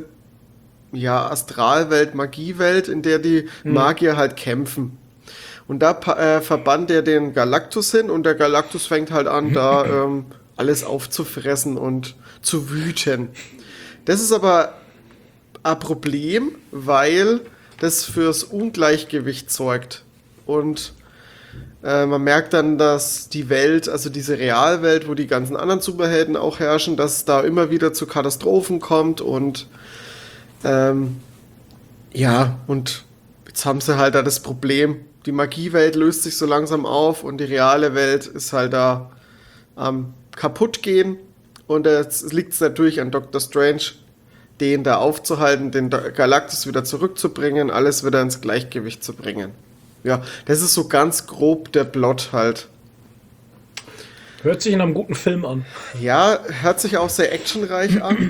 ja, Astralwelt, Magiewelt, in der die Magier halt kämpfen. Und da äh, verbannt er den Galactus hin und der Galactus fängt halt an, da ähm, alles aufzufressen und zu wüten. Das ist aber ein Problem, weil das fürs Ungleichgewicht sorgt. Und äh, man merkt dann, dass die Welt, also diese Realwelt, wo die ganzen anderen Superhelden auch herrschen, dass es da immer wieder zu Katastrophen kommt und ähm, ja, und jetzt haben sie halt da das Problem, die Magiewelt löst sich so langsam auf und die reale Welt ist halt da am ähm, kaputt gehen und es liegt natürlich an Doctor Strange, den da aufzuhalten, den Galactus wieder zurückzubringen, alles wieder ins Gleichgewicht zu bringen. Ja, das ist so ganz grob der Plot halt. Hört sich in einem guten Film an. Ja, hört sich auch sehr actionreich an,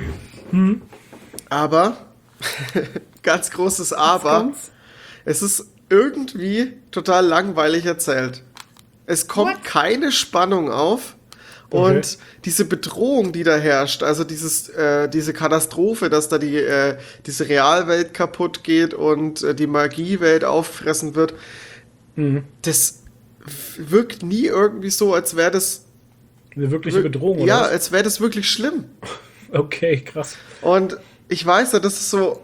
aber, ganz großes Aber, kommt's. es ist irgendwie total langweilig erzählt. Es kommt What? keine Spannung auf. Und okay. diese Bedrohung, die da herrscht, also dieses, äh, diese Katastrophe, dass da die, äh, diese Realwelt kaputt geht und äh, die Magiewelt auffressen wird, mhm. das wirkt nie irgendwie so, als wäre das eine wirkliche Bedrohung, oder? Ja, was? als wäre das wirklich schlimm. Okay, krass. Und ich weiß ja, das ist so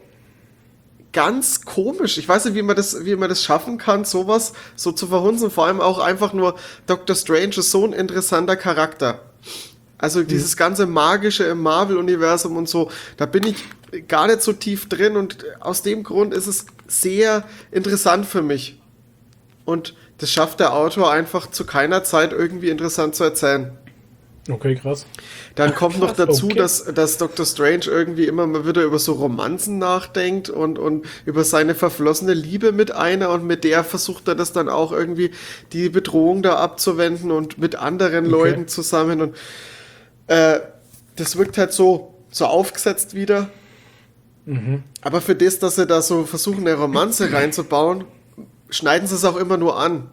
ganz komisch. Ich weiß nicht, wie man das, wie man das schaffen kann, sowas so zu verhunzen. Vor allem auch einfach nur Doctor Strange ist so ein interessanter Charakter. Also mhm. dieses ganze Magische im Marvel-Universum und so, da bin ich gar nicht so tief drin und aus dem Grund ist es sehr interessant für mich. Und das schafft der Autor einfach zu keiner Zeit irgendwie interessant zu erzählen. Okay, krass. Dann kommt noch dazu, okay. dass, dass Doctor Strange irgendwie immer mal wieder über so Romanzen nachdenkt und, und über seine verflossene Liebe mit einer und mit der versucht er das dann auch irgendwie die Bedrohung da abzuwenden und mit anderen okay. Leuten zusammen und äh, das wirkt halt so, so aufgesetzt wieder Aber für das, dass sie da so versuchen, eine Romanze reinzubauen, schneiden sie es auch immer nur an.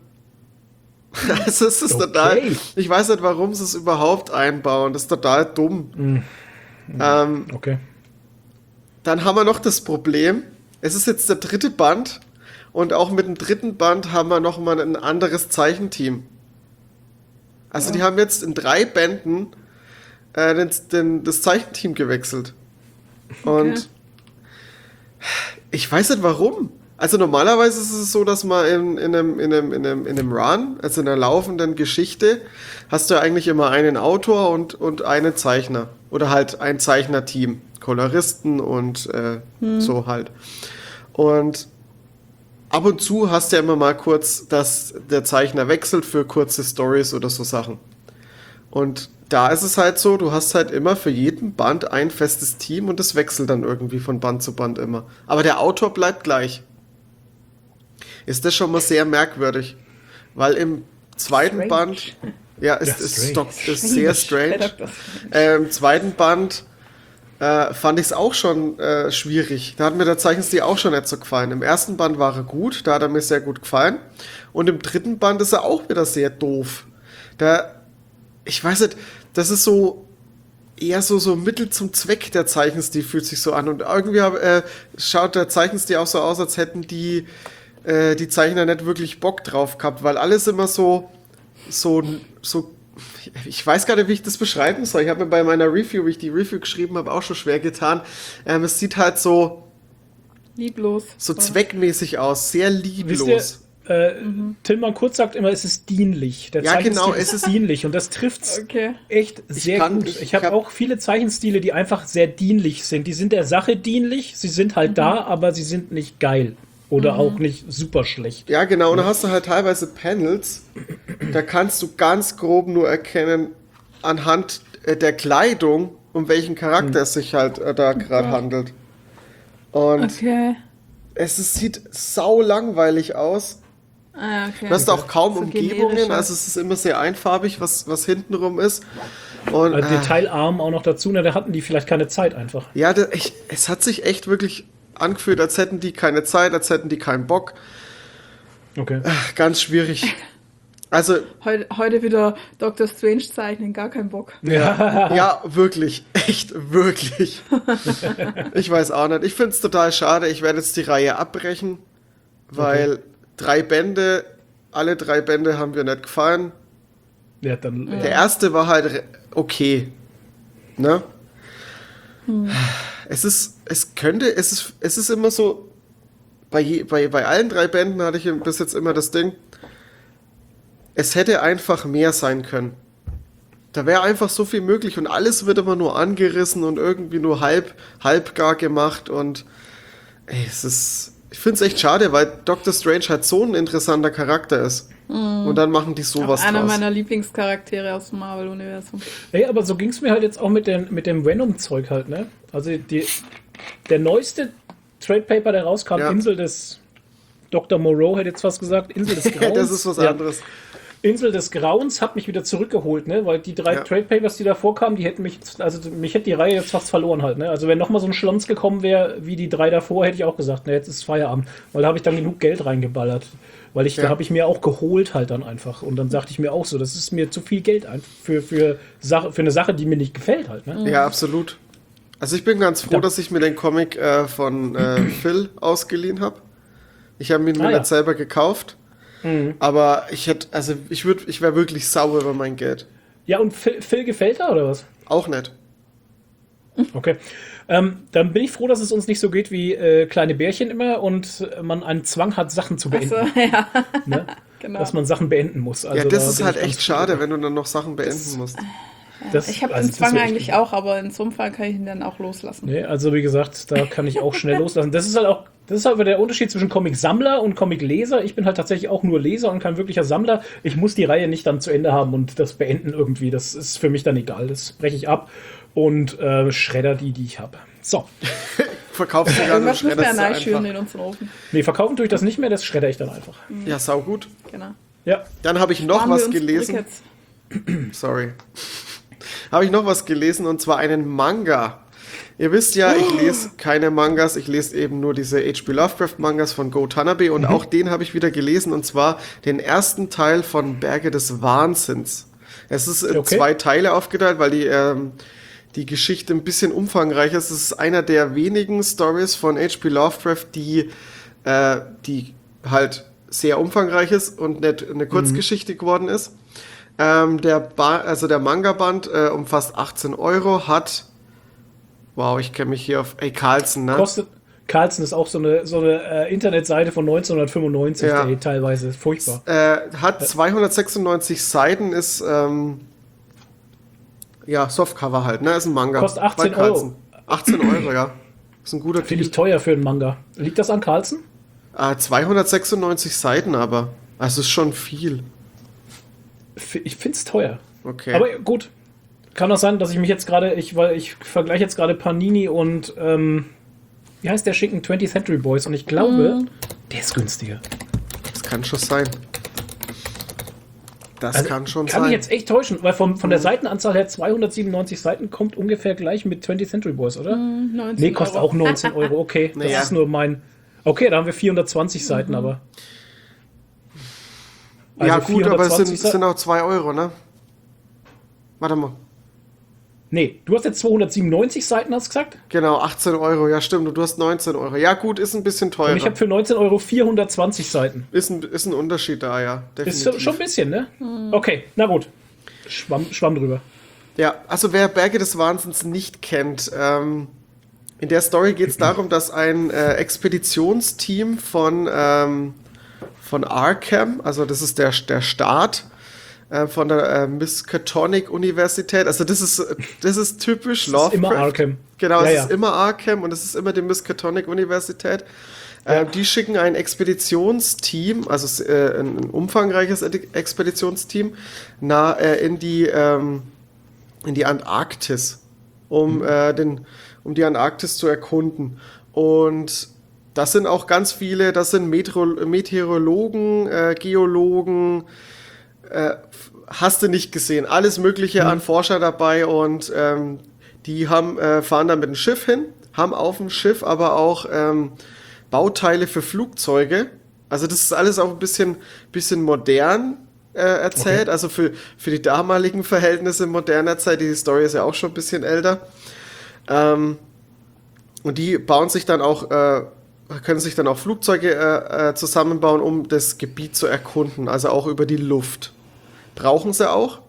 Also es ist Okay. total, ich weiß nicht, warum sie es überhaupt einbauen, das ist total dumm. Ähm, Okay. dann haben wir noch das Problem, es ist jetzt der dritte Band und auch mit dem dritten Band haben wir nochmal ein anderes Zeichenteam. Also die haben jetzt in drei Bänden äh, den, den, das Zeichenteam gewechselt. Und Okay. ich weiß nicht warum. Also normalerweise ist es so, dass man in, in, einem, in, einem, in, einem, in einem Run, also in einer laufenden Geschichte, hast du ja eigentlich immer einen Autor und, und einen Zeichner. Oder halt ein Zeichnerteam. Koloristen und äh, so halt. Und ab und zu hast du ja immer mal kurz, dass der Zeichner wechselt für kurze Stories oder so Sachen. Und da ist es halt so, du hast halt immer für jeden Band ein festes Team und das wechselt dann irgendwie von Band zu Band immer. Aber der Autor bleibt gleich. Ist das schon mal sehr merkwürdig. Weil im zweiten Strange. Band, ja, ist, Ja, ist, strange. doch, ist sehr strange. Der Doktor Strange. Äh, Im zweiten Band äh, fand ich es auch schon äh, schwierig. Da hat mir der Zeichenstil auch schon nicht so gefallen. Im ersten Band war er gut, da hat er mir sehr gut gefallen. Und im dritten Band ist er auch wieder sehr doof. Da, ich weiß nicht, das ist so eher so, so Mittel zum Zweck, der Zeichenstil fühlt sich so an. Und irgendwie hab, äh, schaut der Zeichenstil auch so aus, als hätten die, äh, die Zeichner nicht wirklich Bock drauf gehabt, weil alles immer so, so, so, ich weiß gar nicht, wie ich das beschreiben soll. Ich habe mir bei meiner Review, wie ich die Review geschrieben habe, auch schon schwer getan. Ähm, es sieht halt so, Lieblos. so zweckmäßig aus, sehr Wisst lieblos. ihr, äh, Tillmann Kurz sagt immer, es ist dienlich. Der Ja, Zeichenstil genau, ist, es ist- dienlich und das trifft's Okay. echt sehr kann- gut. ich- Ich, ich habe hab- auch viele Zeichenstile, die einfach sehr dienlich sind. Die sind der Sache dienlich, sie sind halt da, aber sie sind nicht geil. Oder auch nicht super schlecht. Ja, genau. Und da hast du halt teilweise Panels, da kannst du ganz grob nur erkennen, anhand äh, der Kleidung, um welchen Charakter es sich halt äh, da gerade handelt. Und Okay. es ist, sieht sau langweilig aus. Ah, okay. Du hast auch kaum So Umgebungen, generischer. also es ist immer sehr einfarbig, was, was hintenrum ist. Und Also äh, detailarm auch noch dazu, na, da hatten die vielleicht keine Zeit einfach. ja, da, ich, es hat sich echt wirklich angefühlt, als hätten die keine Zeit, als hätten die keinen Bock. Okay. Ganz schwierig. Also, Heute, heute wieder Doktor Strange zeichnen, gar keinen Bock. Ja. ja, wirklich. Echt, wirklich. Ich weiß auch nicht. Ich finde es total schade. Ich werde jetzt die Reihe abbrechen, weil Okay. drei Bände, alle drei Bände haben mir nicht gefallen. Ja, dann, Der erste war halt re- okay. Ne? Es ist, es könnte, es ist, es ist immer so, bei, je, bei, bei allen drei Bänden hatte ich bis jetzt immer das Ding, es hätte einfach mehr sein können. Da wäre einfach so viel möglich und alles wird immer nur angerissen und irgendwie nur halb, halbgar gemacht und ey, es ist, ich finde es echt schade, weil Doctor Strange halt so ein interessanter Charakter ist. Und dann machen die sowas Auch einer draus. meiner Lieblingscharaktere aus dem Marvel-Universum. Ey, aber so ging es mir halt jetzt auch mit, den, mit dem Venom-Zeug halt, ne? Also die, der neueste Trade Paper, der rauskam, Ja. Insel des Doktor Moreau, hätte jetzt fast gesagt, Insel des Grauens. Das ist was Ja. anderes. Insel des Grauens hat mich wieder zurückgeholt, ne? Weil die drei Ja. Trade Papers, die davor kamen, die hätten mich, also mich hätte die Reihe jetzt fast verloren halt, ne? Also wenn nochmal so ein Schlons gekommen wäre, wie die drei davor, hätte ich auch gesagt, ne, jetzt ist Feierabend. Weil da habe ich dann genug Geld reingeballert. Weil ich, Ja. da habe ich mir auch geholt halt dann einfach. Und dann sagte ich mir auch so, das ist mir zu viel Geld ein für, für, Sache, für eine Sache, die mir nicht gefällt halt, ne? Ja, absolut. Also ich bin ganz froh, Ja. dass ich mir den Comic äh, von äh, Phil ausgeliehen habe. Ich habe ihn mir Ah, ja. nicht selber gekauft. Aber ich hätte, also ich würde, ich wäre wirklich sauer über mein Geld. Ja, und Phil, Phil gefällt er oder was? Auch nicht. Okay. Ähm, dann bin ich froh, dass es uns nicht so geht wie äh, kleine Bärchen immer und man einen Zwang hat, Sachen zu beenden. Also, ja, Ne? genau. Dass man Sachen beenden muss. Also ja, das da ist bin halt ich ganz echt froh. schade, wenn du dann noch Sachen beenden musst. Das, Ich habe also den das Zwang wär echt eigentlich gut. auch, aber in so einem Fall kann ich ihn dann auch loslassen. Nee, also wie gesagt, da kann ich auch schnell loslassen. Das ist halt auch, das ist halt der Unterschied zwischen Comic-Sammler und Comic-Leser. Ich bin halt tatsächlich auch nur Leser und kein wirklicher Sammler. Ich muss die Reihe nicht dann zu Ende haben und das beenden irgendwie. Das ist für mich dann egal. Das breche ich ab und äh, schredder die, die ich habe. So. Verkaufst du gerade Irgendwas müssen wir ja schredderst du neischüren einfach. in unseren Ofen. Nee, verkaufen tue ich das nicht mehr, das schredder ich dann einfach. Ja, sau gut. Genau. Ja. Dann habe ich noch Sparen wir was uns gelesen. Brickets. Sorry. Habe ich noch was gelesen und zwar einen Manga. Ihr wisst ja, ich lese keine Mangas, ich lese eben nur diese H P Lovecraft-Mangas von Go Tanabe und mhm. auch den habe ich wieder gelesen und zwar den ersten Teil von Berge des Wahnsinns. Es ist in okay. zwei Teile aufgeteilt, weil die, ähm, die Geschichte ein bisschen umfangreicher ist. Es ist einer der wenigen Stories von H P Lovecraft, die, äh, die halt sehr umfangreich ist und nicht eine Kurzgeschichte mhm. geworden ist. Ähm, der ba- also der Manga-Band äh, umfasst achtzehn Euro, hat wow, ich kenne mich hier auf ey, Carlsen, ne? Kostet, Carlsen ist auch so eine, so eine äh, Internetseite von neunzehnhundertfünfundneunzig, ja. ey, teilweise furchtbar. Äh, hat zweihundertsechsundneunzig Seiten, ist ähm, ja, Softcover halt, ne? Ist ein Manga. Kostet achtzehn Euro. achtzehn Euro, ja. Ist ein guter Finde ich teuer für einen Manga. Liegt das an Carlsen? Äh, zweihundertsechsundneunzig Seiten aber. Also ist schon viel. Ich finde es teuer. Okay. Aber gut. Kann auch sein, dass ich mich jetzt gerade, ich, weil ich vergleiche jetzt gerade Panini und ähm, wie heißt der schicken twentieth Century Boys und ich glaube, mm. der ist günstiger. Das kann schon sein. Das also, kann schon kann sein. Kann mich jetzt echt täuschen, weil von, von der Seitenanzahl her zweihundertsiebenundneunzig Seiten kommt ungefähr gleich mit twentieth Century Boys, oder? Mm, neunzehn nee, kostet Euro. auch neunzehn Euro, okay. Das naja. ist nur mein... Okay, da haben wir vierhundertzwanzig Seiten, mhm. aber... Also ja gut, aber es sind, Seiten. sind auch zwei Euro, ne? Warte mal. Nee, du hast jetzt zweihundertsiebenundneunzig Seiten, hast du gesagt? Genau, achtzehn Euro, ja stimmt, und du hast neunzehn Euro. Ja gut, ist ein bisschen teurer. Und ich habe für neunzehn Euro vierhundertzwanzig Seiten. Ist ein, ist ein Unterschied da, ja. Definitiv. Ist schon ein bisschen, ne? Hm. Okay, na gut. Schwamm, Schwamm drüber. Ja, also wer Berge des Wahnsinns nicht kennt, ähm, in der Story geht es darum, dass ein äh, Expeditionsteam von, ähm, von Arkham, also das ist der, der Staat, von der äh, Miskatonic Universität. Also das ist das ist typisch Lovecraft. Das ist immer Arkham. Genau, ja, es ja. ist immer Arkham und es ist immer die Miskatonic Universität. Ja. Äh, die schicken ein Expeditionsteam, also äh, ein umfangreiches Expeditionsteam, na, äh, in die ähm, in die Antarktis, um mhm. äh, den um die Antarktis zu erkunden. Und das sind auch ganz viele, das sind Metro- Meteorologen, äh, Geologen, Äh, hast du nicht gesehen. Alles Mögliche mhm. an Forscher dabei und ähm, die haben, äh, fahren dann mit dem Schiff hin, haben auf dem Schiff aber auch ähm, Bauteile für Flugzeuge. Also das ist alles auch ein bisschen, bisschen modern äh, erzählt, okay. Also für, für die damaligen Verhältnisse moderner Zeit. Die Story ist ja auch schon ein bisschen älter. Ähm, und die bauen sich dann auch äh, können sich dann auch Flugzeuge äh, zusammenbauen, um das Gebiet zu erkunden, also auch über die Luft. Brauchen sie auch.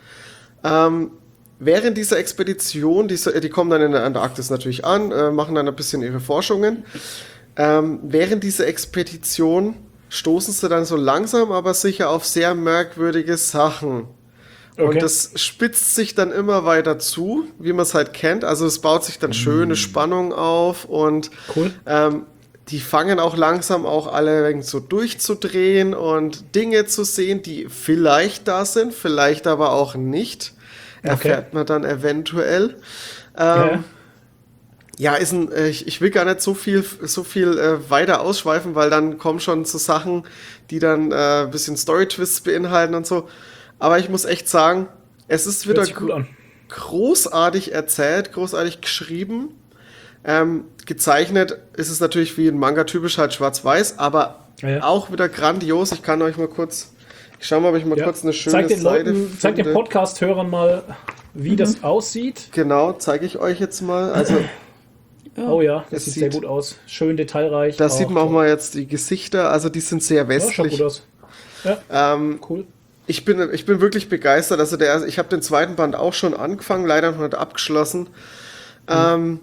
Ähm, während dieser Expedition, die, die kommen dann in der Antarktis natürlich an, äh, machen dann ein bisschen ihre Forschungen. Ähm, während dieser Expedition stoßen sie dann so langsam, aber sicher auf sehr merkwürdige Sachen. Okay. Und das spitzt sich dann immer weiter zu, wie man es halt kennt. Also es baut sich dann schöne Spannung auf und cool. ähm, die fangen auch langsam auch alle so durchzudrehen und Dinge zu sehen, die vielleicht da sind, vielleicht aber auch nicht. Erfährt okay. man dann eventuell. Ähm, ja. ja, ist ein, ich, ich will gar nicht so viel, so viel äh, weiter ausschweifen, weil dann kommen schon so Sachen, die dann äh, ein bisschen Story-Twists beinhalten und so. Aber ich muss echt sagen, es ist wieder gr- großartig erzählt, großartig geschrieben. Ähm, gezeichnet ist es natürlich wie ein Manga typisch halt schwarz-weiß, aber ja, ja. auch wieder grandios. Ich kann euch mal kurz, ich schau mal, ob ich mal ja. kurz eine schöne zeig den Seite Leuten, finde. Zeig den Podcast-Hörern mal, wie mhm. das aussieht. Genau, zeige ich euch jetzt mal. Also, oh ja, das sieht, sieht sehr gut aus. Schön detailreich. Da sieht man auch mal jetzt die Gesichter, also die sind sehr westlich. Ja, schaut gut aus. Ja, ähm, cool. Ich bin, ich bin wirklich begeistert. Also der, ich habe den zweiten Band auch schon angefangen, leider noch nicht abgeschlossen. Mhm. Ähm,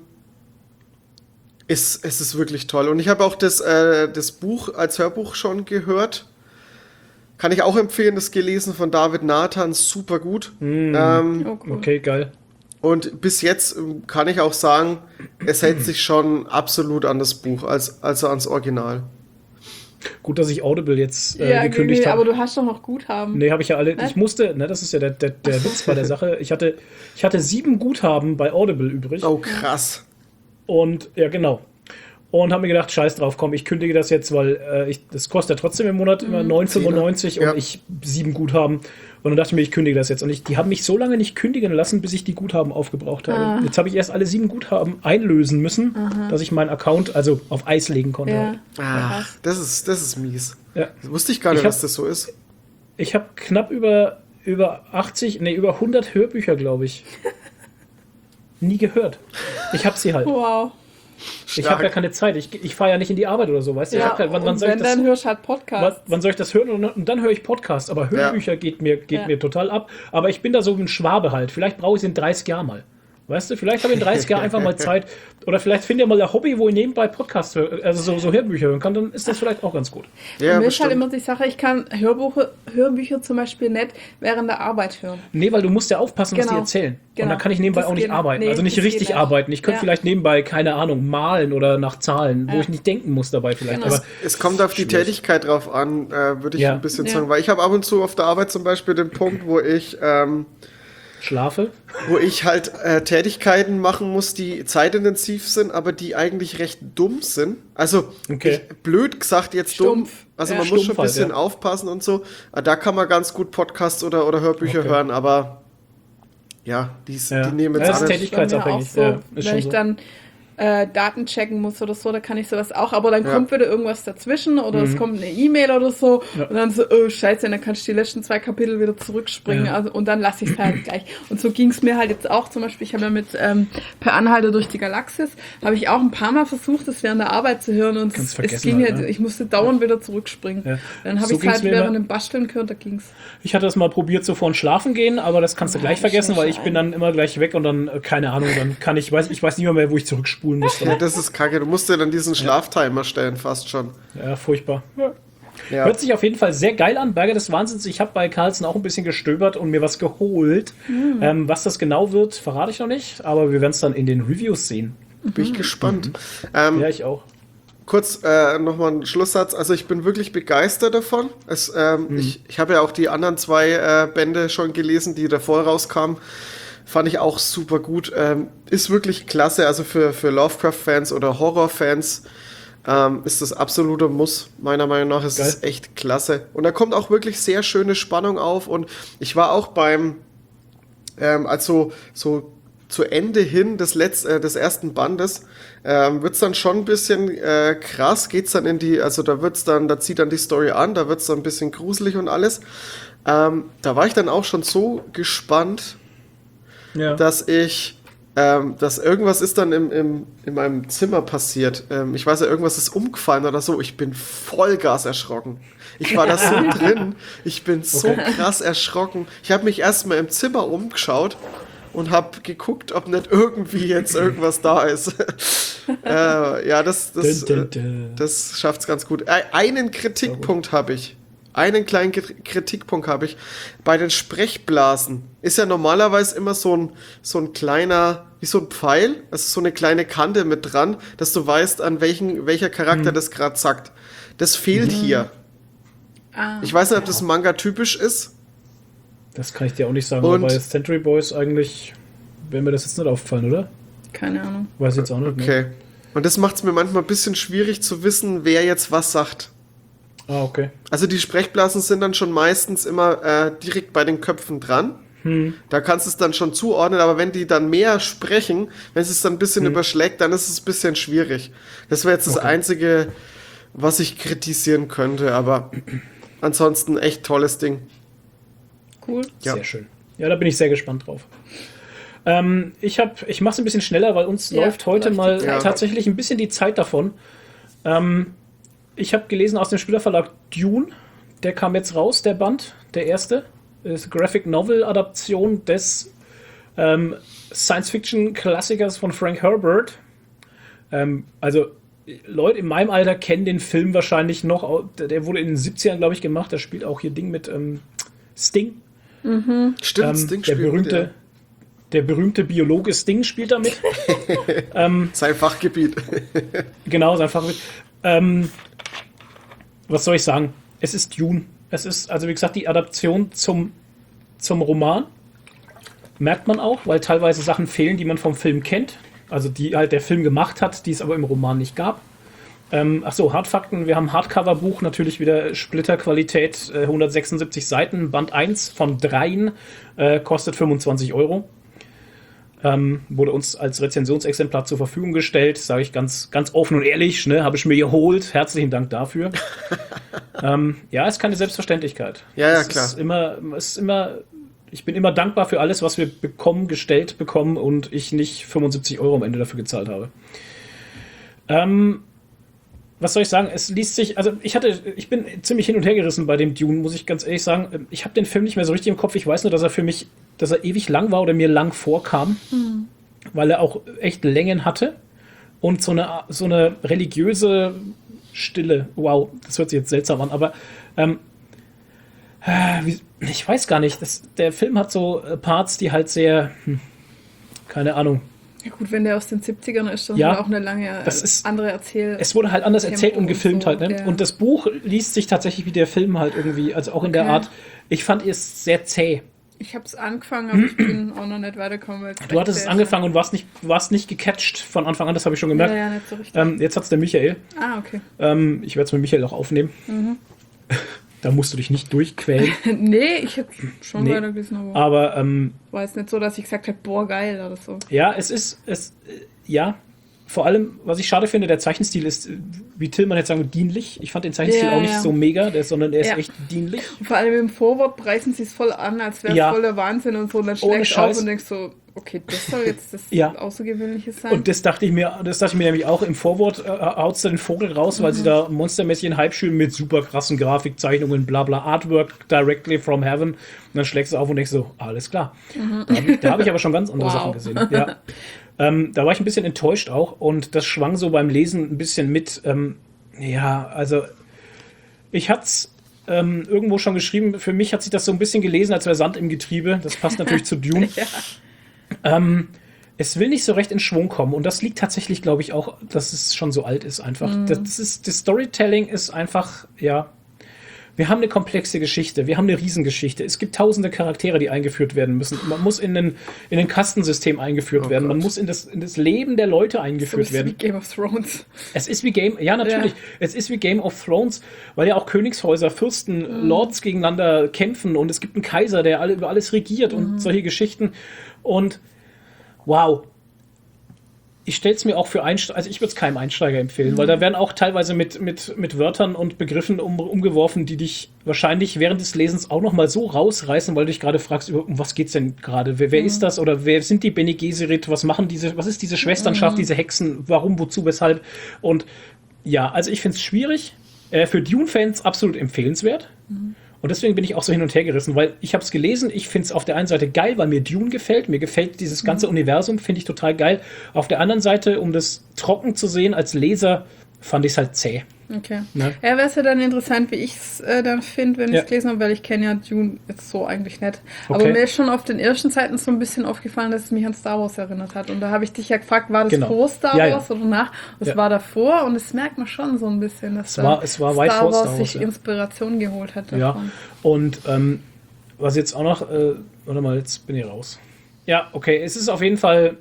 ist, es ist wirklich toll. Und ich habe auch das, äh, das Buch als Hörbuch schon gehört. Kann ich auch empfehlen, das gelesen von David Nathan, super gut. Mhm. Ähm, oh, cool. Okay, geil. Und bis jetzt kann ich auch sagen, es hält sich schon absolut an das Buch, als, also ans Original. Gut, dass ich Audible jetzt äh, ja, gekündigt nee, habe. Aber du hast doch noch Guthaben. Nee, habe ich ja alle. Ne? Ich musste, ne, das ist ja der, der, der Witz bei der Sache. Ich hatte, ich hatte sieben Guthaben bei Audible übrig. Oh, krass. Und, ja, genau. Und habe mir gedacht, scheiß drauf, komm, ich kündige das jetzt, weil äh, ich, das kostet ja trotzdem im Monat immer neun fünfundneunzig ja. und ich sieben Guthaben. Und dann dachte ich mir, ich kündige das jetzt. Und ich, die haben mich so lange nicht kündigen lassen, bis ich die Guthaben aufgebraucht habe. Ah. Jetzt habe ich erst alle sieben Guthaben einlösen müssen, Aha. dass ich meinen Account also auf Eis legen konnte. Ja. Ah, das ist, das ist mies. Ja. Das wusste ich gar nicht, Ich hab- dass das so ist. Ich habe knapp über, über achtzig, nee, über hundert Hörbücher, glaube ich. Nie gehört. Ich habe sie halt. Wow. Ich habe ja keine Zeit. Ich, ich fahre ja nicht in die Arbeit oder so, weißt du? Ich Ja, hab kein, wann, wann, und soll ich wenn, das, dann hörst du halt wann, Podcast. wann soll ich das hören? Und, und dann höre ich Podcast. Aber Hörbücher geht, mir, geht Ja. mir total ab. Aber ich bin da so ein Schwabe halt. Vielleicht brauche ich es in dreißig Jahren mal. Weißt du, vielleicht habe ich in dreißig Jahren einfach mal Zeit. Oder vielleicht finde ich mal ein Hobby, wo ich nebenbei Podcast höre, also so, so Hörbücher hören kann. Dann ist das vielleicht auch ganz gut. Ja, Und mir ist halt bestimmt. immer die Sache, ich kann Hörbuche, Hörbücher zum Beispiel nicht während der Arbeit hören. Nee, weil du musst ja aufpassen, was die Genau. erzählen. Und Genau. dann kann ich nebenbei Das auch nicht geht- arbeiten. nee, also nicht das richtig geht nicht. arbeiten. Ich könnte Ja. vielleicht nebenbei, keine Ahnung, malen oder nach Zahlen, wo Ja. ich nicht denken muss dabei vielleicht. Genau. Aber Es kommt auf die Schwierig. Tätigkeit drauf an, äh, würde ich Ja. ein bisschen Ja. sagen. Weil ich habe ab und zu auf der Arbeit zum Beispiel den Punkt, wo ich, ähm, schlafe. wo ich halt äh, Tätigkeiten machen muss, die zeitintensiv sind, aber die eigentlich recht dumm sind. Also, Okay. ich, blöd gesagt jetzt dumm. Stumpf. Also Ja. man muss schon Stumpf ein halt, bisschen ja. aufpassen und so. Aber da kann man ganz gut Podcasts oder, oder Hörbücher Okay. hören, aber ja, die, Ja. die nehmen Ja, jetzt das ist alle. tätig- Bei mir auch Tätigkeitsabhängig, so, ja, ist wenn schon ich so. dann äh, Daten checken muss oder so, da kann ich sowas auch, aber dann Ja. kommt wieder irgendwas dazwischen oder es kommt eine E-Mail oder so Mhm. Ja. und dann so, oh scheiße, und dann kannst du die letzten zwei Kapitel wieder zurückspringen Ja. also, und dann lasse ich es halt gleich. Und so ging es mir halt jetzt auch zum Beispiel, ich habe ja mit ähm, Per Anhalter durch die Galaxis, habe ich auch ein paar Mal versucht, das während der Arbeit zu hören und Kannst es, es vergessen ging halt, halt, ne? ich musste dauernd wieder zurückspringen. Ja. Dann habe So ich es ging's halt mir während immer. dem Basteln gehört, da ging's. Ich hatte das mal probiert, so vor Schlafen gehen, aber das kannst du gleich vergessen, weil ich bin dann immer gleich weg und dann, äh, keine Ahnung, dann kann ich, weiß, ich weiß nicht mehr, mehr, wo ich zurückspulen muss. Ja, das ist kacke. Du musst dir dann diesen Schlaftimer stellen, fast schon. Ja, furchtbar. Ja. Hört sich auf jeden Fall sehr geil an, Berge des Wahnsinns. Ich habe bei Carlsen auch ein bisschen gestöbert und mir was geholt. Ähm, was das genau wird, verrate ich noch nicht, aber wir werden es dann in den Reviews sehen. Bin ich gespannt. Ähm, Ja, ich auch. Kurz äh, nochmal ein Schlusssatz. Also ich bin wirklich begeistert davon. Es, ähm, Mhm. Ich, ich habe ja auch die anderen zwei äh, Bände schon gelesen, die davor rauskamen. Fand ich auch super gut. Ähm, ist wirklich klasse. Also für, für Lovecraft-Fans oder Horror-Fans ähm, ist das absoluter Muss. Meiner Meinung nach ist Geil. es echt klasse. Und da kommt auch wirklich sehr schöne Spannung auf. Und ich war auch beim, ähm, also so zu Ende hin des, Letz-, äh, des ersten Bandes, ähm, wird's dann schon ein bisschen äh, krass, geht's dann in die, also da wird's dann, da zieht dann die Story an, da wird's dann ein bisschen gruselig und alles. Ähm, da war ich dann auch schon so gespannt, Ja. dass ich, ähm, dass irgendwas ist dann im, im, in meinem Zimmer passiert. Ähm, ich weiß ja, irgendwas ist umgefallen oder so. Ich bin Vollgas erschrocken. Ich war da so drin. Ich bin so Okay. krass erschrocken. Ich habe mich erstmal im Zimmer umgeschaut und habe geguckt, ob nicht irgendwie jetzt irgendwas da ist. äh, ja, das, das, Dun, dun, äh, dun. das schafft's ganz gut. Äh, einen Kritikpunkt habe ich. Einen kleinen Kri- Kritikpunkt habe ich. Bei den Sprechblasen ist ja normalerweise immer so ein, so ein kleiner, wie so ein Pfeil, also so eine kleine Kante mit dran, dass du weißt, an welchen, welcher Charakter das gerade sagt. Das fehlt hier. Ah. Ich weiß nicht, ob das Manga typisch ist. Das kann ich dir auch nicht sagen, Und- aber bei Century Boys eigentlich wäre mir das jetzt nicht aufgefallen, oder? Keine Ahnung. Weiß ich jetzt auch nicht. ne? Okay. Und das macht es mir manchmal ein bisschen schwierig zu wissen, wer jetzt was sagt. Ah, okay. Also die Sprechblasen sind dann schon meistens immer äh, direkt bei den Köpfen dran. Da kannst du es dann schon zuordnen, aber wenn die dann mehr sprechen, wenn es es dann ein bisschen überschlägt, dann ist es ein bisschen schwierig. Das wäre jetzt das Okay. Einzige, was ich kritisieren könnte, aber ansonsten echt tolles Ding. Cool. Ja. Sehr schön. Ja, da bin ich sehr gespannt drauf. Ähm, ich hab, ich mache es ein bisschen schneller, weil uns Ja, läuft heute läuft mal die Zeit. tatsächlich ein bisschen die Zeit davon. Ähm, ich habe gelesen aus dem Spielerverlag Dune, der kam jetzt raus, der Band, der erste. Ist Graphic Novel Adaption des ähm, Science-Fiction-Klassikers von Frank Herbert. Ähm, also Leute in meinem Alter kennen den Film wahrscheinlich noch. au- Der der wurde in den siebzigern, glaube ich, gemacht. Da spielt auch hier Ding mit ähm, Sting. Stimmt, Ähm, das Ding der spielt berühmte, mit, der berühmte Biologe Sting spielt da mit. ähm, ja. Sein Fachgebiet. genau, sein Favorit. Ähm, was soll ich sagen? Es ist Dune. Es ist, also wie gesagt, die Adaption zum, zum Roman. Merkt man auch, weil teilweise Sachen fehlen, die man vom Film kennt. Also die halt der Film gemacht hat, die es aber im Roman nicht gab. Ähm, Achso, Hardfakten. Wir haben Hardcover-Buch, natürlich wieder Splitterqualität, äh, hundertsechsundsiebzig Seiten, Band eins von dreien, äh, kostet fünfundzwanzig Euro. Ähm, wurde uns als Rezensionsexemplar zur Verfügung gestellt, sage ich ganz, ganz offen und ehrlich, ne, habe ich mir geholt. Herzlichen Dank dafür. ähm, ja, ist keine Selbstverständlichkeit. Ja, ja, es klar. Ist immer, es ist immer, ich bin immer dankbar für alles, was wir bekommen, gestellt bekommen und ich nicht fünfundsiebzig Euro am Ende dafür gezahlt habe. Ähm, was soll ich sagen? Es liest sich, also ich hatte, ich bin ziemlich hin und her gerissen bei dem Dune, muss ich ganz ehrlich sagen. Ich habe den Film nicht mehr so richtig im Kopf. Ich weiß nur, dass er für mich, dass er ewig lang war oder mir lang vorkam, mhm. weil er auch echt Längen hatte und so eine, so eine religiöse Stille. Wow, das hört sich jetzt seltsam an, aber ähm, wie, ich weiß gar nicht. Das, der Film hat so Parts, die halt sehr, hm, keine Ahnung. Ja gut, wenn der aus den siebzigern ist, dann ja, auch eine lange das ist, andere Erzähl. Es wurde halt anders Tempo erzählt und gefilmt und so, halt, ne? Ja. Und das Buch liest sich tatsächlich wie der Film halt irgendwie, also auch in der Okay. Art. Ich fand es sehr zäh. Ich habe es angefangen, aber ich bin auch noch nicht weitergekommen. Weil Du hattest es angefangen und warst nicht, warst nicht gecatcht von Anfang an, das habe ich schon gemerkt. Ja, ja, nicht so richtig. Ähm, jetzt hat es der Michael. Ah, okay. Ähm, ich werde es mit Michael auch aufnehmen. Mhm. Da musst du dich nicht durchquälen. Nee, ich habe schon Nee. weitergelesen, aber Aber ähm, war jetzt nicht so, dass ich gesagt habe, boah, geil oder so. ja, es ist, es, äh, ja, vor allem, was ich schade finde, der Zeichenstil ist, äh, wie Tillmann jetzt sagen, dienlich. Ich fand den Zeichenstil Ja, auch nicht ja. so mega, der, sondern er ist Ja. echt dienlich. Und vor allem im Vorwort preisen sie es voll an, als wäre es Ja. voll der Wahnsinn und so. Und dann Ohne schlägst du Scheiß. auf und denkst so, okay, das soll jetzt das Ja. Außergewöhnliche sein. Und das dachte ich mir, das dachte ich mir nämlich auch im Vorwort, äh, haut den Vogel raus, weil sie da monstermäßig einen Hype schüren mit super krassen Grafikzeichnungen, bla bla, Artwork directly from heaven. Und dann schlägst du auf und denkst so, alles klar. Da habe ich, da hab ich aber schon ganz andere Wow. Sachen gesehen. Ja. Ähm, da war ich ein bisschen enttäuscht auch und das schwang so beim Lesen ein bisschen mit. Ähm, ja, also ich hatte es ähm, irgendwo schon geschrieben, für mich hat sich das so ein bisschen gelesen, als wäre Sand im Getriebe. Das passt natürlich zu Dune. Ja. Ähm, es will nicht so recht in Schwung kommen und das liegt tatsächlich, glaube ich, auch, dass es schon so alt ist einfach. Mhm. Das ist, das Storytelling ist einfach, ja, wir haben eine komplexe Geschichte, wir haben eine Riesengeschichte. Es gibt tausende Charaktere, die eingeführt werden müssen. Man muss in ein, in ein Kastensystem eingeführt Oh werden. Man Gott. muss in das, in das Leben der Leute So eingeführt ist werden. wie Game of Thrones. Es ist wie Game, ja natürlich, Ja. es ist wie Game of Thrones, weil ja auch Königshäuser, Fürsten, Lords gegeneinander kämpfen und es gibt einen Kaiser, der alle über alles regiert und solche Geschichten. Und wow. Ich stelle es mir auch für Einsteiger, also ich würde es keinem Einsteiger empfehlen, weil da werden auch teilweise mit, mit, mit Wörtern und Begriffen um, umgeworfen, die dich wahrscheinlich während des Lesens auch nochmal so rausreißen, weil du dich gerade fragst, über, um was geht's denn gerade? Wer, wer ist das? Oder wer sind die Bene Gesserit? Was machen diese, was ist diese Schwesternschaft, diese Hexen? Warum, wozu, weshalb? Und ja, also ich finde es schwierig. Äh, für Dune-Fans absolut empfehlenswert. Und deswegen bin ich auch so hin und her gerissen, weil ich habe es gelesen, ich finde es auf der einen Seite geil, weil mir Dune gefällt, mir gefällt dieses ganze Mhm. Universum, finde ich total geil. Auf der anderen Seite, um das trocken zu sehen als Leser, fand ich es halt zäh. Okay. Ne? Ja, wäre es ja dann interessant, wie ich es äh, dann finde, wenn Ja. ich es gelesen habe, weil ich kenne ja Dune jetzt so eigentlich nicht. Aber Okay. mir ist schon auf den ersten Seiten so ein bisschen aufgefallen, dass es mich an Star Wars erinnert hat. Und da habe ich dich ja gefragt, war das Genau. vor Star Ja, ja. Wars oder nach? Das Ja. war davor und das merkt man schon so ein bisschen, dass Es war- es war weit Star vor Wars Star Wars, sich ja. Inspiration geholt hat Ja, davon. und ähm, was jetzt auch noch, äh, warte mal, jetzt bin ich raus. Ja, okay, es ist auf jeden Fall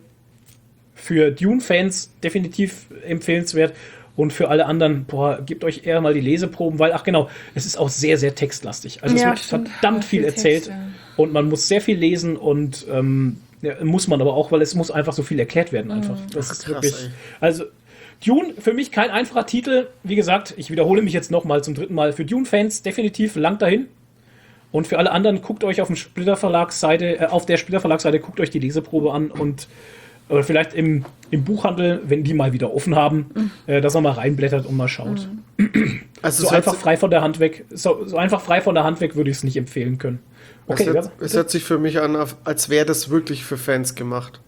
für Dune-Fans definitiv empfehlenswert und für alle anderen, boah, gebt euch eher mal die Leseproben, weil, ach genau, es ist auch sehr, sehr textlastig. Also es Ja, wird stimmt. verdammt Ja, viel viel erzählt Text, ja. und man muss sehr viel lesen und ähm, ja, muss man aber auch, weil es muss einfach so viel erklärt werden einfach. Das ist krass, wirklich, ey. also Dune, für mich kein einfacher Titel. Wie gesagt, ich wiederhole mich jetzt nochmal zum dritten Mal. Für Dune-Fans definitiv lang dahin. Und für alle anderen, guckt euch auf dem Splitter Verlagsseite, äh, auf der Splitter Verlagsseite, guckt euch die Leseprobe an und äh, vielleicht im, im Buchhandel, wenn die mal wieder offen haben, äh, dass er mal reinblättert und mal schaut. Also So es einfach hört, frei von der Hand weg, so, so einfach frei von der Hand weg würde ich es nicht empfehlen können. es, Okay, hört, ja, es hört sich für mich an, auf- als wäre das wirklich für Fans gemacht.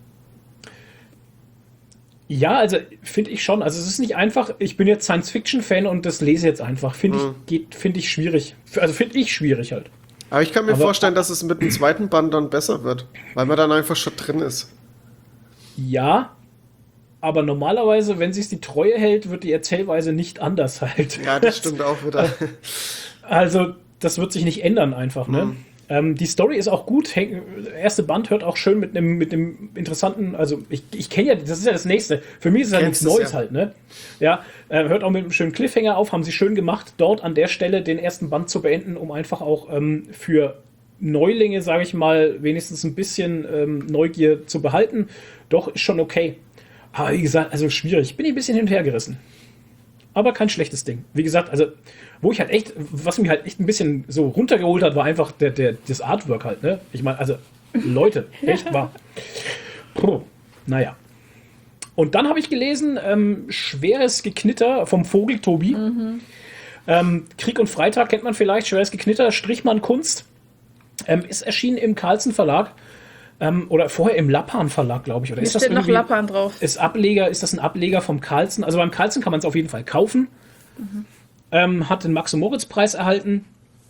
ja, also finde ich schon. Also es ist nicht einfach, ich bin jetzt Science-Fiction-Fan und das lese jetzt einfach. Finde Mhm. ich, geht, finde ich schwierig. Also finde ich schwierig halt. Aber ich kann mir Aber- vorstellen, dass es mit dem zweiten Band dann besser wird, weil man dann einfach schon drin ist. Ja, aber normalerweise, wenn sich die Treue hält, wird die Erzählweise nicht anders halt. Ja, das stimmt auch wieder. Also, das wird sich nicht ändern einfach, ne? Ähm, die Story ist auch gut. Häng, erste Band hört auch schön mit einem mit einem interessanten, also ich, ich kenne ja, das ist ja das nächste. Für mich ist es ja nichts Neues ja. halt, ne? Ja, äh, hört auch mit einem schönen Cliffhanger auf, haben sie schön gemacht, dort an der Stelle den ersten Band zu beenden, um einfach auch ähm, für Neulinge, sage ich mal, wenigstens ein bisschen ähm, Neugier zu behalten. Doch, ist schon okay. Aber wie gesagt, also schwierig. Bin ich ein bisschen hin und her gerissen. Aber kein schlechtes Ding. Wie gesagt, also, wo ich halt echt, was mich halt echt ein bisschen so runtergeholt hat, war einfach der, der, das Artwork halt, ne? Ich meine, also, Leute, echt wahr. Puh, naja. Und dann habe ich gelesen, ähm, Schweres Geknitter vom Vogel Tobi. Mhm. Ähm, Krieg und Freitag kennt man vielleicht, Schweres Geknitter, Strichmann Kunst. Ähm, ist erschienen im Carlsen Verlag. Ähm, oder vorher im Lappan Verlag, glaube ich. Oder Hier ist das steht noch irgendwie, Lappan drauf. Ist, Ableger, ist das ein Ableger vom Carlsen? Also beim Carlsen kann man es auf jeden Fall kaufen. Mhm. Ähm, hat den Max-Moritz-Preis erhalten.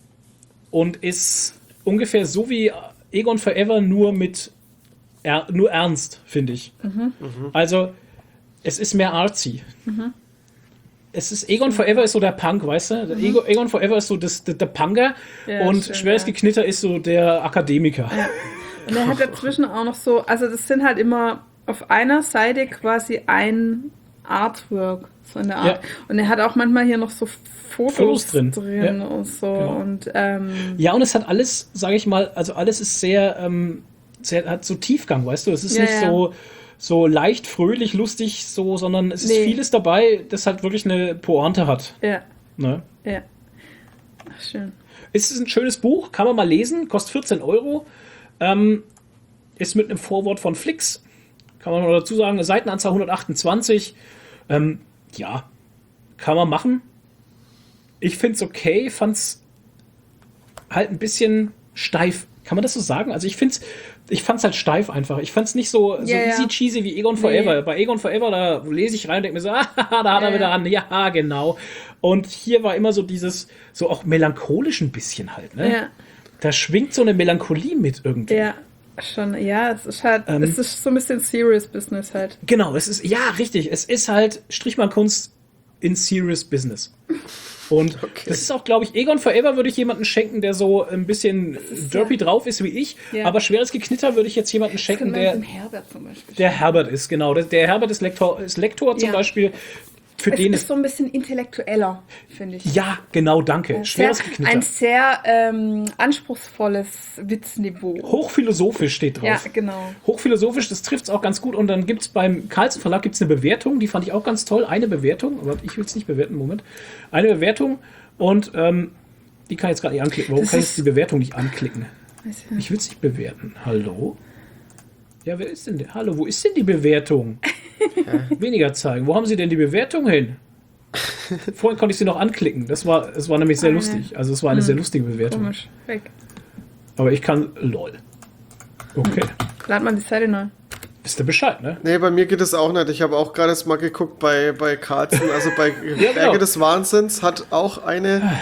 Und ist ungefähr so wie Egon Forever, nur mit er, nur ernst, finde ich. Mhm. Mhm. Also, es ist mehr artsy. Mhm. Es ist Egon Forever ist so der Punk, weißt du? Mhm. Egon, Egon Forever ist so das, der, der Punker ja, und stimmt, Schweres ja. Geknitter ist so der Akademiker. Ja. Und er hat dazwischen auch noch so, also das sind halt immer auf einer Seite quasi ein Artwork, so in der Art. Ja. Und er hat auch manchmal hier noch so Fotos, Fotos drin, drin ja. und so. Genau. Und, ähm, ja, und es hat alles, sage ich mal, also alles ist sehr, ähm, sehr, hat so Tiefgang, weißt du? Es ist ja, nicht ja. so so leicht, fröhlich, lustig, so, sondern es ist nee. vieles dabei, das halt wirklich eine Pointe hat. Ja. Ne? Ja. Ach, schön. Es ist ein schönes Buch, kann man mal lesen, kostet vierzehn Euro. Ähm, ist mit einem Vorwort von Flix, kann man noch dazu sagen, Seitenanzahl hundertachtundzwanzig. Ähm, ja, kann man machen. Ich finde es okay, fand es halt ein bisschen steif. Kann man das so sagen? Also ich finde es Ich fand's halt steif einfach. Ich fand's nicht so, so yeah, easy ja. cheesy wie Egon Forever. Nee. Bei Egon Forever, da lese ich rein und denke mir so, ah, da hat er yeah. wieder an. Ja, genau. Und hier war immer so dieses, so auch melancholisch ein bisschen halt, ne? Ja. Da schwingt so eine Melancholie mit irgendwie. Ja, schon. Ja, es ist halt, ähm, es ist so ein bisschen Serious Business halt. Genau, es ist, ja, richtig. Es ist halt Strichmann-Kunst in Serious Business. Und okay. das ist auch, glaube ich, Egon Forever würde ich jemanden schenken, der so ein bisschen derpy ja. drauf ist wie ich. Ja. Aber Schweres Geknitter würde ich jetzt jemanden das schenken, der Herbert zum Beispiel der Herbert ist, genau. Der, der Herbert ist Lektor, ist Lektor zum ja. Beispiel. Für es den ist so ein bisschen intellektueller, finde ich. Ja, genau, danke. Ein Schweres sehr, Geknitter. Ein sehr ähm, anspruchsvolles Witzniveau. Hochphilosophisch steht drauf. Ja, genau. Hochphilosophisch, das trifft es auch ganz gut. Und dann gibt es beim Carlsen Verlag gibt's eine Bewertung, die fand ich auch ganz toll. Eine Bewertung, aber ich will es nicht bewerten, Moment. Eine Bewertung und ähm, die kann ich jetzt gerade nicht anklicken. Warum das kann ich jetzt die Bewertung nicht anklicken? Ich will es nicht bewerten. Hallo? Ja, wer ist denn der? Hallo, wo ist denn die Bewertung? Weniger zeigen. Wo haben Sie denn die Bewertung hin? Vorhin konnte ich sie noch anklicken. Das war, das war nämlich sehr lustig. Also es war eine hm. sehr lustige Bewertung. Komisch. Weg. Aber ich kann... Lol. Okay. Lad mal die Seite neu. Wisst ihr Bescheid, ne? Nee, bei mir geht es auch nicht. Ich habe auch gerade mal geguckt bei, bei Carlsen. Also bei ja, Berge genau. des Wahnsinns hat auch eine...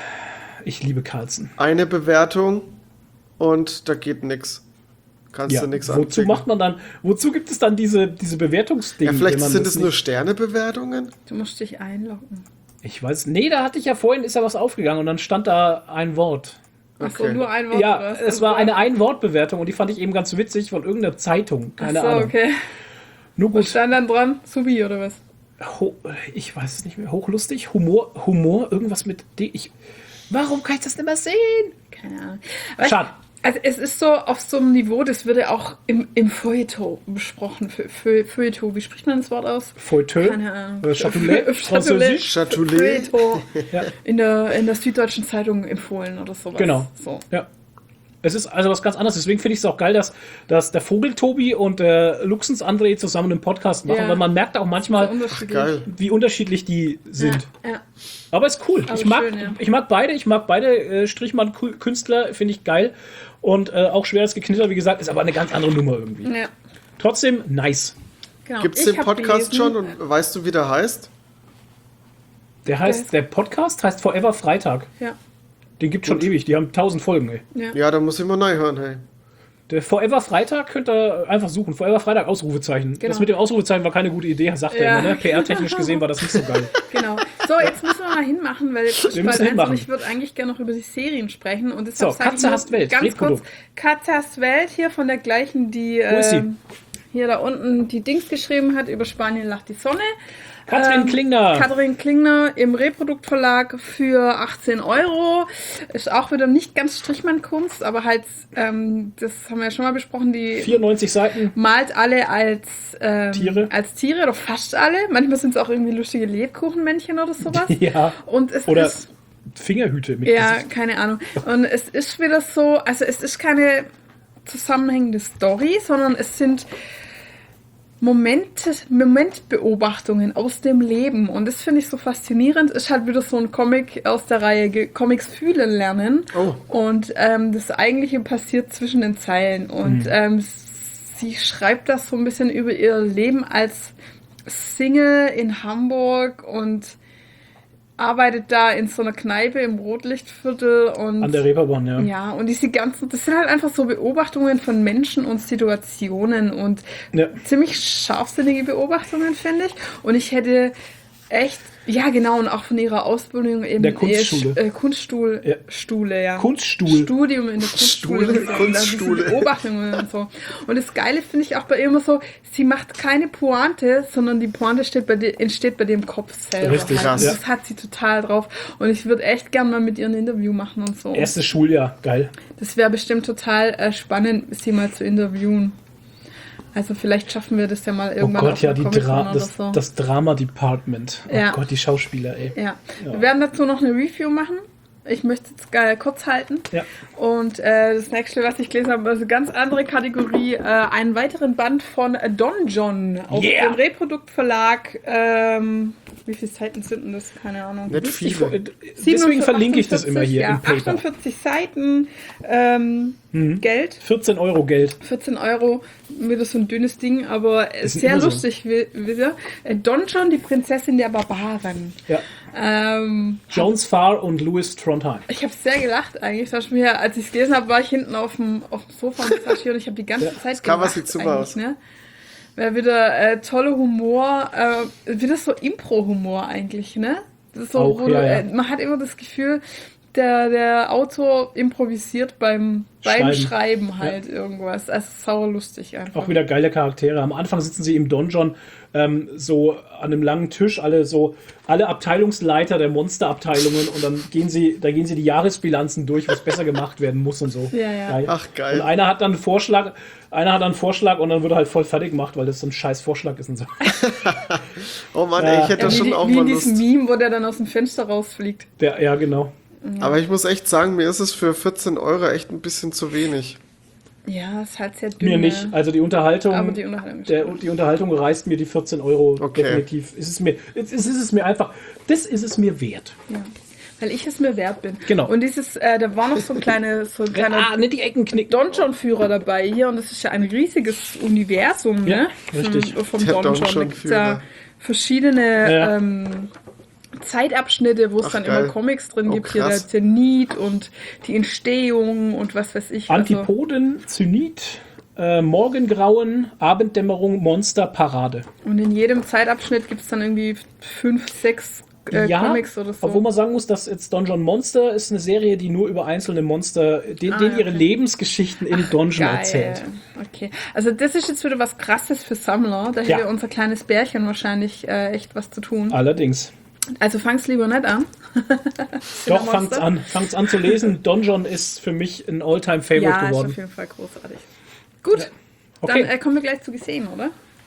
Ich liebe Carlsen. Eine Bewertung und da geht nichts. Kannst ja, du nichts wozu anklicken. macht man dann, wozu gibt es dann diese, diese Bewertungsdinge? Ja, vielleicht sind es nur Sternebewertungen? Du musst dich einloggen. Ich weiß, nee, da hatte ich ja vorhin, ist ja was aufgegangen und dann stand da ein Wort. Achso, okay. nur ein Wort? Ja, es war eine Ein-Wort-Bewertung und die fand ich eben ganz witzig von irgendeiner Zeitung, keine Ach so, Ahnung. Okay. Nur gut. Was stand dann dran? Subi oder was? Ho ich weiß es nicht mehr. Hochlustig? Humor? Humor? Irgendwas mit D? Ich Warum kann ich das nicht mehr sehen? Keine Ahnung. Schade. Also es ist so auf so einem Niveau, das würde auch im, im Feuilleton besprochen. Fe Feuilleton, wie spricht man das Wort aus? Feuilleton? Keine Ahnung. Äh, Châtelet? Französisch? Châtelet? Feuilleton. Ja. In der, in der Süddeutschen Zeitung empfohlen oder sowas. Genau. So. Ja. Es ist also was ganz anderes. Deswegen finde ich es auch geil, dass, dass der Vogel Tobi und der Luxens André zusammen einen Podcast machen, Ja. weil man merkt auch manchmal, Ach, geil. wie unterschiedlich die sind. Ja, ja. Aber ist cool. Aber ich, mag, schön, ja. ich mag beide. Ich mag beide äh, Strichmann-Künstler, finde ich geil. Und äh, auch Schweres Geknitter, wie gesagt, ist aber eine ganz andere Nummer irgendwie. Ja. Trotzdem nice. Genau. Gibt es Ich den hab Podcast gelesen, schon und weißt du, wie der heißt? Der heißt, der Podcast heißt Forever Freitag. Ja. Den gibt schon ewig. Die haben tausend Folgen, ey. Ja. Ja, da muss ich mal reinhören, hey. Der Forever Freitag könnt ihr einfach suchen. Forever Freitag, Ausrufezeichen. Genau. Das mit dem Ausrufezeichen war keine gute Idee, sagt er Ja. immer. Ne? P R-technisch gesehen war das nicht so geil. Genau. So, jetzt müssen wir mal hinmachen, weil jetzt ist Wir bald müssen eins hinmachen. und ich würde eigentlich gerne noch über die Serien sprechen. Und So, deshalb sage ich Katze nur hasst Welt, ganz kurz, Reprodukt. Katze hasst Welt hier von der gleichen, die Wo ist sie? äh, hier da unten die Dings geschrieben hat, über Spanien lacht die Sonne. Katrin Ähm, Klingner. Katrin Klingner im Reproduktverlag für achtzehn Euro. Ist auch wieder nicht ganz Strichmann-Kunst, aber halt, ähm, das haben wir ja schon mal besprochen, die vierundneunzig Seiten. malt alle als ähm, Tiere. als Tiere oder fast alle. Manchmal sind es auch irgendwie lustige Lebkuchenmännchen oder sowas. Ja. Und es Oder ist, Fingerhüte mit ja, Gesicht. keine Ahnung. Und es ist wieder so, also es ist keine zusammenhängende Story, sondern es sind Momente, Momentbeobachtungen aus dem Leben. Und das finde ich so faszinierend. Ist halt wieder so ein Comic aus der Reihe Ge- Comics fühlen lernen. Oh. Und ähm, das Eigentliche passiert zwischen den Zeilen. Und ähm, sie schreibt das so ein bisschen über ihr Leben als Single in Hamburg und arbeitet da in so einer Kneipe im Rotlichtviertel und An der Reeperbahn, ja. ja, und diese ganzen, das sind halt einfach so Beobachtungen von Menschen und Situationen und Ja. ziemlich scharfsinnige Beobachtungen, finde ich. Und ich hätte echt, ja genau, und auch von ihrer Ausbildung im Der Kunstschule. Äh, Kunststuhl, Ja. Stule, ja. Kunststuhl. Studium in der Kunstschule. Stuhle, und so, Kunststuhle. Und diese Beobachtungen und so. Und das Geile finde ich auch bei ihr immer so, sie macht keine Pointe, sondern die Pointe steht bei dir, entsteht bei dem Kopf selber. Richtig, halt. krass. Und das hat sie total drauf. Und ich würde echt gern mal mit ihr ein Interview machen und so. Erstes Schuljahr, geil. Das wäre bestimmt total äh, spannend, sie mal zu interviewen. Also vielleicht schaffen wir das ja mal Oh irgendwann Gott, auf ja, einer die Comic-Con Dra oder das, so. das Drama-Department. Oh Ja. Gott, die Schauspieler, ey. Ja. Ja. Wir werden dazu noch eine Review machen. Ich möchte es äh, kurz halten. Ja. Und äh, das nächste, was ich gelesen habe, ist eine ganz andere Kategorie. Äh, einen weiteren Band von Don John auf Yeah. dem Reproduktverlag. Ähm, wie viele Seiten sind denn das? Keine Ahnung. Nicht Ich, viele. deswegen siebenundvierzig, verlinke ich das immer hier ja, im Paper. achtundvierzig Seiten ähm, Mhm. Geld. vierzehn Euro Geld. vierzehn Euro, wieder so ein dünnes Ding, aber Ist sehr immer so. lustig wi- wieder. Äh, Don John, die Prinzessin der Barbaren. Ja. Ähm, Jones Farr und Louis Trondheim. ich habe sehr gelacht eigentlich. Das mir, als ich es gelesen habe, war ich hinten auf dem, auf dem Sofa und saß hier und ich habe die ganze Ja, Zeit Cover gelacht sieht super eigentlich, aus. Ne? Wäre wieder äh, tolle Humor, äh, wieder so Impro-Humor eigentlich, ne? Das ist so, Auch, wo ja, du, ja. äh, man hat immer das Gefühl, der, der Autor improvisiert beim, beim Schreiben. Schreiben halt irgendwas. Also sauer lustig einfach. Auch wieder geile Charaktere. Am Anfang sitzen sie im Donjon ähm, so an einem langen Tisch, alle so, alle Abteilungsleiter der Monsterabteilungen und dann gehen sie, da gehen sie die Jahresbilanzen durch, was besser gemacht werden muss und so. Ja, ja. Geil. Ach, geil. Und einer hat dann einen Vorschlag, einer hat dann einen Vorschlag und dann wird er halt voll fertig gemacht, weil das so ein scheiß Vorschlag ist und so. Oh Mann, Ja. ey, ich hätte Ja, da wie, schon die, auch wie mal in diesem Lust. Meme, wo der dann aus dem Fenster rausfliegt. Der, ja, genau. Aber ich muss echt sagen, mir ist es für vierzehn Euro echt ein bisschen zu wenig. Ja, ist halt sehr dünn. Mir nicht. Also die Unterhaltung, Aber die Unterhaltung ist der, gut. die Unterhaltung reißt mir die vierzehn Euro Okay. definitiv. Ist es mir, ist, ist es mir einfach, das ist es mir wert. Ja. Weil ich es mir wert bin. Genau. Und dieses, äh, da war noch so ein, kleine, so ein kleiner Ah, nicht die Ecken knicken. Donjon-Führer dabei hier und das ist ja ein riesiges Universum, Ja, ne? richtig. Vom, vom Der Donjon. Da gibt's Donjon-Führer. ja verschiedene Ja. ähm, Zeitabschnitte, wo es Ach, dann geil. immer Comics drin Oh, gibt. Hier der krass. Zenit und die Entstehung und was weiß ich. Also, Antipoden, Zenit, äh, Morgengrauen, Abenddämmerung, Monster, Parade. und in jedem Zeitabschnitt gibt es dann irgendwie fünf, sechs äh, ja, Comics oder so. obwohl man sagen muss, dass jetzt Donjon Monster ist eine Serie, die nur über einzelne Monster, denen, Ah, denen ihre okay. Lebensgeschichten im Donjon Geil. erzählt. Okay. Also das ist jetzt wieder was Krasses für Sammler. Da Ja. hätte unser kleines Bärchen wahrscheinlich äh, echt was zu tun. Allerdings. Also fang's lieber nicht an. Doch, Monster? fangt's an. Fangt's an zu lesen. Donjon ist für mich ein All-Time-Favorite Ja, ist geworden. auf jeden Fall großartig. Gut, Okay. dann äh, kommen wir gleich zu gesehen, oder?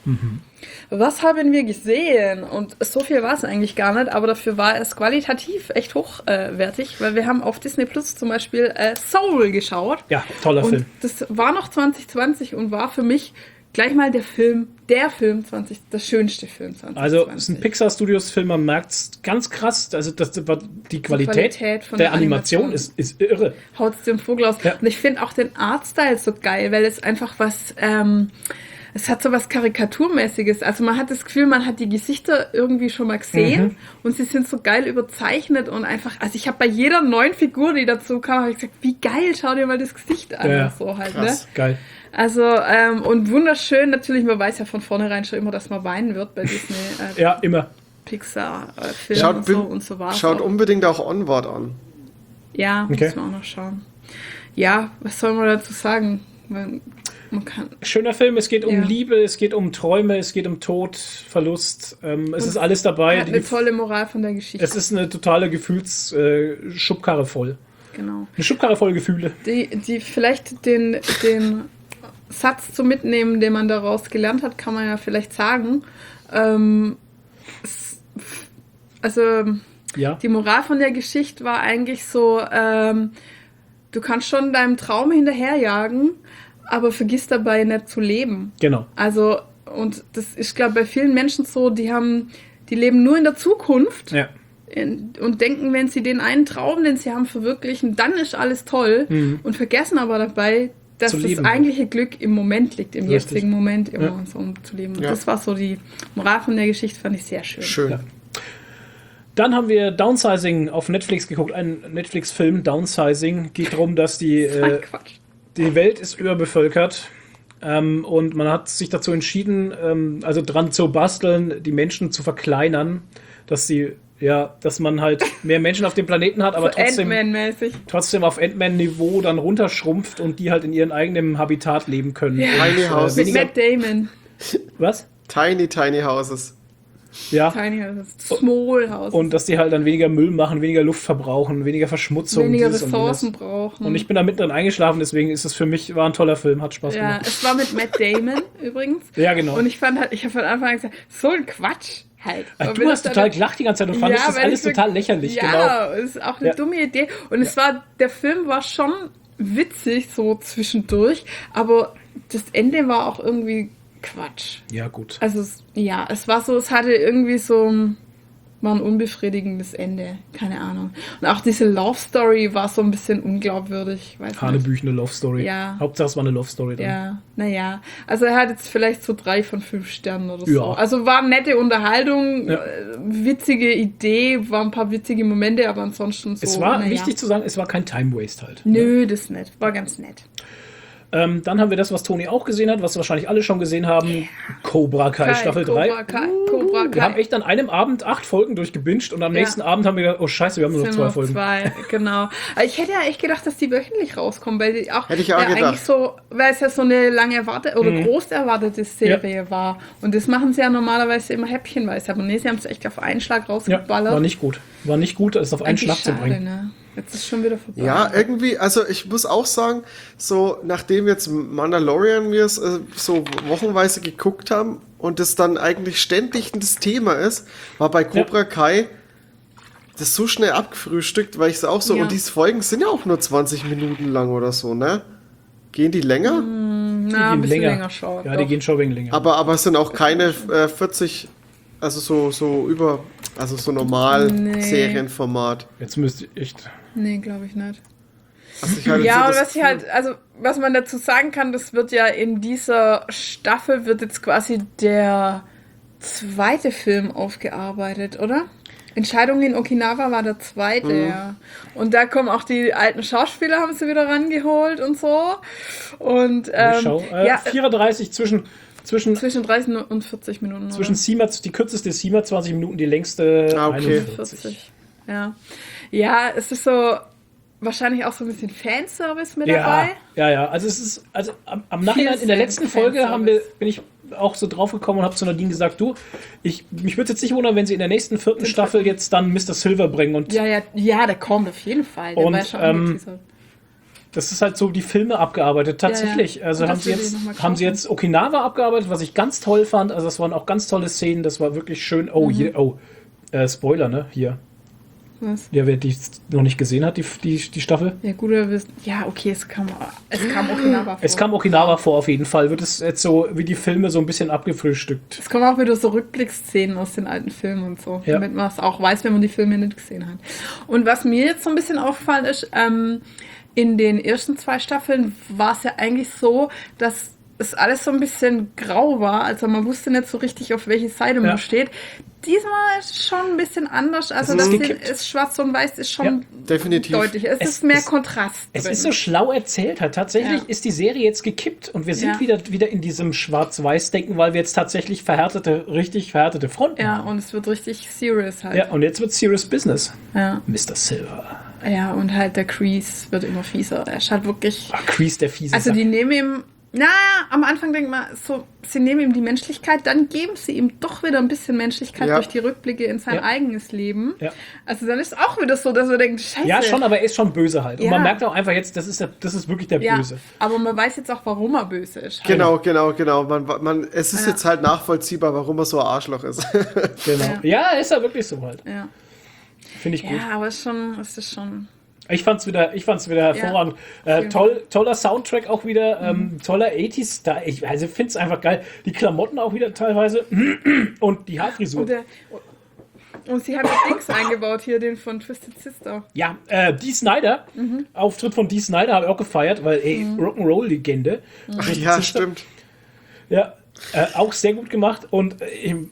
Was haben wir gesehen? Und so viel war es eigentlich gar nicht, aber dafür war es qualitativ echt hochwertig, weil wir haben auf Disney Plus zum Beispiel äh, Soul geschaut. Ja, toller Und Film. das war noch zwanzig zwanzig und war für mich gleich mal der Film, der Film zwanzig, das schönste Film zwanzig zwanzig. Also, es ist ein Pixar Studios Film, man merkt es ganz krass. Also, das, das war die Qualität, Qualität von der der Animation, Animation. Ist, ist irre. Haut's dem Vogel aus. Ja. Und ich finde auch den Artstyle so geil, weil es einfach was, ähm, es hat so was Karikaturmäßiges. Also man hat das Gefühl, man hat die Gesichter irgendwie schon mal gesehen Mhm. und sie sind so geil überzeichnet und einfach, also ich habe bei jeder neuen Figur, die dazu kam, habe ich gesagt, wie geil, schau dir mal das Gesicht an. Ja, und so halt, krass. ne? Geil. Also, ähm, und wunderschön, natürlich, man weiß ja von vornherein schon immer, dass man weinen wird bei Disney, äh, Ja, immer. Pixar-Filmen Schaut, und so bin- und so war Schaut auch. unbedingt auch Onward an. Ja, Okay. müssen wir auch noch schauen. Ja, was soll man dazu sagen? Man, man kann. Schöner Film, es geht um Ja. Liebe, es geht um Träume, es geht um Tod, Verlust. Ähm, es ist alles dabei. Hat Die, eine tolle Moral von der Geschichte. es ist eine totale Gefühls-Schubkarre äh, Schubkarre voll. Genau. Eine Schubkarre voll Gefühle. Die, die vielleicht den, den Satz zu mitnehmen, den man daraus gelernt hat, kann man ja vielleicht sagen. Ähm, es, also Ja. die Moral von der Geschichte war eigentlich so, ähm, du kannst schon deinem Traum hinterherjagen, aber vergiss dabei nicht zu leben. Genau. Also, und das ist, glaube ich, bei vielen Menschen so, die haben, die leben nur in der Zukunft Ja. in, und denken, wenn sie den einen Traum, den sie haben, verwirklichen, dann ist alles toll Mhm. und vergessen aber dabei, dass Zu das leben. eigentliche Glück im Moment liegt, im Richtig. jetzigen Moment immer Ja. so um zu leben. Und Ja. das war so die Moral von der Geschichte, fand ich sehr schön. Schön. Ja. Dann haben wir Downsizing auf Netflix geguckt, ein Netflix-Film, Downsizing. Geht darum, dass die, Das war äh, Quatsch. die Welt ist überbevölkert ähm, und man hat sich dazu entschieden, ähm, also dran zu basteln, die Menschen zu verkleinern, dass sie, ja, dass man halt mehr Menschen auf dem Planeten hat, aber So trotzdem, Ant-Man-mäßig. trotzdem auf Ant-Man-Niveau dann runterschrumpft und die halt in ihrem eigenen Habitat leben können. Ja. Und, Tiny Houses. Mit weniger, Matt Damon. was? Tiny, tiny houses. Ja. Tiny Houses. Small Houses. Und dass die halt dann weniger Müll machen, weniger Luft verbrauchen, weniger Verschmutzung. weniger dieses und Ressourcen jenes. brauchen. Und ich bin da mittendrin eingeschlafen, deswegen ist es für mich, war ein toller Film, hat Spaß ja, gemacht. es war mit Matt Damon übrigens. Ja, genau. Und ich fand halt, ich habe von Anfang an gesagt, so ein Quatsch halt. Ach, Aber du wenn hast das total dann- gelacht die ganze Zeit und fandest das weil alles ich total wirklich- lächerlich, ja, genau. ist auch eine Ja. dumme Idee. Und es war, der Film war schon witzig, so zwischendurch, aber das Ende war auch irgendwie Quatsch. Ja, gut. Also, es, ja, es war so, es hatte irgendwie so ein, war ein unbefriedigendes Ende. Keine Ahnung. Und auch diese Love Story war so ein bisschen unglaubwürdig. Weiß nicht. Hanebüchen, eine Love Story. Ja. Hauptsache es war eine Love Story dann. Ja, naja. Also er hat jetzt vielleicht so drei von fünf Sternen oder so. Ja. Also war nette Unterhaltung, Ja. äh, witzige Idee, waren ein paar witzige Momente, aber ansonsten so. Es war, naja. wichtig zu sagen, es war kein Time Waste halt. Nö, das nicht. War ganz nett. Ähm, dann haben wir das, was Toni auch gesehen hat, was wahrscheinlich alle schon gesehen haben. Cobra Kai, Kai, Staffel Cobra drei. Kai, Cobra Wir haben Kai. echt an einem Abend acht Folgen durchgebinged und am Ja. nächsten Abend haben wir gedacht, oh scheiße, wir haben nur noch Sind zwei noch Folgen. Zwei, genau. Aber ich hätte ja echt gedacht, dass die wöchentlich rauskommen, weil die auch, Hätte ich auch ja, gedacht. eigentlich so, weil es ja so eine lange erwartete oder Mhm. groß erwartete Serie war. Und das machen sie ja normalerweise immer häppchenweise. Aber nee, sie haben es echt auf einen Schlag Ja, rausgeballert. war nicht gut. War nicht gut, es auf einen Eigentlich Schlag zu schade, bringen. ne? Jetzt ist schon wieder vorbei. Ja, irgendwie, also ich muss auch sagen, so nachdem jetzt Mandalorian wir es äh, so wochenweise geguckt haben und das dann eigentlich ständig das Thema ist, war bei Cobra Kai das so schnell abgefrühstückt, weil ich es auch so, Ja. und diese Folgen sind ja auch nur zwanzig Minuten lang oder so, ne? Gehen die länger? Na, ein bisschen länger schauen. Ja, die doch. gehen schon wegen länger. Aber, aber es sind auch keine äh, vierzig, also so, so über, also so normal Nee. Serienformat. Jetzt müsste ich echt. Nee, glaube ich nicht. Also ich hatte so Ja, und das was ich halt, also was man dazu sagen kann, das wird ja in dieser Staffel wird jetzt quasi der zweite Film aufgearbeitet, oder? Entscheidung in Okinawa war der zweite, Mhm. ja. Und da kommen auch die alten Schauspieler, haben sie wieder rangeholt und so. Und Ich ähm, schau. Äh, ja, vierunddreißig zwischen, zwischen, zwischen dreißig und vierzig Minuten. zwischen oder? Sima, die kürzeste siebenundzwanzig Minuten, die längste Ah, okay. einundvierzig. vierzig. Ja. Ja, es ist so wahrscheinlich auch so ein bisschen Fanservice mit Ja, dabei. ja, ja. Also es ist, also am, am Nachhinein in der Fan- letzten Folge haben wir, Fanservice. bin ich auch so drauf gekommen und habe zu Nadine gesagt, du, ich, mich würde jetzt nicht wundern, wenn sie in der nächsten vierten Staffel jetzt dann Mister Silver bringen und Ja, ja, ja, der kommt auf jeden Fall. Der Und, war ja schon ähm, angeteasert. das ist halt so die Filme abgearbeitet. Tatsächlich. Ja, ja. Also Und haben das sie will ich jetzt, noch mal haben sie kaufen. jetzt Okinawa abgearbeitet, was ich ganz toll fand. Also das waren auch ganz tolle Szenen. Das war wirklich schön. Oh, Mhm. hier, oh, äh, Spoiler, ne? Hier. Was? Ja, wer die noch nicht gesehen hat, die, die, die Staffel. Ja, gut, oder wirst, ja, okay, es kam, es kam Okinawa vor. Es kam Okinawa vor auf jeden Fall. Wird es jetzt so wie die Filme so ein bisschen abgefrühstückt. Es kommen auch wieder so Rückblicksszenen aus den alten Filmen und so, Ja. damit man es auch weiß, wenn man die Filme nicht gesehen hat. Und was mir jetzt so ein bisschen aufgefallen ist, ähm, in den ersten zwei Staffeln war es ja eigentlich so, dass es alles so ein bisschen grau war. Also man wusste nicht so richtig, auf welche Seite Ja. man steht. Diesmal ist es schon ein bisschen anders. Also Es das ist ist, gekippt. ist schwarz und weiß ist schon Ja, definitiv. deutlich. Es, Es ist mehr ist- Kontrast. Es drin. ist so schlau erzählt halt. Tatsächlich Ja. ist die Serie jetzt gekippt und wir sind Ja. wieder, wieder in diesem Schwarz-Weiß-Denken, weil wir jetzt tatsächlich verhärtete, richtig verhärtete Fronten Ja, haben. und es wird richtig serious halt. Ja, und jetzt wird Serious Business. Ja. Mister Silver. Ja, und halt der Crease wird immer fieser. Er ist halt wirklich. Ach, Kreese, der fiese Also Sack. die nehmen ihm. Na, am Anfang denkt man so, sie nehmen ihm die Menschlichkeit, dann geben sie ihm doch wieder ein bisschen Menschlichkeit Ja. durch die Rückblicke in sein Ja. eigenes Leben. Ja. Also dann ist es auch wieder so, dass wir denken, scheiße. Ja, schon, aber er ist schon böse halt. Und Ja. man merkt auch einfach jetzt, das ist, der, das ist wirklich der Ja, Böse. aber man weiß jetzt auch, warum er böse ist. Halt. Genau, genau, genau. Man, man, es ist Ja. jetzt halt nachvollziehbar, warum er so ein Arschloch ist. Genau. Ja. Ja, ist er wirklich so halt. Ja, Finde ich gut. ja aber es ist schon, es ist schon. Ich fand's wieder, ich fand's wieder hervorragend. Äh, Schön. toll, toller Soundtrack auch wieder, Mhm. ähm, toller achtziger-Style. Ich also find's einfach geil. Die Klamotten auch wieder teilweise und die Haarfrisur. Und, der, und sie haben die Dings eingebaut hier, den von Twisted Sister. Ja, äh, Dee Snider, Mhm. Auftritt von Dee Snider habe ich auch gefeiert, weil ey, Rock'n'Roll-Legende. Ach ja, stimmt. Ja, äh, auch sehr gut gemacht und äh, im-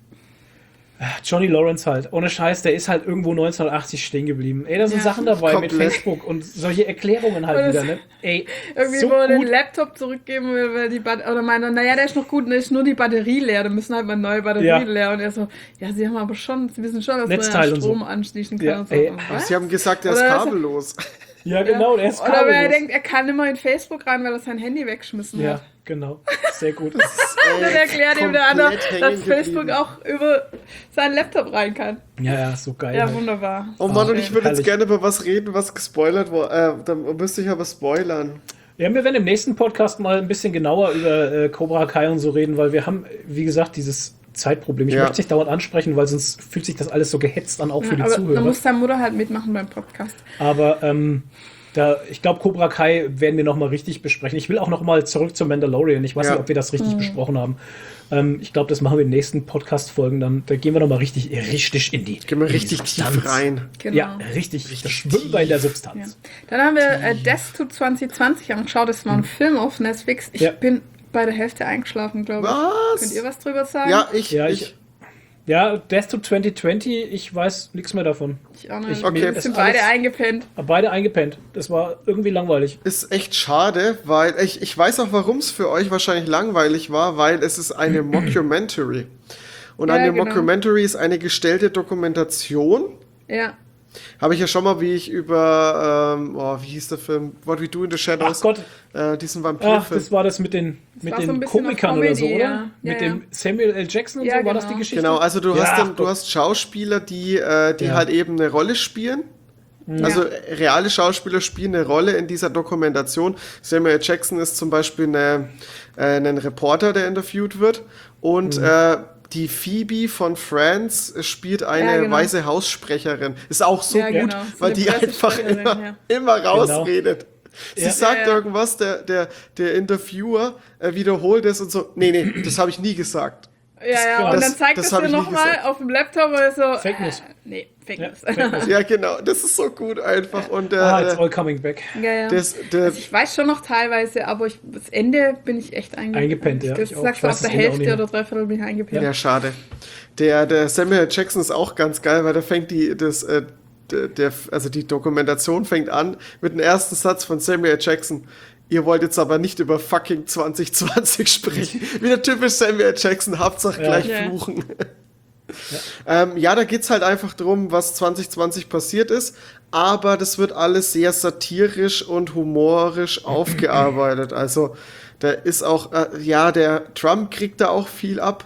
äh, Johnny Lawrence halt, ohne Scheiß, der ist halt irgendwo neunzehnhundertachtzig stehen geblieben. Ey, da sind Ja. Sachen dabei mit Komplett. Facebook und solche Erklärungen halt Und wieder, es- ne? Ey, Irgendwie, so wo er den gut. Laptop zurückgeben will, weil die Bat oder meint, naja, der ist noch gut, da ist nur die Batterie leer, da müssen halt mal neue Batterie Ja. leer. Und er so, ja, sie haben aber schon, sie wissen schon, dass Netzteil man und ja Strom so. anschließen kann Ja, und so. ey, Und Ach, was? Sie haben gesagt, er ist Oder das- kabellos. Ja, genau, der ist Oder weil er kabellos. denkt, er kann immer in Facebook rein, weil er sein Handy weggeschmissen Ja, hat. genau. Sehr gut. Und dann erklärt ihm der andere, komplett hängen dass Facebook geblieben. auch über seinen Laptop rein kann. Ja, ja, so geil. Ja, halt. wunderbar. Oh Mann, und Okay. ich würde jetzt herrlich. gerne über was reden, was gespoilert wurde. Äh, dann müsste ich aber spoilern. Ja, wir werden im nächsten Podcast mal ein bisschen genauer über äh, Cobra Kai und so reden, weil wir haben, wie gesagt, dieses Zeitproblem. Ich Ja. möchte es nicht dauernd ansprechen, weil sonst fühlt sich das alles so gehetzt an, auch für die aber Zuhörer. dann muss deine Mutter halt mitmachen beim Podcast. Aber ähm, da, ich glaube, Cobra Kai werden wir nochmal richtig besprechen. Ich will auch nochmal zurück zum Mandalorian. Ich weiß Ja. nicht, ob wir das Hm. richtig besprochen haben. Ähm, ich glaube, das machen wir in den nächsten Podcast-Folgen. Dann da gehen wir nochmal richtig, richtig in die Gehen wir in die richtig Substanz. tief rein. Genau. Ja, richtig. Das Schwimmbein der Ja. Substanz. Dann haben wir äh, Death to zwanzig zwanzig angeschaut. Das war ein Film auf Netflix. Ich Ja. bin bei der Hälfte eingeschlafen, glaube ich. Was? Könnt ihr was drüber sagen? Ja, ich. Ja, ich, ich, ja, Death to zwanzig zwanzig, ich weiß nichts mehr davon. Ich auch nicht. Ich- Okay. Wir das sind ist alles- beide eingepennt. Beide eingepennt. Das war irgendwie langweilig. ist echt schade, weil ich, ich weiß auch, warum es für euch wahrscheinlich langweilig war, weil es ist eine Mockumentary. Und Ja, eine genau. Mockumentary ist eine gestellte Dokumentation. Ja. Habe ich ja schon mal, wie ich über, ähm, oh, wie hieß der Film? What We Do in the Shadows. Ach Gott. Äh, diesen Ach, Vampirfilm. das war das mit den, mit war so den ein bisschen auf Komikern oder so, Comedy, oder? ja. Mit Ja, dem ja. Samuel L. Jackson und Ja, so, war das genau. die Geschichte? Genau, also du Ja, hast ach dann, du Gott. hast Schauspieler, die, äh, die Ja. halt eben eine Rolle spielen. Also äh, reale Schauspieler spielen eine Rolle in dieser Dokumentation. Samuel L. Jackson ist zum Beispiel eine, äh, ein Reporter, der interviewt wird. Und Mhm. äh, die Phoebe von Friends spielt eine Ja, genau. weiße Haussprecherin. Ist auch so Ja, gut, genau. So weil eine die einfach Pressesprecherin, immer, ja. immer rausredet. Sie Ja. sagt Ja, ja. irgendwas, der, der, der Interviewer äh, wiederholt es und so. Nee, nee, das habe ich nie gesagt. Ja, ja, genau. und Das- dann zeigt das es hab dir ich nie nochmal gesagt. auf dem Laptop und ist so. Fake News. Äh, nee, Fake Ja, News. Fake News. Ja, genau. Das ist so gut einfach. Und der, Ah, it's der, all coming back. Ja, ja. das, der, Also ich weiß schon noch teilweise, aber ich, das Ende bin ich echt eingepennt. Eingepennt, ja, Das ich auch. sagst Ich du, weiß auf der das Ende auch nicht Hälfte mehr. oder Dreiviertel bin ich eingepennt. Ja, schade. Der, der Samuel L. Jackson ist auch ganz geil, weil da fängt die, das, äh, der, der, also die Dokumentation fängt an mit dem ersten Satz von Samuel L. Jackson. Ihr wollt jetzt aber nicht über fucking zwanzig zwanzig sprechen. Wieder typisch Samuel L. Jackson, Hauptsache Ja. gleich Ja. fluchen. Ja. Ähm, ja, da geht's halt einfach drum, was zwanzig zwanzig passiert ist, aber das wird alles sehr satirisch und humorisch aufgearbeitet. Also da ist auch, äh, ja, der Trump kriegt da auch viel ab.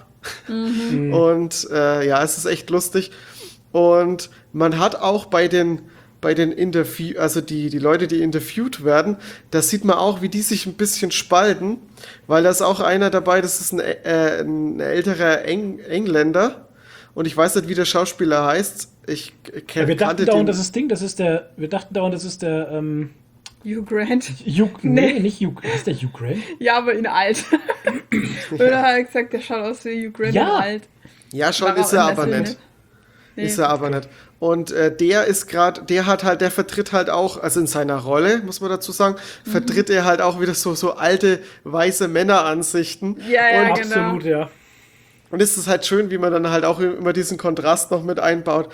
Und äh, ja, es ist echt lustig. Und man hat auch bei den bei den Interview, also die, die Leute, die interviewt werden, da sieht man auch, wie die sich ein bisschen spalten, weil da ist auch einer dabei, das ist ein, äh, ein älterer Eng Engländer und ich weiß nicht, wie der Schauspieler heißt. Ich kenn, Ja, wir dachten kannte dauernd, den. das ist Ding, das ist der, wir dachten dauernd, das ist der, ähm, Hugh Grant. Hugh, nee, Nee. nicht Hugh, ist der Hugh Grant? Ja, aber in alt. Oder hat er gesagt, der schaut aus wie Hugh Grant Ja. in alt. Ja, schon War ist auch er in aber der nicht. Serie. Nee. Ist er aber nicht. Und äh, der ist gerade, der hat halt, der vertritt halt auch, also in seiner Rolle, muss man dazu sagen, Mhm. vertritt er halt auch wieder so, so alte, weiße Männeransichten. Ja, ja, und, genau. Absolut, ja. und es ist halt schön, wie man dann halt auch immer diesen Kontrast noch mit einbaut.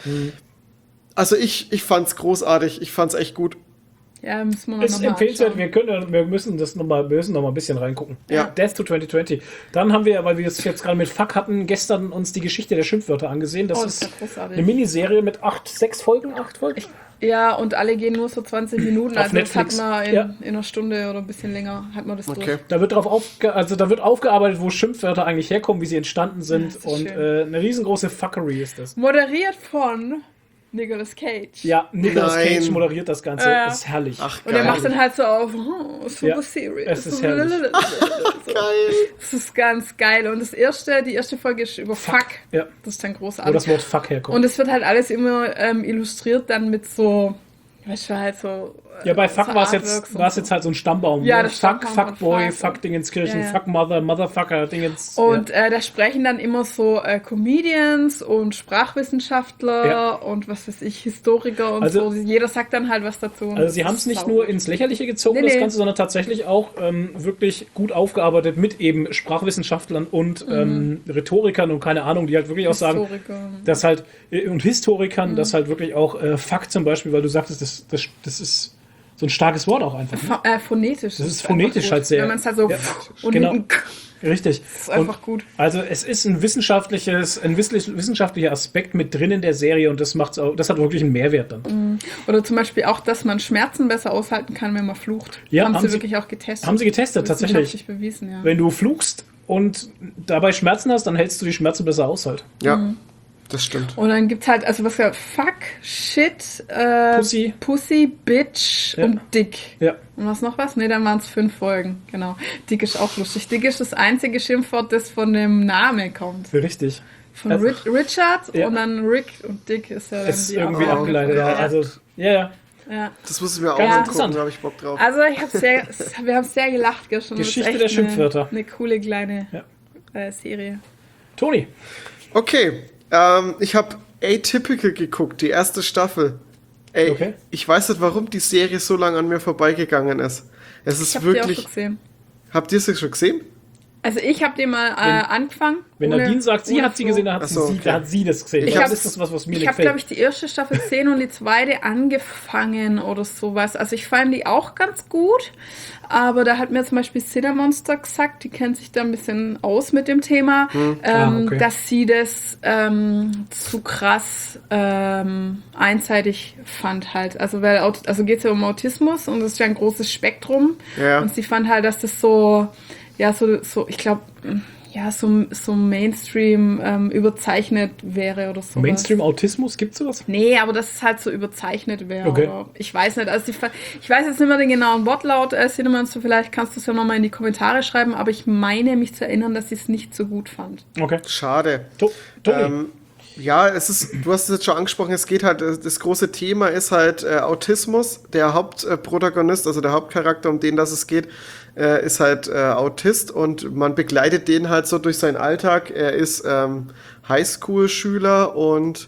Also ich, ich fand's großartig, ich fand's echt gut. Ja, müssen wir mal Ist noch mal empfehlenswert, anschauen. wir können, wir müssen das noch mal, wir müssen noch mal ein bisschen reingucken. Ja. Death to zwanzig zwanzig. Dann haben wir, weil wir es jetzt gerade mit Fuck hatten, gestern uns die Geschichte der Schimpfwörter angesehen. Das Oh, das ist ist ja großartig. eine Miniserie mit acht, sechs Folgen, acht Folgen. Ja, und alle gehen nur so zwanzig Minuten, Auf also das Netflix. hat man in, Ja. in einer Stunde oder ein bisschen länger, hat man das Okay. durch. Da wird drauf aufge also da wird aufgearbeitet, wo Schimpfwörter eigentlich herkommen, wie sie entstanden sind. Ja, das ist und schön. äh, eine riesengroße Fuckery ist das. Moderiert von Nicolas Cage. Ja, Nicolas Nein. Cage moderiert das Ganze. Ja. Das ist herrlich. Ach, Und er geil. macht dann halt so auf, oh, super Ja, serious. es ist so herrlich. so. Geil. Das ist ganz geil. Und das erste, die erste Folge ist über Fuck. Ja. Das ist dann Wo großartig. das Wort Fuck herkommt. Und es wird halt alles immer ähm, illustriert dann mit so, weißt du, halt so. äh, Ja, bei Fuck so war es Artworks jetzt, und war es so. jetzt halt so ein Stammbaum. Ja, ne? das Fuck, Stammbaum Fuckboy, und Fuck. Fuck Dingenskirchen, Ja, ja. Fuck Mother, Motherfucker, Dingens. Und äh, da sprechen dann immer so äh, Comedians und Sprachwissenschaftler Ja. und was weiß ich, Historiker und Also- so. Jeder sagt dann halt was dazu. und Also das sie haben es ist nicht saugut. nur ins Lächerliche gezogen, Nee, das nee. Ganze, sondern tatsächlich auch ähm, wirklich gut aufgearbeitet mit eben Sprachwissenschaftlern und ähm, Rhetorikern und keine Ahnung, die halt wirklich auch sagen, Historiker. dass halt, äh, und Historikern, Mhm. dass halt wirklich auch äh, Fuck zum Beispiel, weil du sagtest, das, das, das ist so ein starkes Wort auch einfach. Ne? Pho- äh, phonetisch. Das ist einfach phonetisch gut. halt sehr- Wenn man es halt so Ja, und genau. hinten Richtig. ist einfach und, gut. Also es ist ein wissenschaftliches, ein wissentlich- wissenschaftlicher Aspekt mit drin in der Serie und das macht's auch, das hat wirklich einen Mehrwert dann. Oder zum Beispiel auch, dass man Schmerzen besser aushalten kann, wenn man flucht. Ja, haben, haben sie sie- wirklich auch getestet. Haben sie getestet, tatsächlich. Wissenschaftlich bewiesen, ja. Wenn du fluchst und dabei Schmerzen hast, dann hältst du die Schmerzen besser aus halt. Ja, Mhm. das stimmt. Und dann gibt's halt, also was ja, Fuck, Shit, äh, Pussy. Pussy, Bitch Ja. und Dick. Ja. Und was noch was? Ne, dann waren es fünf Folgen, genau. Dick ist auch lustig. Dick ist das einzige Schimpfwort, das von dem Namen kommt. Richtig. Von Also- Ri- Richard Ja. und dann Rick und Dick ist ja dann Ist die irgendwie Abkürzung. abgeleitet, ja. Also, ja, ja. Ja. Das muss ich mir auch Ganz angucken, interessant. da habe ich Bock drauf. Also ich hab sehr, wir haben sehr gelacht gestern. Das ist Geschichte echt der Schimpfwörter. Eine, eine coole kleine Ja. äh, Serie. Toni. Okay, ähm, ich habe Atypical geguckt, die erste Staffel. Ey, Okay. ich weiß nicht, warum die Serie so lange an mir vorbeigegangen ist. Es Ich ist habe die auch wirklich. schon gesehen. Habt ihr es schon gesehen? Also ich habe den mal äh, angefangen. Wenn ohne- Nadine sagt, sie ohne hat sie Flo. gesehen, dann hat, Ach sie, so, sie, okay. dann hat sie das gesehen. Ich das hab's- ist das, was, was mir Ich nicht habe, glaube gefällt. ich, die erste Staffel gesehen und die zweite angefangen oder sowas. Also ich fand die auch ganz gut, aber da hat mir zum Beispiel Cinemonster gesagt, die kennt sich da ein bisschen aus mit dem Thema, ähm, Ah, okay. dass sie das ähm, zu krass ähm, einseitig fand halt. Also weil Aut- also geht es ja um Autismus und das ist ja ein großes Spektrum. Ja. Und sie fand halt, dass das so, ja, so, so ich glaube, ja, so, so Mainstream ähm, überzeichnet wäre oder so. Mainstream-Autismus, gibt's sowas? Nee, aber dass es halt so überzeichnet wäre. Okay. Oder ich weiß nicht. Also ich, ich weiß jetzt nicht mehr den genauen Wortlaut, äh, Cinemonster, vielleicht kannst du es ja nochmal in die Kommentare schreiben, aber ich meine mich zu erinnern, dass ich es nicht so gut fand. Okay. Schade. To Toni. Ähm, ja, es ist, du hast es jetzt schon angesprochen, es geht halt, das große Thema ist halt äh, Autismus. Der Hauptprotagonist, also der Hauptcharakter, um den das es geht, äh, ist halt äh, Autist und man begleitet den halt so durch seinen Alltag. Er ist ähm, Highschool-Schüler und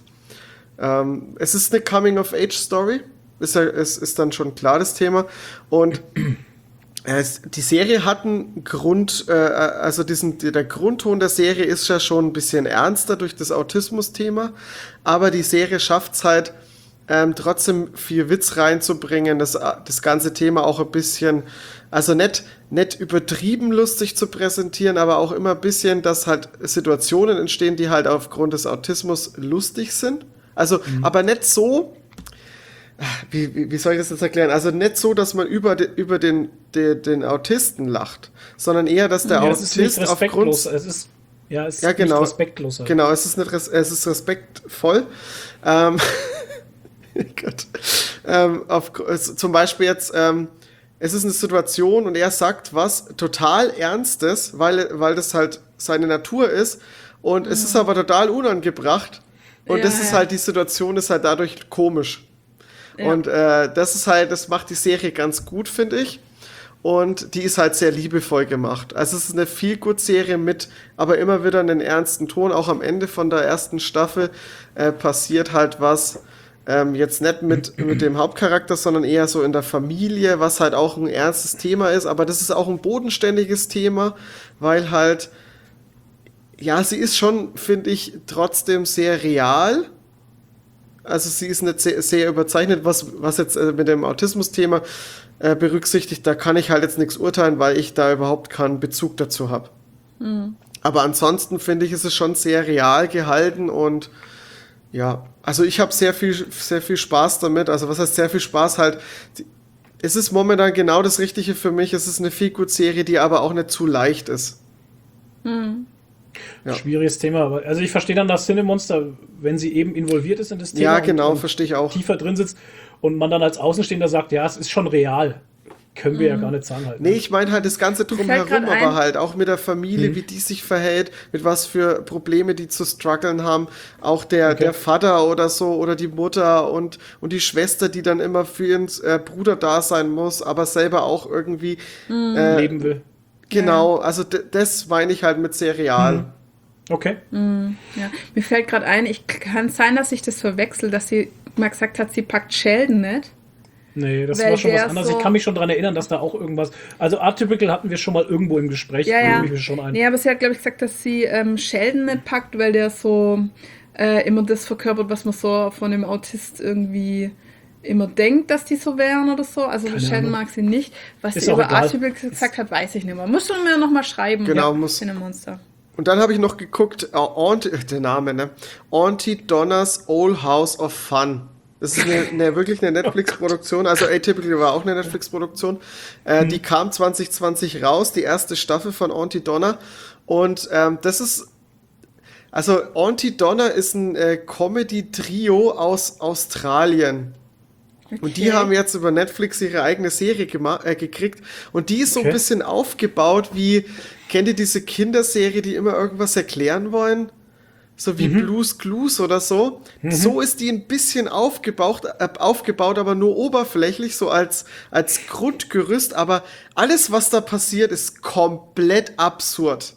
ähm, es ist eine Coming-of-Age-Story. Ist, ja, ist, ist dann schon klar das Thema. Und es, die Serie hat einen Grund, äh, also diesen, der Grundton der Serie ist ja schon ein bisschen ernster durch das Autismus-Thema, aber die Serie schafft es halt ähm, trotzdem viel Witz reinzubringen, das, das ganze Thema auch ein bisschen, also nicht, nicht übertrieben lustig zu präsentieren, aber auch immer ein bisschen, dass halt Situationen entstehen, die halt aufgrund des Autismus lustig sind. Also, aber nicht so, wie, wie, wie soll ich das jetzt erklären? Also nicht so, dass man über, de, über den, de, den Autisten lacht, sondern eher, dass der ja, es ist nicht Autist aufgrund... respektlos. Es ist, ja, es ist Ja, genau. nicht respektlos. Halt. Genau, es ist, nicht, res- es ist respektvoll. Ähm, Gott. Ähm, auf, es, zum Beispiel jetzt, ähm, es ist eine Situation und er sagt was total Ernstes, weil, weil das halt seine Natur ist und es ist aber total unangebracht und Ja, das ist ja. halt, die Situation ist halt dadurch komisch. Ja. Und äh, das ist halt, das macht die Serie ganz gut, finde ich. und die ist halt sehr liebevoll gemacht. Also es ist eine Feel-Good-Serie mit, aber immer wieder einen ernsten Ton. Auch am Ende von der ersten Staffel äh, passiert halt was, ähm, jetzt nicht mit, mit dem Hauptcharakter, sondern eher so in der Familie, was halt auch ein ernstes Thema ist. Aber das ist auch ein bodenständiges Thema, weil halt, ja, sie ist schon, finde ich, trotzdem sehr real. Also sie ist nicht sehr, sehr überzeichnet, was, was jetzt äh, mit dem Autismus-Thema äh, berücksichtigt. Da kann ich halt jetzt nichts urteilen, weil ich da überhaupt keinen Bezug dazu habe. Mhm. Aber ansonsten finde ich, ist es schon sehr real gehalten und ja, also ich habe sehr viel, sehr viel Spaß damit. Also was heißt sehr viel Spaß halt? Die, es ist momentan genau das Richtige für mich. Es ist eine Feel-Good-Serie, die aber auch nicht zu leicht ist. Mhm. Ja. Schwieriges Thema, aber also ich verstehe dann das Cinemonster, wenn sie eben involviert ist in das Thema. Ja, genau, und, und verstehe ich auch. Tiefer drin sitzt und man dann als Außenstehender sagt, ja, es ist schon real. Können wir mhm. ja gar nicht sagen halt. Nee, ich meine halt das Ganze drumherum, aber halt auch mit der Familie, mhm. wie die sich verhält, mit was für Probleme die zu strugglen haben. Auch der, okay. der Vater oder so oder die Mutter und, und die Schwester, die dann immer für ihren äh, Bruder da sein muss, aber selber auch irgendwie mhm. äh, leben will. Genau, also d- das meine ich halt mit sehr real. Mhm. Okay. Mm, ja. Mir fällt gerade ein, ich kann sein, dass ich das verwechsel, dass sie mal gesagt hat, sie packt Sheldon nicht. Nee, das Weil war schon was anderes. So ich kann mich schon daran erinnern, dass da auch irgendwas... Also Atypical hatten wir schon mal irgendwo im Gespräch. Ja, ja. Mich schon ein. Nee, aber sie hat, glaube ich, gesagt, dass sie ähm, Sheldon nicht packt, weil der so äh, immer das verkörpert, was man so von dem Autist irgendwie immer denkt, dass die so wären oder so. Also Keine Sheldon Ahnung. mag sie nicht. Was ist sie über egal. Atypical gesagt hat, weiß ich nicht mehr. Muss schon mir noch mal schreiben. Genau, ja, muss... Cinemonster. Und dann habe ich noch geguckt, äh, Auntie, der Name, ne? Auntie Donna's Old House of Fun. Das ist eine, eine wirklich eine Netflix-Produktion, also Atypical war auch eine Netflix-Produktion. Äh, hm. Die kam zwanzig zwanzig raus, die erste Staffel von Auntie Donna. Und ähm, das ist, also Auntie Donna ist ein äh, Comedy-Trio aus Australien. Okay. Und die haben jetzt über Netflix ihre eigene Serie gema- äh, gekriegt. Und die ist so okay. ein bisschen aufgebaut wie, kennt ihr diese Kinderserie, die immer irgendwas erklären wollen? So wie mhm. Blues Clues oder so. Mhm. So ist die ein bisschen aufgebaut, äh, aufgebaut, aber nur oberflächlich, so als, als Grundgerüst. Aber alles, was da passiert, ist komplett absurd.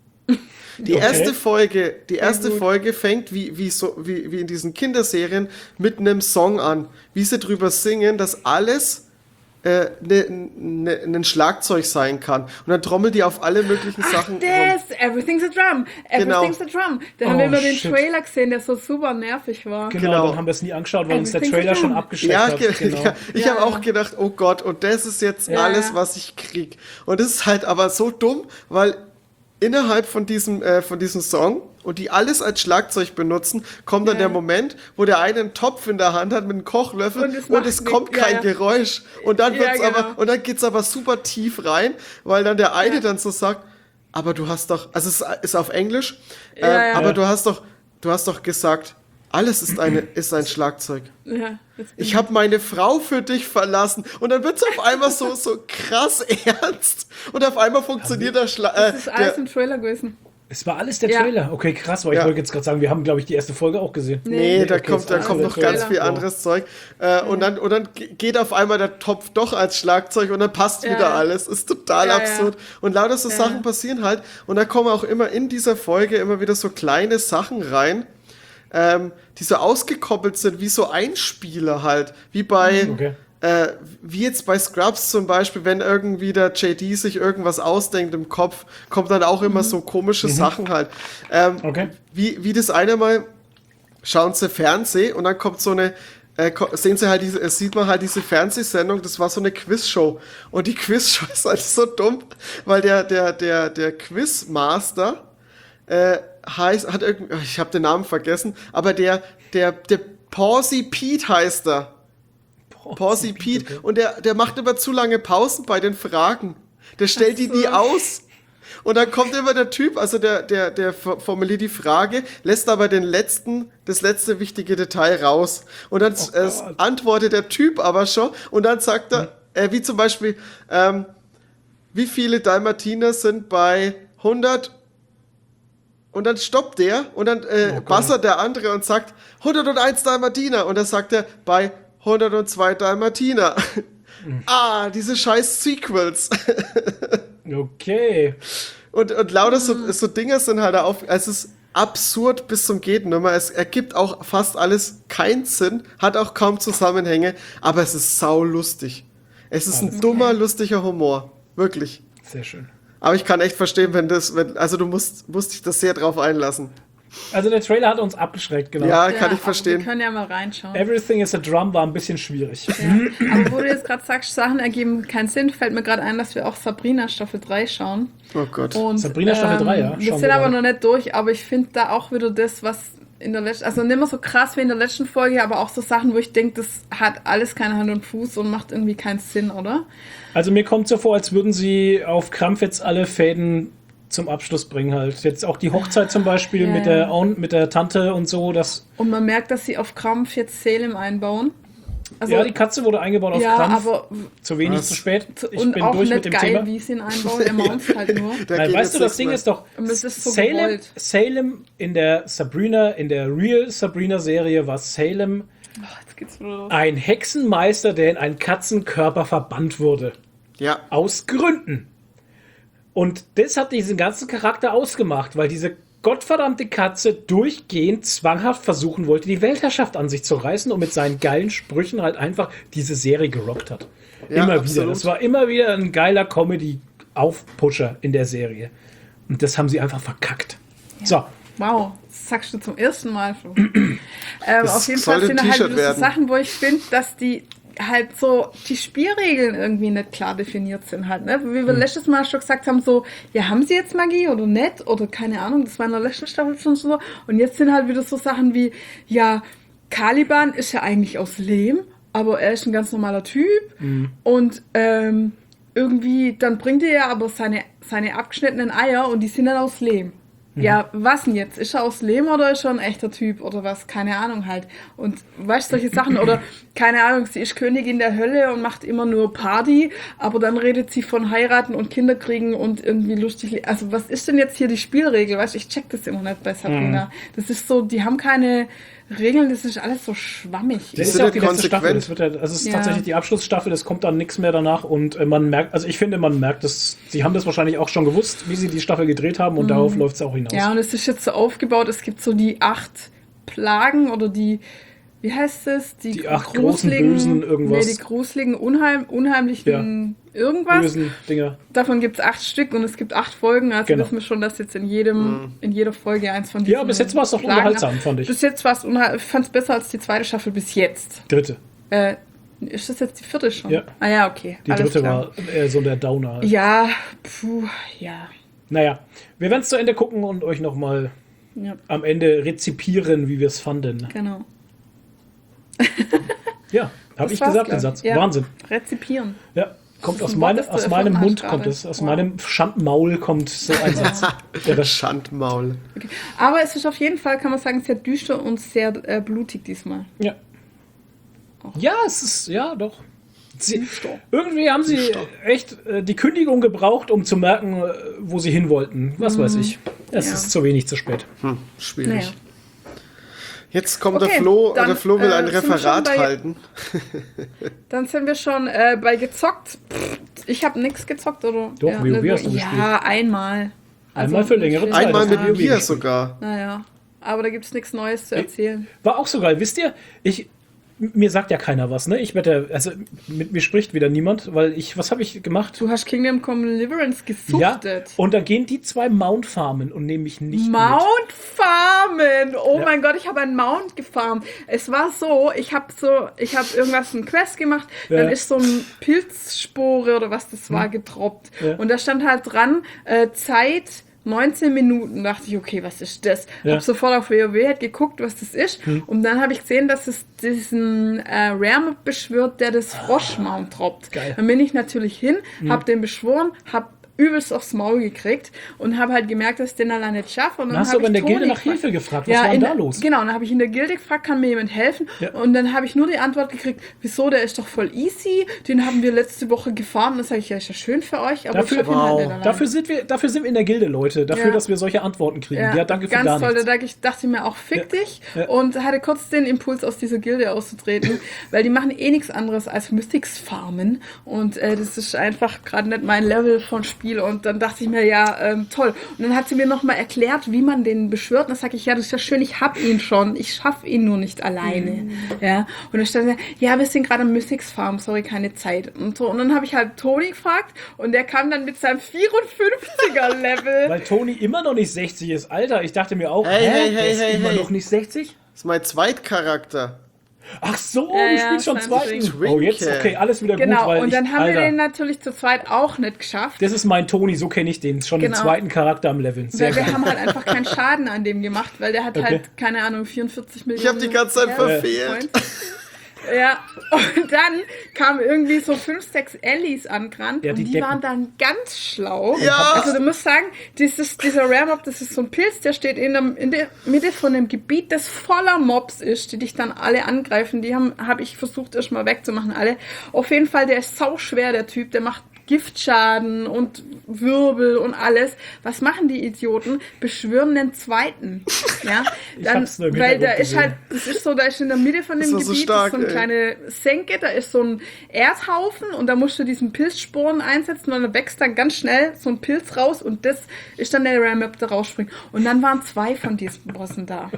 Die okay. erste Folge, die erste Folge fängt wie, wie, so, wie, wie in diesen Kinderserien mit einem Song an. Wie sie drüber singen, dass alles äh, ne, ne, ein Schlagzeug sein kann. Und dann trommelt die auf alle möglichen Ach, Sachen das, rum. Everything's a Drum. Everything's genau. a Drum. Da oh, haben wir immer den shit. Trailer gesehen, der so super nervig war. Genau, genau. Dann haben wir es nie angeschaut, weil uns der Trailer schon abgeschreckt ja, hat. Genau. Ja, ich ja, habe ja. auch gedacht, oh Gott, und das ist jetzt ja, alles, was ich krieg. Und das ist halt aber so dumm, weil innerhalb von diesem, äh, von diesem Song und die alles als Schlagzeug benutzen, kommt dann ja. der Moment, wo der eine einen Topf in der Hand hat mit einem Kochlöffel und es, und es kommt kein ja, ja. Geräusch. Und dann wird's ja, genau. aber, und dann geht's aber super tief rein, weil dann der eine ja. dann so sagt, aber du hast doch, also es ist auf Englisch, ja, äh, ja. aber du hast doch, du hast doch gesagt, alles ist eine, ist ein Schlagzeug. Ja, ich habe meine Frau für dich verlassen. Und dann wird's auf einmal so, so krass ernst. Und auf einmal funktioniert der Schlagzeug. Äh, das ist alles der, im Trailer gewesen. Es war alles der ja. Trailer. Okay, krass, weil ja. ich wollte jetzt gerade sagen, wir haben, glaube ich, die erste Folge auch gesehen. Nee, nee da okay, kommt, da kommt noch ganz viel anderes Zeug. Äh, und, dann, und dann geht auf einmal der Topf doch als Schlagzeug und dann passt ja. wieder alles. Ist total ja, absurd. Ja. Und lauter so ja. Sachen passieren halt. Und da kommen auch immer in dieser Folge immer wieder so kleine Sachen rein, Ähm, die so ausgekoppelt sind, wie so Einspieler halt, wie bei, okay. äh, wie jetzt bei Scrubs zum Beispiel, wenn irgendwie der J D sich irgendwas ausdenkt im Kopf, kommt dann auch immer mhm. so komische mhm. Sachen halt. Ähm, okay. Wie, wie das eine Mal, schauen sie Fernsehen und dann kommt so eine, äh, sehen sie halt diese, äh, sieht man halt diese Fernsehsendung, das war so eine Quizshow und die Quizshow ist halt so dumm, weil der, der, der, der Quizmaster, äh, heißt, hat irgendwie, ich habe den Namen vergessen, aber der, der, der Pawsey Pete heißt er. Pawsey Pete. Okay. Und der, der macht immer zu lange Pausen bei den Fragen. Der stellt die so. nie aus. Und dann kommt immer der Typ, also der, der, der formuliert die Frage, lässt aber den letzten, das letzte wichtige Detail raus. Und dann oh äh, antwortet der Typ aber schon und dann sagt er, äh, wie zum Beispiel, ähm, wie viele Dalmatiner sind bei hundert? Und dann stoppt der und dann äh, oh buzzert der andere und sagt hunderteins Dalmatiner. Und dann sagt er bei hundertzwei Dalmatiner. ah, diese scheiß Sequels. Okay. Und, und lauter so, so Dinge sind halt auf, es ist absurd bis zum geht nimmer. Es ergibt auch fast alles keinen Sinn, hat auch kaum Zusammenhänge, aber es ist sau lustig. Es ist ein dummer, lustiger Humor. Wirklich. Sehr schön. Aber ich kann echt verstehen, wenn das, wenn, also du musst, musst dich das sehr drauf einlassen. Also der Trailer hat uns abgeschreckt, genau. Ja, kann ich aber verstehen. Wir können ja mal reinschauen. Everything is a Drum war ein bisschen schwierig. Ja. Aber wo du jetzt gerade sagst, Sachen ergeben keinen Sinn, fällt mir gerade ein, dass wir auch Sabrina Staffel drei schauen. Oh Gott. Und, Sabrina Staffel drei, ja, Wir schauen sind wir aber mal. noch nicht durch, aber ich finde da auch wieder das, was in der letzten, also nicht mehr so krass wie in der letzten Folge, aber auch so Sachen, wo ich denke, das hat alles keine Hand und Fuß und macht irgendwie keinen Sinn, oder? Also mir kommt so vor, als würden sie auf Krampf jetzt alle Fäden zum Abschluss bringen halt. Jetzt auch die Hochzeit zum Beispiel Ja, mit, ja. der, Aunt- mit der Tante und so. Das, Und man merkt, dass sie auf Krampf jetzt Salem einbauen. Also, ja, die Katze wurde eingebaut auf ja, Krampf. aber Zu wenig, Was? zu spät. Ich und bin auch durch nicht mit dem geil, Thema. wie sie ihn einbauen, er maunzt halt nur. Da Nein, geht weißt du, jetzt das Ding nichts ist doch, Und das ist so Salem, gewollt. Salem in der Sabrina, in der Real Sabrina-Serie war Salem Oh, jetzt geht's wieder los. ein Hexenmeister, der in einen Katzenkörper verbannt wurde. mehr. Ja, Aus Gründen. Und das hat diesen ganzen Charakter ausgemacht, weil diese gottverdammte Katze durchgehend zwanghaft versuchen wollte, die Weltherrschaft an sich zu reißen und mit seinen geilen Sprüchen halt einfach diese Serie gerockt hat. Ja, immer absolut. wieder. Das war immer wieder ein geiler Comedy-Aufpusher in der Serie. Und das haben sie einfach verkackt. So. Wow, das sagst du zum ersten Mal. Flo. ähm, Das auf jeden Fall sollte sind ein da halt T-Shirt wieder so werden. Sachen, wo ich finde, dass die halt so die Spielregeln irgendwie nicht klar definiert sind halt, ne? Wie wir Hm. letztes Mal schon gesagt haben, so, ja, haben sie jetzt Magie oder nicht? Oder keine Ahnung, das war in der letzten Staffel schon so. Und jetzt sind halt wieder so Sachen wie, ja, Caliban ist ja eigentlich aus Lehm, aber er ist ein ganz normaler Typ. Hm. Und ähm, irgendwie, dann bringt er ja aber seine, seine abgeschnittenen Eier und die sind dann aus Lehm. Ja, was denn jetzt? Ist er aus Lehm oder ist er ein echter Typ oder was? Keine Ahnung halt. Und weißt du, solche Sachen oder keine Ahnung, sie ist Königin der Hölle und macht immer nur Party, aber dann redet sie von heiraten und Kinder kriegen und irgendwie lustig. le- Also was ist denn jetzt hier die Spielregel? Weißt du, ich check das immer nicht bei Sabrina. Das ist so, die haben keine Regeln, das ist alles so schwammig. Das ist sind ja ja auch die letzte konsequent. Staffel. Das wird ja, also es ist Ja. tatsächlich die Abschlussstaffel, es kommt dann nichts mehr danach und äh, man merkt, also ich finde, man merkt, dass sie haben das wahrscheinlich auch schon gewusst, wie sie die Staffel gedreht haben und darauf läuft es auch hinaus. Ja, und es ist jetzt so aufgebaut, es gibt so die acht Plagen oder die, wie heißt es? Die acht großen, bösen irgendwas. Nee, die gruseligen, unheim, unheimlichen irgendwas. Bösen Dinger. Davon gibt es acht Stück und es gibt acht Folgen, also Genau. wissen wir schon, dass jetzt in jedem, in jeder Folge eins von diesen Ja, bis jetzt war es doch Plagen- unterhaltsam, fand ich. Bis jetzt war es unterhaltsam, ich fand es besser als die zweite Staffel bis jetzt. Dritte. Äh, ist das jetzt die vierte schon? Ja. Ah ja, okay. Die alles dritte klar. war äh, so der Downer. Halt. Ja, puh, ja. Naja, wir werden es zu Ende gucken und euch nochmal Ja, am Ende rezipieren, wie wir es fanden. genau. Ja, habe Das ich war's, gesagt, glaub den ich. Satz. Ja. Wahnsinn. Rezipieren. Ja, kommt Das aus, ist ein meine, Wort, das du aus meinem erfunden Mund hast kommt gerade. es. Aus Wow. meinem Schandmaul kommt so ein Satz. Ja, das, Schandmaul. Okay. Aber es ist auf jeden Fall, kann man sagen, sehr düster und sehr äh, blutig diesmal. ja. Ja, es ist, ja, doch. Sie, irgendwie haben sie echt äh, die Kündigung gebraucht, um zu merken, äh, wo sie hin wollten. Was weiß ich. Es Ja. ist zu wenig, zu spät. Hm, schwierig. Naja. Jetzt kommt Okay, der Flo, dann, der Flo will äh, ein sind wir schon Referat bei- halten. Dann sind wir schon äh, bei gezockt. Pff, ich habe nichts gezockt, oder? Doch, ja, WoW ne, hast du Ja, gespielt. einmal. Einmal für längere nicht Zeit. viel. Einmal das mit hat WoW mir gespielt. sogar. Naja, aber da gibt es nichts Neues zu Ey. erzählen. War auch so geil. Wisst ihr, ich, mir sagt ja keiner was, ne? Ich wette, also mit mir spricht wieder niemand, weil ich, was habe ich gemacht? Du hast Kingdom Come Deliverance Ja, gesuchtet. und dann gehen die zwei Mount farmen und nehmen mich nicht Mount farmen! Oh Ja. mein Gott, ich habe einen Mount gefarmt. Es war so, ich habe so, ich habe irgendwas ein Quest gemacht, Ja. dann ist so ein Pilzspore oder was das war gedroppt. Ja. Und da stand halt dran, äh, Zeit neunzehn Minuten. Dachte ich, okay, was ist das? Ja. Hab sofort auf WoW halt geguckt, was das ist. Und dann habe ich gesehen, dass es diesen äh, Rare beschwört, der das Frosch-Mount droppt. Geil. Dann bin ich natürlich hin, hab den beschworen, hab übelst aufs Maul gekriegt und habe halt gemerkt, dass ich den alleine nicht schaffe. Und Dann dann hast du habe aber in ich der Gilde Toni nach Hilfe gefragt. Was ja, war denn in da der, los? Genau, dann habe ich in der Gilde gefragt, kann mir jemand helfen? Ja. Und dann habe ich nur die Antwort gekriegt, wieso, der ist doch voll easy, den haben wir letzte Woche gefahren. Und dann sage ich, ja, ist ja schön für euch, aber Dafür- ich schaffe ihn halt Wow. nicht alleine. Dafür sind wir, dafür sind wir in der Gilde, Leute. Dafür, Ja. dass wir solche Antworten kriegen. Ja, Ja, danke für ganz gar toll. nichts. Da dachte ich, dachte ich mir auch, fick Ja. dich. Ja. Und hatte kurz den Impuls, aus dieser Gilde auszutreten, weil die machen eh nichts anderes als Mythics farmen. Und äh, das ist einfach gerade nicht mein Level von Spiel. Und dann dachte ich mir, ja, ähm, toll. Und dann hat sie mir nochmal erklärt, wie man den beschwört. Und dann sage ich, ja, das ist ja schön, ich hab ihn schon. Ich schaffe ihn nur nicht alleine. Mhm. Ja. Und dann stand er, ja, wir sind gerade am Mythics Farm, sorry, keine Zeit. Und, so. Und dann habe ich halt Toni gefragt und der kam dann mit seinem vierundfünfziger Level. Weil Toni immer noch nicht sechzig ist. Alter, ich dachte mir auch, Hey, hä, hey, der hey, ist hey, immer hey. noch nicht sechzig? Das ist mein Zweitcharakter. Ach so, Ja, du ja, spielst schon Science zweiten. Fiction. Oh, jetzt, Twinkie. okay, alles wieder gut, Genau, weil und dann ich, haben Alter, wir den natürlich zu zweit auch nicht geschafft. das ist mein Toni, so kenne ich den. Schon Genau. den zweiten Charakter am Level. Sehr Weil wir gut. haben halt einfach keinen Schaden an dem gemacht, weil der hat Okay. halt, keine Ahnung, vierundvierzig Millionen. Ich habe die ganze Zeit Health verfehlt. Points. Ja, und dann kamen irgendwie so fünf, sechs Ellies angerannt Ja, und die die, Deppen. waren dann ganz schlau. Ja. Also du musst sagen, dieses, dieser Rare Mob, das ist so ein Pilz, der steht in, dem, in der Mitte von einem Gebiet, das voller Mobs ist, die dich dann alle angreifen. Die haben habe ich versucht erstmal wegzumachen, alle. Auf jeden Fall, der ist sauschwer, der Typ, der macht Giftschaden und Wirbel und alles. Was machen die Idioten? Beschwören den zweiten. Ja, Ich dann, hab's nur im weil da Hintergrund ist gesehen. halt, das ist so, da ist in der Mitte von dem Das war Gebiet so stark, ist so eine ey. kleine Senke, da ist so ein Erdhaufen und da musst du diesen Pilzsporen einsetzen und dann wächst dann ganz schnell so ein Pilz raus und das ist dann der Ram-Up, der rausspringt. Und dann waren zwei von diesen Bossen da.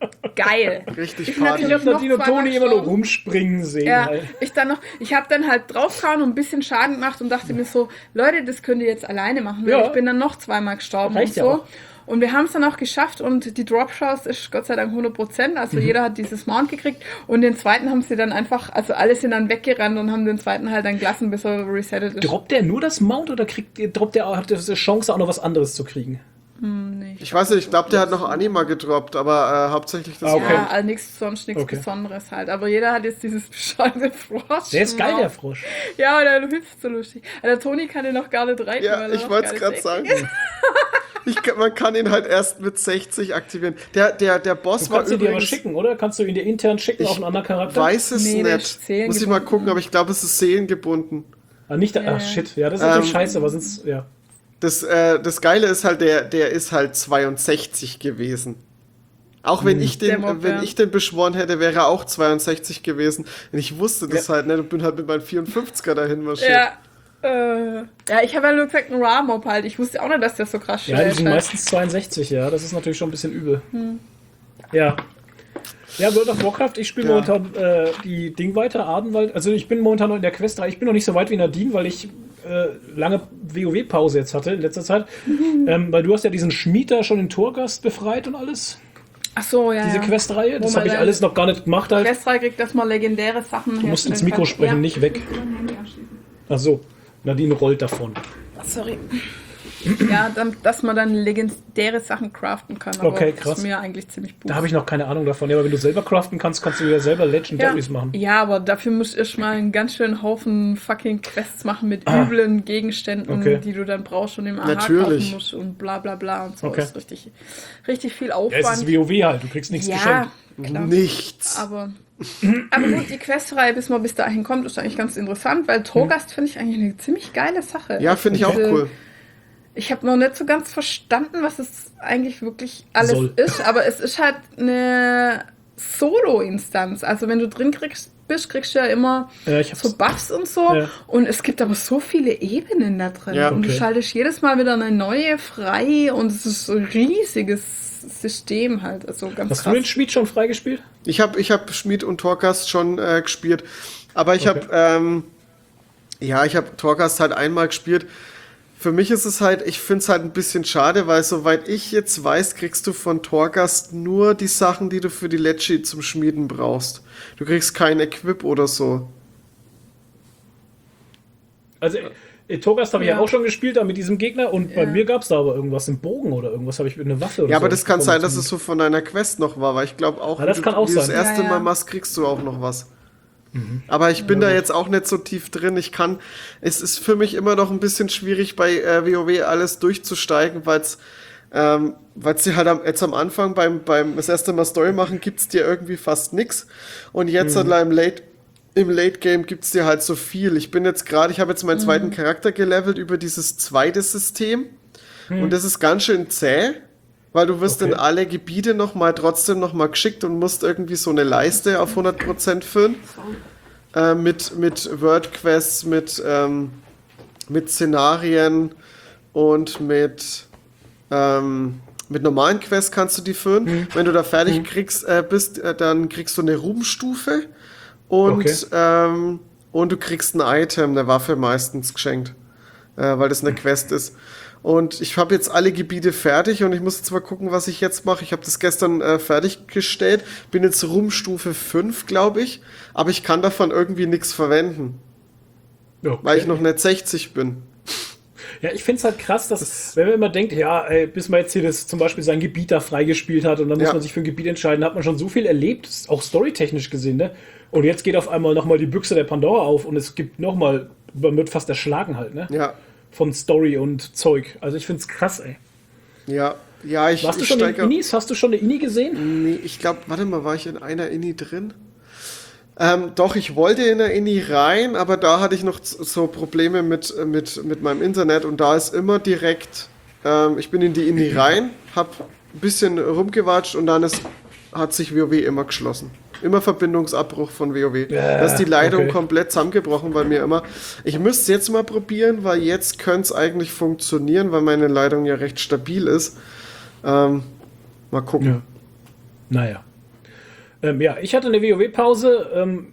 Geil. Richtig Ich Party. Ich habe noch Nadine und zweimal Toni immer nur gestorben. rumspringen sehen. Ja, Alter. ich dann noch, ich habe dann halt draufgehauen und ein bisschen Schaden gemacht und dachte mir so, Leute, das könnt ihr jetzt alleine machen. Weil Ja. ich bin dann noch zweimal gestorben Reicht und ja so. auch. Und wir haben es dann auch geschafft und die Drop-Chance ist Gott sei Dank hundert Prozent. Also Mhm. jeder hat dieses Mount gekriegt und den zweiten haben sie dann einfach, also alle sind dann weggerannt und haben den zweiten halt dann gelassen, bis er resettet ist. Droppt der nur das Mount oder kriegt, droppt der, hat der eine Chance, auch noch was anderes zu kriegen? Nicht. Ich weiß nicht, ich glaube, der hat noch Anima gedroppt, aber äh, hauptsächlich das Ah, okay. Ja, also nichts, sonst nichts Okay. Besonderes halt. Aber jeder hat jetzt dieses bescheuerte Frosch. Der ist geil, der Frosch. Ja, der hüpft so lustig. Aber der Toni kann den noch gar nicht reiten. Ja, weil er ich noch wollte es gar gerade nicht sagen. Ich, kann- man kann ihn halt erst mit sechzig aktivieren. Der, der, der Boss Du war kannst ihn dir aber übrigens... schicken, oder? Kannst du ihn dir intern schicken Ich auf einen anderen Charakter? weiß es Nee, der nicht. ist seelengebunden. Muss ich mal gucken, aber ich glaube, es ist seelengebunden. Ah, nicht, Ja. ach shit, ja, das ist natürlich Ähm, scheiße, aber sonst, ja. Das, äh, das Geile ist halt, der, der ist halt zweiundsechzig gewesen. Auch wenn ich Der den, Mob, wenn ja. ich den beschworen hätte, wäre er auch zweiundsechzig gewesen. Und ich wusste das Ja. halt nicht und bin halt mit meinem vierundfünfziger dahin marschiert. Ja. Äh, ja, ich habe ja nur gesagt, ein Raw-Mob halt. Ich wusste auch nicht, dass der so krass Ja, schnell die sind ist. meistens zweiundsechzig, ja. Das ist natürlich schon ein bisschen übel. Hm. Ja. Ja, World of Warcraft, ich spiele Ja. momentan äh, die Ding weiter, Adenwald. Also ich bin momentan noch in der Quest drei. Ich bin noch nicht so weit wie Nadine, weil ich äh, lange WoW-Pause jetzt hatte in letzter Zeit. ähm, weil du hast ja diesen Schmied da schon in Torgast befreit und alles. Ach so, ja. Diese ja. Questreihe. Das Wo man habe ich dann- alles noch gar nicht gemacht halt. Quest drei kriegt, dass man legendäre Sachen Du musst ins Mikro sprechen, nicht weg. Ach so. Nadine rollt davon. Sorry. Ja, dann, dass man dann legendäre Sachen craften kann. Aber Okay, das krass. ist mir eigentlich ziemlich Da habe ich noch keine Ahnung davon. Ja, aber wenn du selber craften kannst, kannst du ja selber ja. Legendaries machen. ja, aber dafür musst du erstmal einen ganz schönen Haufen fucking Quests machen mit üblen Gegenständen, Okay. die du dann brauchst und im A H Natürlich. kaufen musst und bla bla bla und so. Okay. Das ist richtig, richtig viel Ja, Aufwand. es ist WoW halt. Du kriegst nichts ja, geschenkt. klar. Nichts. Aber, aber gut, die Questreihe, bis man bis dahin kommt, ist eigentlich ganz interessant, weil Torgast finde ich eigentlich eine ziemlich geile Sache. Ja, finde ich auch Diese- cool. Ich habe noch nicht so ganz verstanden, was es eigentlich wirklich alles Soll. ist, aber es ist halt eine Solo-Instanz. Also wenn du drin kriegst, bist, kriegst du ja immer Ja, ich hab's- so Buffs und so. Ja. Und es gibt aber so viele Ebenen da drin. Ja. Und du Okay. schaltest jedes Mal wieder eine neue frei und es ist so ein riesiges System halt. Also ganz Hast krass. du den Schmied schon freigespielt? Ich habe ich hab Schmied und Torgast schon äh, gespielt. Aber ich Okay. habe, ähm, ja, ich habe Torgast halt einmal gespielt. Für mich ist es halt, ich finde es halt ein bisschen schade, weil soweit ich jetzt weiß, kriegst du von Torgast nur die Sachen, die du für die Lecce zum Schmieden brauchst. Du kriegst kein Equip oder so. Also, äh, Torgast habe ich ja Ja. auch schon gespielt, da mit diesem Gegner. Und bei Ja. mir gab es da aber irgendwas, einen Bogen oder irgendwas, habe ich eine Waffe oder Ja, so. aber das kann sein, dass bekommen. es so von deiner Quest noch war, weil ich glaube auch, Ja, das wenn kann du auch dieses sein. erste Ja, ja. Mal machst, kriegst du auch noch was. Aber ich bin da jetzt auch nicht so tief drin. Ich kann, es ist für mich immer noch ein bisschen schwierig, bei äh, WoW alles durchzusteigen, weil es ähm, weil sie halt am, jetzt am Anfang beim, beim das erste Mal Story machen, gibt's dir irgendwie fast nix. Und jetzt mhm. halt im Late, im Late Game gibt's dir halt so viel. Ich bin jetzt gerade, ich habe jetzt meinen mhm. zweiten Charakter gelevelt über dieses zweite System. Mhm. Und das ist ganz schön zäh, weil du wirst okay. in alle Gebiete noch mal trotzdem noch mal geschickt und musst irgendwie so eine Leiste auf hundert Prozent füllen. Äh, mit, mit Wordquests, mit, ähm, mit Szenarien und mit ähm, mit normalen Quests kannst du die füllen. Mhm. Wenn du da fertig mhm. kriegst, äh, bist, äh, dann kriegst du eine Ruhmstufe und, okay. ähm, und du kriegst ein Item, eine Waffe meistens geschenkt, äh, weil das eine Quest ist. Und ich habe jetzt alle Gebiete fertig und ich muss jetzt mal gucken, was ich jetzt mache. Ich habe das gestern äh, fertiggestellt, bin jetzt Ruhmstufe fünf, glaube ich, aber ich kann davon irgendwie nichts verwenden, okay. weil ich noch nicht sechzig bin. Ja, ich finde es halt krass, dass, das, wenn man immer denkt, ja, ey, bis man jetzt hier das, zum Beispiel sein Gebiet da freigespielt hat und dann muss ja. man sich für ein Gebiet entscheiden, hat man schon so viel erlebt, auch storytechnisch gesehen, ne? Und jetzt geht auf einmal nochmal die Büchse der Pandora auf und es gibt nochmal, man wird fast erschlagen halt, ne? Ja. Von Story und Zeug. Also ich finde es krass, ey. Ja, ja, ich Warst du ich schon steige, in Inis? Hast du schon eine Ini gesehen? Nee, ich glaube, warte mal, war ich in einer Ini drin? Ähm, doch, ich wollte in der Ini rein, aber da hatte ich noch so Probleme mit, mit, mit meinem Internet und da ist immer direkt, ähm, ich bin in die Ini rein, hab ein bisschen rumgewatscht und dann ist, hat sich WoW immer geschlossen. Immer Verbindungsabbruch von WoW. Ja, da ist die Leitung okay. komplett zusammengebrochen bei mir immer. Ich müsste es jetzt mal probieren, weil jetzt könnte es eigentlich funktionieren, weil meine Leitung ja recht stabil ist. Ähm, mal gucken. Ja. Naja. Ähm, ja, ich hatte eine WoW-Pause ähm,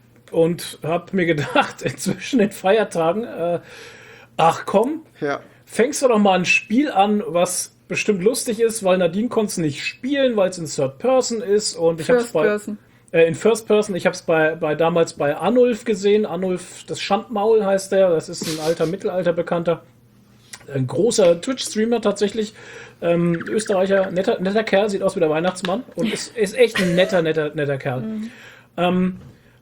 und habe mir gedacht, zwischen den Feiertagen, äh, ach komm, ja. fängst du doch mal ein Spiel an, was bestimmt lustig ist, weil Nadine konnte es nicht spielen, weil es in Third Person ist und ich habe es bei Person. Äh, in First Person, ich habe es bei, bei damals bei Arnulf gesehen, Arnulf, das Schandmaul heißt der, das ist ein alter Mittelalter-Bekannter, ein großer Twitch-Streamer tatsächlich, ähm, Österreicher, netter, netter Kerl, sieht aus wie der Weihnachtsmann und ist, ist echt ein netter, netter, netter Kerl. Mhm. Ähm,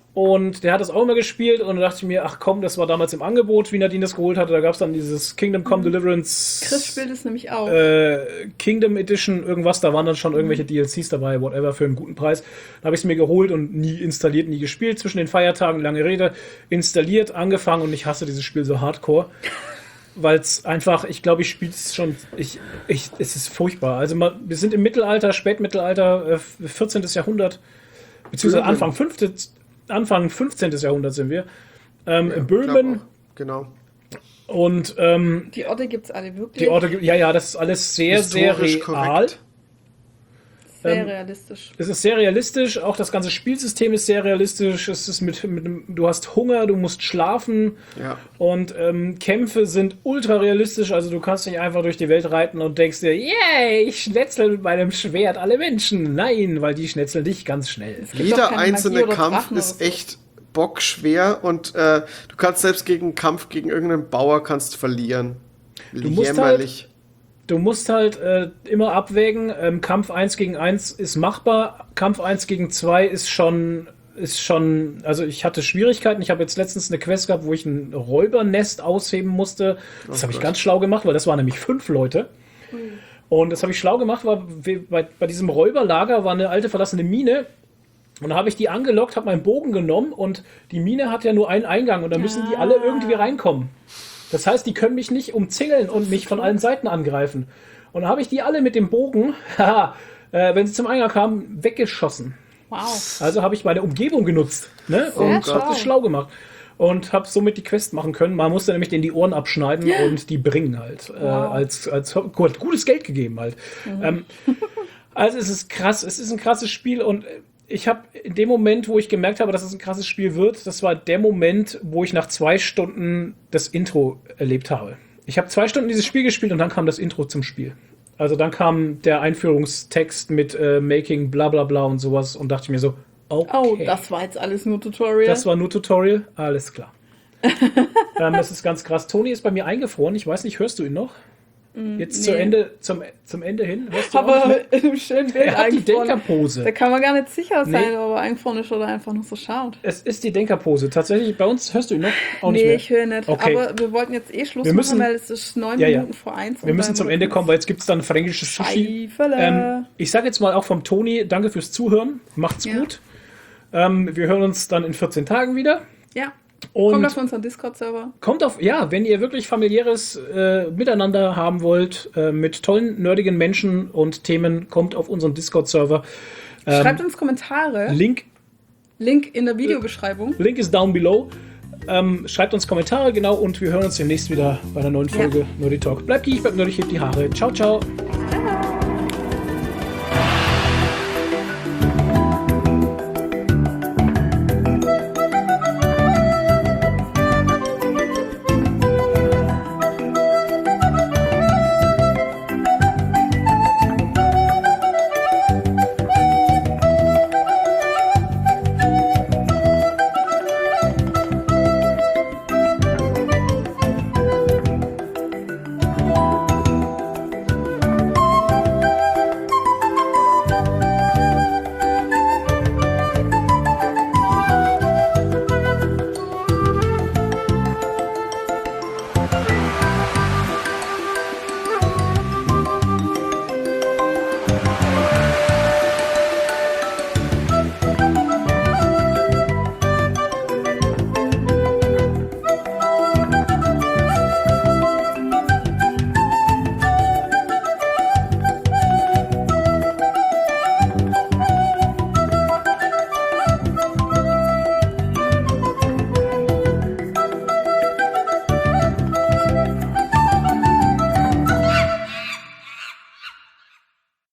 und der hat das auch immer gespielt und da dachte ich mir, ach komm, das war damals im Angebot, wie Nadine das geholt hatte, da gab es dann dieses Kingdom Come mhm. Deliverance. Chris spielt es nämlich auch. Äh, Kingdom Edition, irgendwas, da waren dann schon irgendwelche mhm. D L Cs dabei, whatever, für einen guten Preis. Da habe ich es mir geholt und nie installiert, nie gespielt. Zwischen den Feiertagen, lange Rede, installiert, angefangen und ich hasse dieses Spiel so hardcore. Weil es einfach, ich glaube, ich spiele es schon, ich, ich, es ist furchtbar. Also mal, wir sind im Mittelalter, Spätmittelalter, äh, vierzehntes Jahrhundert, beziehungsweise Anfang fünfzehnten Anfang fünfzehnten Jahrhundert sind wir. Ähm, ja, Böhmen. Genau. Und ähm, die Orte gibt es alle wirklich. Die Orte, ja, ja, das ist alles sehr, sehr real. Korrekt. Sehr ähm, realistisch. Es ist sehr realistisch, auch das ganze Spielsystem ist sehr realistisch. Es ist mit, mit du hast Hunger, du musst schlafen ja. und ähm, Kämpfe sind ultra realistisch. Also du kannst nicht einfach durch die Welt reiten und denkst dir, yay, ich schnetzel mit meinem Schwert alle Menschen. Nein, weil die schnetzeln dich ganz schnell. Jeder einzelne Kampf ist so. echt bockschwer und äh, du kannst selbst gegen einen Kampf gegen irgendeinen Bauer kannst verlieren. Du musst halt Du musst halt äh, immer abwägen, ähm, Kampf eins gegen eins ist machbar, Kampf eins gegen zwei ist schon, ist schon, also ich hatte Schwierigkeiten. Ich habe jetzt letztens eine Quest gehabt, wo ich ein Räubernest ausheben musste. Das oh habe ich ganz schlau gemacht, weil das waren nämlich fünf Leute. Mhm. Und das habe ich schlau gemacht, weil bei, bei diesem Räuberlager war eine alte verlassene Mine. Und da habe ich die angelockt, habe meinen Bogen genommen und die Mine hat ja nur einen Eingang und da müssen die alle irgendwie reinkommen. Das heißt, die können mich nicht umzingeln und mich von allen Seiten angreifen. Und da habe ich die alle mit dem Bogen, haha, äh, wenn sie zum Eingang kamen, weggeschossen. Wow. Also habe ich meine Umgebung genutzt, ne? Und habe das schlau gemacht. Und habe somit die Quest machen können. Man musste nämlich denen die Ohren abschneiden ja. und die bringen halt. Wow. Äh, als, als gut, gutes Geld gegeben halt. Mhm. Ähm, also es ist krass, es ist ein krasses Spiel und ich habe in dem Moment, wo ich gemerkt habe, dass es ein krasses Spiel wird, das war der Moment, wo ich nach zwei Stunden das Intro erlebt habe. Ich habe zwei Stunden dieses Spiel gespielt und dann kam das Intro zum Spiel. Also dann kam der Einführungstext mit äh, Making bla bla bla und sowas und dachte ich mir so, okay. Oh, das war jetzt alles nur Tutorial? Das war nur Tutorial, alles klar. ähm, das ist ganz krass. Toni ist bei mir eingefroren, ich weiß nicht, hörst du ihn noch? Jetzt nee. zu Ende, zum, zum Ende hin. Hörst du auch Aber nicht mehr? in einem schönen Bild Er hat die eigentlich vorne. Denkerpose. Da kann man gar nicht sicher sein, Nee. ob er eingefroren ist oder einfach nur so schaut. Es ist die Denkerpose. Tatsächlich, bei uns hörst du ihn noch? Auch nicht Nee, mehr. ich höre nicht. Okay. Aber wir wollten jetzt eh Schluss Wir müssen- machen, weil es ist neun Ja, ja. Minuten vor eins. Wir müssen zum Ende kommen, weil jetzt gibt es dann fränkisches Sushi. Scheifele. Ähm, ich sage jetzt mal auch vom Toni, danke fürs Zuhören. Macht's Ja. gut. Ähm, wir hören uns dann in vierzehn Tagen wieder. Ja, Und kommt auf unseren Discord-Server. kommt auf, ja, wenn ihr wirklich familiäres äh, Miteinander haben wollt, äh, mit tollen, nerdigen Menschen und Themen, kommt auf unseren Discord-Server. Ähm, Schreibt uns Kommentare. Link, Link in der Videobeschreibung. Link ist down below. Ähm, schreibt uns Kommentare, genau, und wir hören uns demnächst wieder bei einer neuen Folge Ja. Nerdy Talk. Bleibt geek, bleibt nerdig, hebt die Haare. Ciao, ciao.